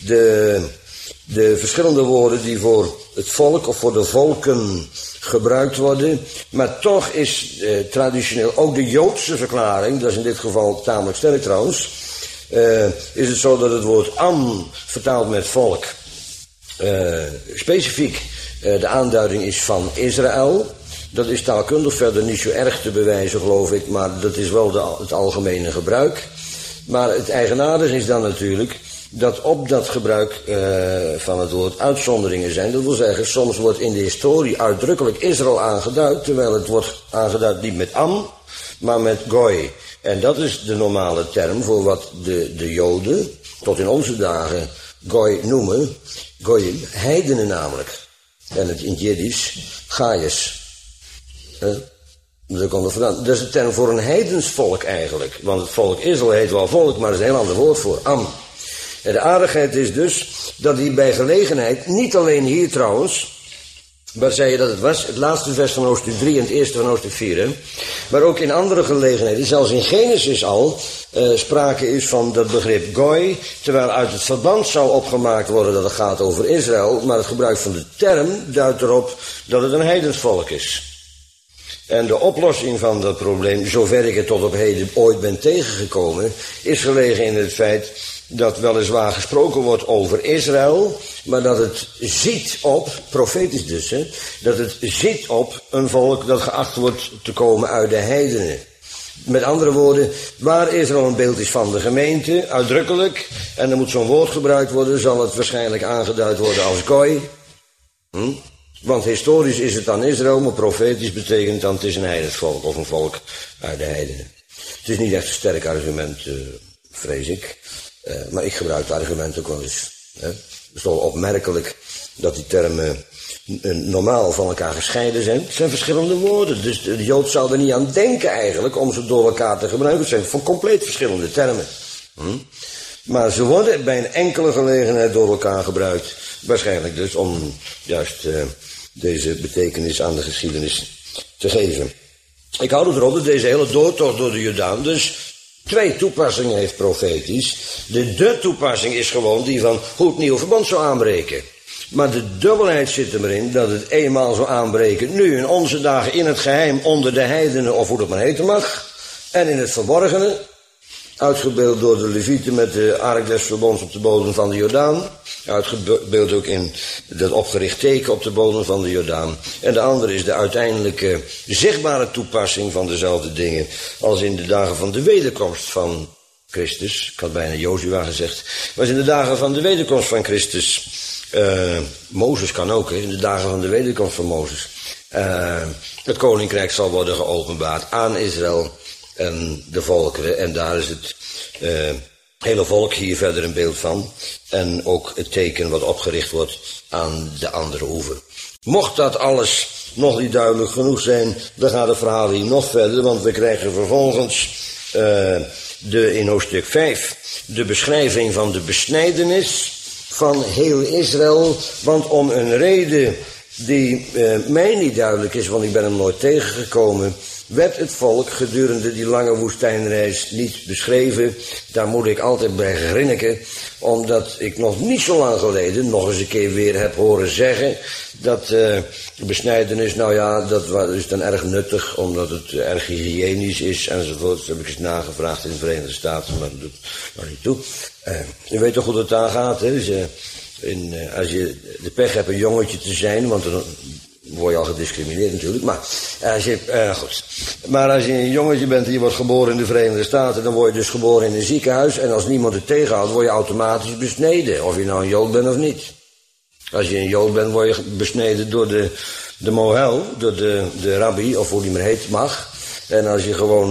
de verschillende woorden die voor het volk of voor de volken gebruikt worden. Maar toch is traditioneel ook de Joodse verklaring, dat is in dit geval tamelijk sterk trouwens, is het zo dat het woord am, vertaald met volk, specifiek de aanduiding is van Israël. Dat is taalkundig verder niet zo erg te bewijzen, geloof ik, maar dat is wel het algemene gebruik. Maar het eigenaardige is dan natuurlijk dat op dat gebruik van het woord uitzonderingen zijn. Dat wil zeggen, soms wordt in de historie uitdrukkelijk Israël aangeduid, terwijl het wordt aangeduid niet met am, maar met goy. En dat is de normale term voor wat de Joden tot in onze dagen goy noemen. Goyim, heidenen namelijk. En het in het Jiddisch, Gaius. Dat komt er vandaan. Dat is de term voor een heidensvolk eigenlijk. Want het volk Israël heet wel volk, maar er is een heel ander woord voor, am. En de aardigheid is dus dat hij bij gelegenheid, niet alleen hier trouwens, waar zei je dat het was? Het laatste vers van hoofdstuk 3 en het eerste van hoofdstuk 4. Hè? Maar ook in andere gelegenheden, zelfs in Genesis al, sprake is van dat begrip goy, terwijl uit het verband zou opgemaakt worden dat het gaat over Israël, maar het gebruik van de term duidt erop dat het een heidensvolk is. En de oplossing van dat probleem, zover ik het tot op heden ooit ben tegengekomen, is gelegen in het feit dat weliswaar gesproken wordt over Israël, maar dat het ziet op, profetisch dus, hè, dat het ziet op een volk dat geacht wordt te komen uit de heidenen. Met andere woorden, waar Israël een beeld is van de gemeente, uitdrukkelijk, en er moet zo'n woord gebruikt worden, zal het waarschijnlijk aangeduid worden als goy. Want historisch is het dan Israël, maar profetisch betekent dan het is een heidensvolk of een volk uit de heidenen. Het is niet echt een sterk argument, vrees ik. Maar ik gebruik het argument ook wel eens. Hè. Het is toch opmerkelijk dat die termen normaal van elkaar gescheiden zijn. Het zijn verschillende woorden, dus de Jood zou er niet aan denken eigenlijk om ze door elkaar te gebruiken. Het zijn van compleet verschillende termen. Maar ze worden bij een enkele gelegenheid door elkaar gebruikt. Waarschijnlijk dus om juist deze betekenis aan de geschiedenis te geven. Ik hou erop dat deze hele doortocht door de Jordaan dus 2 toepassingen heeft profetisch. De toepassing is gewoon die van hoe het nieuwe verband zou aanbreken. Maar de dubbelheid zit erin dat het eenmaal zou aanbreken, nu in onze dagen in het geheim onder de heidenen of hoe dat maar heten mag. En in het verborgene, uitgebeeld door de Levieten met de ark des verbonds op de bodem van de Jordaan. Uitgebeeld ook in dat opgericht teken op de bodem van de Jordaan. En de andere is de uiteindelijke zichtbare toepassing van dezelfde dingen als in de dagen van de wederkomst van Christus. Ik had bijna Jozua gezegd. Maar in de dagen van de wederkomst van Christus. Mozes kan ook, hè, in de dagen van de wederkomst van Mozes. Het koninkrijk zal worden geopenbaard aan Israël en de volkeren. En daar is het hele volk hier verder een beeld van. En ook het teken wat opgericht wordt aan de andere oever. Mocht dat alles nog niet duidelijk genoeg zijn, dan gaat het verhaal hier nog verder. Want we krijgen vervolgens in hoofdstuk 5 de beschrijving van de besnijdenis van heel Israël. Want om een reden die mij niet duidelijk is, want ik ben hem nooit tegengekomen, werd het volk gedurende die lange woestijnreis niet beschreven. Daar moet ik altijd bij grinniken, omdat ik nog niet zo lang geleden nog eens een keer weer heb horen zeggen dat de besnijdenis, nou ja, dat is dan erg nuttig, omdat het erg hygiënisch is enzovoort. Dat heb ik eens nagevraagd in de Verenigde Staten, maar dat doet er niet toe. Je weet toch hoe het daar gaat, hè? Als je de pech hebt een jongetje te zijn, want dan word je al gediscrimineerd natuurlijk, maar als je een jongetje bent en je wordt geboren in de Verenigde Staten, dan word je dus geboren in een ziekenhuis en als niemand het tegenhoudt, word je automatisch besneden, of je nou een Jood bent of niet. Als je een Jood bent, word je besneden door de mohel, door de rabbi, of hoe die maar heet, mag. En als je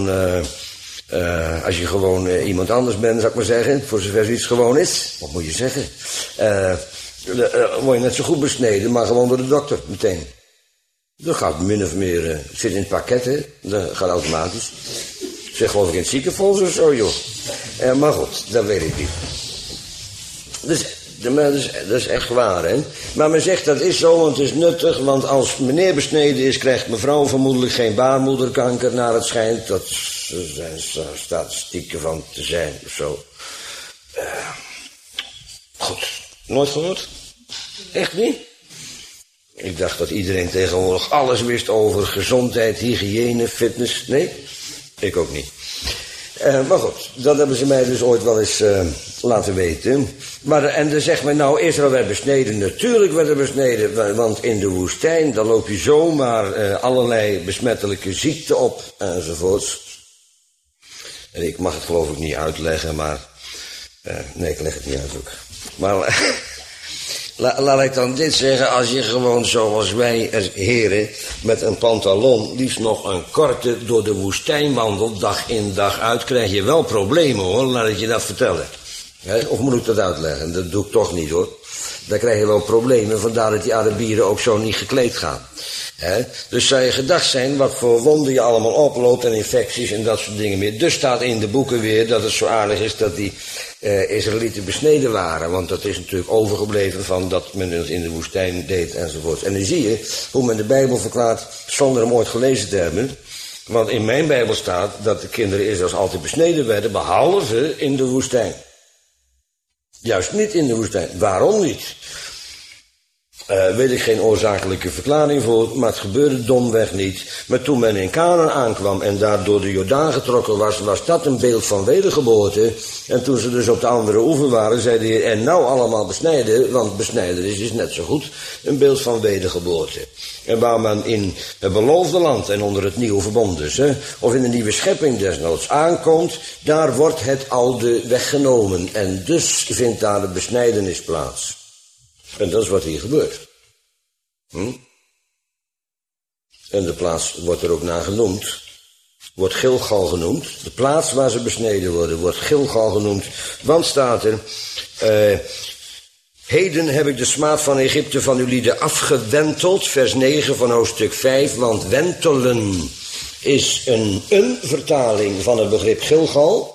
gewoon iemand anders bent, zou ik maar zeggen, voor zover zoiets gewoon is, wat moet je zeggen, word je net zo goed besneden, maar gewoon door de dokter, meteen. Dat gaat min of meer, zit in het pakket, hè, dat gaat automatisch. Zeg geloof ik in het ziekenfonds of zo, joh. Maar goed, dat weet ik niet. Dat is echt waar, hè. Maar men zegt dat is zo, want het is nuttig, want als meneer besneden is, krijgt mevrouw vermoedelijk geen baarmoederkanker, naar het schijnt. Dat zijn statistieken van te zijn, of zo. Goed, nooit gehoord? Echt niet? Ik dacht dat iedereen tegenwoordig alles wist over gezondheid, hygiëne, fitness. Nee, ik ook niet. Maar goed, dat hebben ze mij dus ooit wel eens laten weten. En dan zegt men, nou, Israël werd besneden. Natuurlijk werd er besneden, want in de woestijn, dan loop je zomaar allerlei besmettelijke ziekten op, enzovoorts. En ik mag het geloof ik niet uitleggen, maar... nee, ik leg het niet uit ook. Maar laat ik dan dit zeggen, als je gewoon zoals wij als heren met een pantalon, liefst nog een korte, door de woestijn wandelt, dag in dag uit, krijg je wel problemen hoor, laat ik je dat vertellen. Of moet ik dat uitleggen? Dat doe ik toch niet hoor. Dan krijg je wel problemen, vandaar dat die Arabieren ook zo niet gekleed gaan. Dus zou je gedacht zijn wat voor wonden je allemaal oploopt en infecties en dat soort dingen meer. Dus staat in de boeken weer dat het zo aardig is dat die Israëlieten besneden waren. Want dat is natuurlijk overgebleven van dat men het in de woestijn deed enzovoort. En dan zie je hoe men de Bijbel verklaart zonder hem ooit gelezen te hebben. Want in mijn Bijbel staat dat de kinderen Israëls altijd besneden werden, behalve in de woestijn. Juist niet in de woestijn. Waarom niet? Weet ik geen oorzakelijke verklaring voor, maar het gebeurde domweg niet. Maar toen men in Canaan aankwam en daar door de Jordaan getrokken was, was dat een beeld van wedergeboorte. En toen ze dus op de andere oever waren, zei de Heer, en nou allemaal besnijden, want besnijden is net zo goed een beeld van wedergeboorte. En waar men in het beloofde land en onder het nieuwe verbond dus, of in de nieuwe schepping desnoods aankomt, daar wordt het oude weggenomen. En dus vindt daar de besnijdenis plaats. En dat is wat hier gebeurt. En de plaats wordt er ook naar genoemd. Wordt Gilgal genoemd. De plaats waar ze besneden worden wordt Gilgal genoemd. Want staat er... heden heb ik de smaad van Egypte van uw lieden afgewenteld. Vers 9 van hoofdstuk 5. Want wentelen is een vertaling van het begrip Gilgal.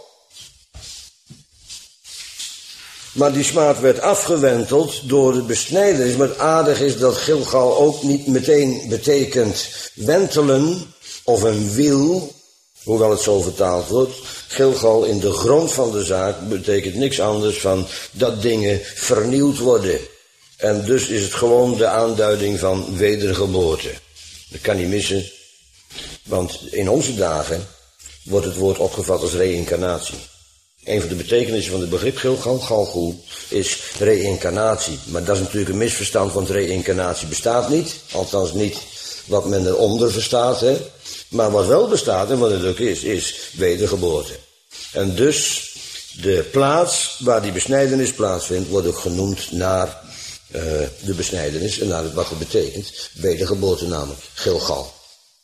Maar die smaad werd afgewenteld door de besnijdenis. Maar het aardige is dat Gilgal ook niet meteen betekent wentelen of een wiel, hoewel het zo vertaald wordt. Gilgal in de grond van de zaak betekent niks anders van dat dingen vernieuwd worden. En dus is het gewoon de aanduiding van wedergeboorte. Dat kan niet missen, want in onze dagen wordt het woord opgevat als reïncarnatie. Een van de betekenissen van het begrip Gilgal, Galgoel, is reïncarnatie. Maar dat is natuurlijk een misverstand, want reïncarnatie bestaat niet. Althans niet wat men eronder verstaat. Hè. Maar wat wel bestaat, en wat het ook is wedergeboorte. En dus de plaats waar die besnijdenis plaatsvindt, wordt ook genoemd naar de besnijdenis. En naar wat het betekent, wedergeboorte namelijk, Gilgal.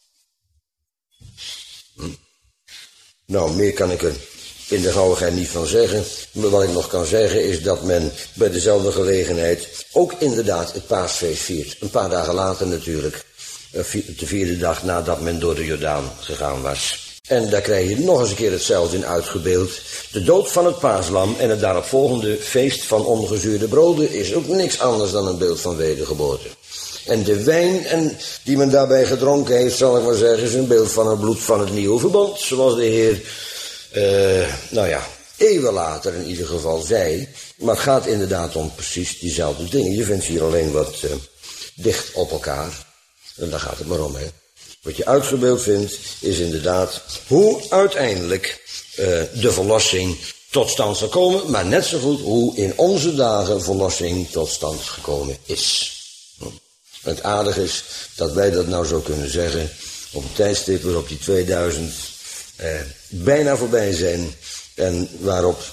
Nou, meer kan ik er in de gauwigheid niet van zeggen. Maar wat ik nog kan zeggen is dat men bij dezelfde gelegenheid ook inderdaad het paasfeest viert. Een paar dagen later natuurlijk. De vierde dag nadat men door de Jordaan gegaan was. En daar krijg je nog eens een keer hetzelfde in uitgebeeld. De dood van het paaslam en het daaropvolgende feest van ongezuurde broden is ook niks anders dan een beeld van wedergeboorte. En de wijn die men daarbij gedronken heeft, zal ik maar zeggen, is een beeld van het bloed van het nieuwe verbond. Zoals de Heer, eeuwen later in ieder geval zei. Maar het gaat inderdaad om precies diezelfde dingen. Je vindt ze hier alleen wat dicht op elkaar. En daar gaat het maar om, hè. Wat je uitgebeeld vindt, is inderdaad hoe uiteindelijk de verlossing tot stand zal komen. Maar net zo goed hoe in onze dagen verlossing tot stand gekomen is. Het aardige is dat wij dat nou zo kunnen zeggen op een tijdstip waarop die 2000 bijna voorbij zijn. En waarop,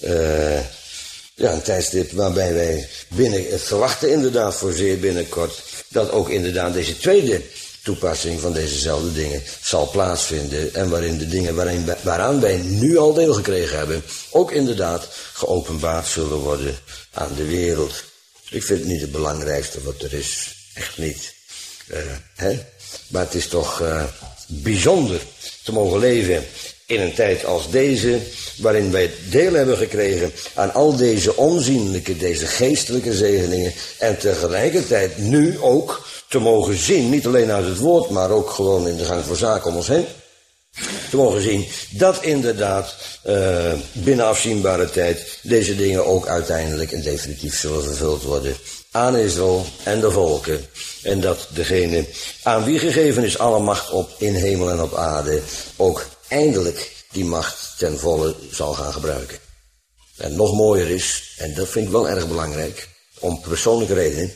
een tijdstip waarbij wij verwachten inderdaad voor zeer binnenkort dat ook inderdaad deze tweede toepassing van dezezelfde dingen zal plaatsvinden. En waarin de dingen waaraan wij nu al deel gekregen hebben, ook inderdaad geopenbaard zullen worden aan de wereld. Ik vind het niet het belangrijkste wat er is. Echt niet. Maar het is toch bijzonder te mogen leven in een tijd als deze, waarin wij deel hebben gekregen aan al deze onzienlijke, deze geestelijke zegeningen, en tegelijkertijd nu ook te mogen zien, niet alleen uit het woord, maar ook gewoon in de gang van zaken om ons heen, te mogen zien dat inderdaad binnen afzienbare tijd deze dingen ook uiteindelijk en definitief zullen vervuld worden aan Israël en de volken. En dat degene aan wie gegeven is alle macht op in hemel en op aarde ook eindelijk die macht ten volle zal gaan gebruiken. En nog mooier is, en dat vind ik wel erg belangrijk, om persoonlijke redenen,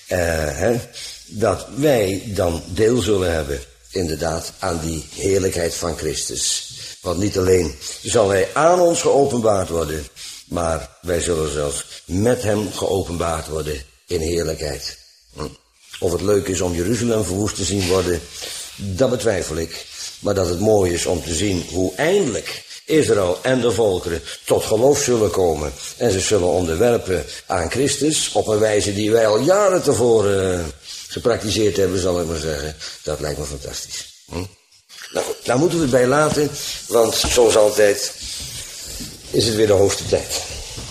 dat wij dan deel zullen hebben, inderdaad, aan die heerlijkheid van Christus. Want niet alleen zal hij aan ons geopenbaard worden, maar wij zullen zelfs met hem geopenbaard worden in heerlijkheid. Of het leuk is om Jeruzalem verwoest te zien worden, dat betwijfel ik. Maar dat het mooi is om te zien hoe eindelijk Israël en de volkeren tot geloof zullen komen. En ze zullen onderwerpen aan Christus op een wijze die wij al jaren tevoren gepraktiseerd hebben, zal ik maar zeggen. Dat lijkt me fantastisch. Nou goed, daar moeten we het bij laten, want zoals altijd is het weer de hoogste tijd.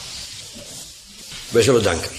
Wij zullen danken.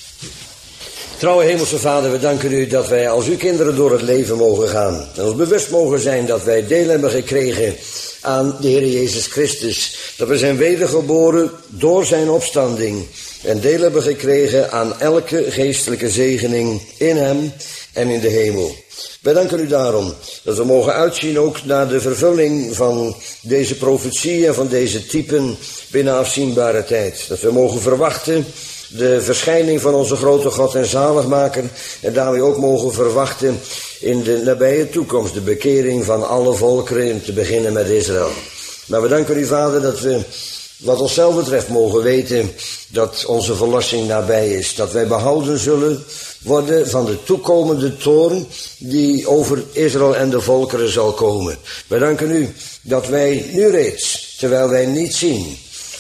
Trouwe Hemelse Vader, we danken u dat wij als uw kinderen door het leven mogen gaan. En ons bewust mogen zijn dat wij deel hebben gekregen aan de Heer Jezus Christus. Dat we zijn wedergeboren door zijn opstanding. En deel hebben gekregen aan elke geestelijke zegening in hem en in de hemel. Wij danken u daarom dat we mogen uitzien ook naar de vervulling van deze profetie en van deze typen binnen afzienbare tijd. Dat we mogen verwachten de verschijning van onze grote God en zaligmaker en daarmee ook mogen verwachten in de nabije toekomst de bekering van alle volkeren, te beginnen met Israël. Maar we danken u, Vader, dat we wat onszelf betreft mogen weten dat onze verlossing nabij is. Dat wij behouden zullen worden van de toekomende toorn die over Israël en de volkeren zal komen. Wij danken u dat wij nu reeds, terwijl wij niet zien,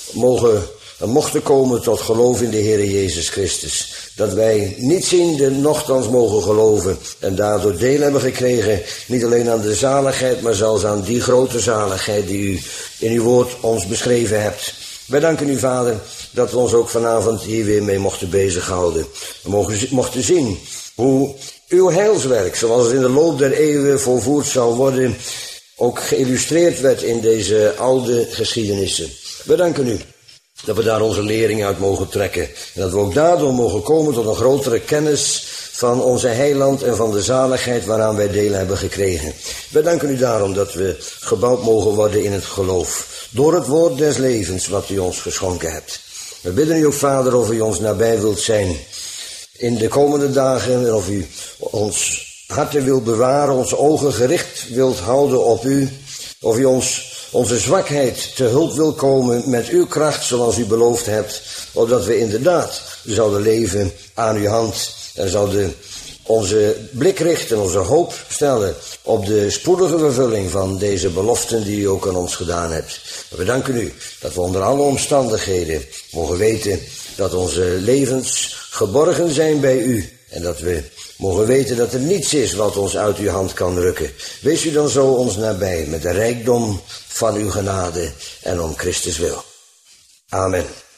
mochten komen tot geloof in de Heer Jezus Christus. Dat wij niet ziende nochtans mogen geloven en daardoor deel hebben gekregen, niet alleen aan de zaligheid, maar zelfs aan die grote zaligheid die u in uw woord ons beschreven hebt. Wij danken u, Vader, dat we ons ook vanavond hier weer mee mochten bezighouden. We mochten zien hoe uw heilswerk, zoals het in de loop der eeuwen volvoerd zal worden, ook geïllustreerd werd in deze oude geschiedenissen. We danken u dat we daar onze lering uit mogen trekken. En dat we ook daardoor mogen komen tot een grotere kennis van onze heiland en van de zaligheid waaraan wij deel hebben gekregen. Wij danken u daarom dat we gebouwd mogen worden in het geloof. Door het woord des levens wat u ons geschonken hebt. We bidden u ook, Vader, of u ons nabij wilt zijn in de komende dagen. En of u ons harten wilt bewaren, onze ogen gericht wilt houden op u. Of u onze zwakheid te hulp wil komen met uw kracht zoals u beloofd hebt. Opdat we inderdaad zouden leven aan uw hand. En zouden onze blik richten, onze hoop stellen op de spoedige vervulling van deze beloften die u ook aan ons gedaan hebt. We danken u dat we onder alle omstandigheden mogen weten dat onze levens geborgen zijn bij u. En dat we mogen weten dat er niets is wat ons uit uw hand kan rukken. Wees u dan zo ons nabij met de rijkdom van uw genade en om Christus wil. Amen.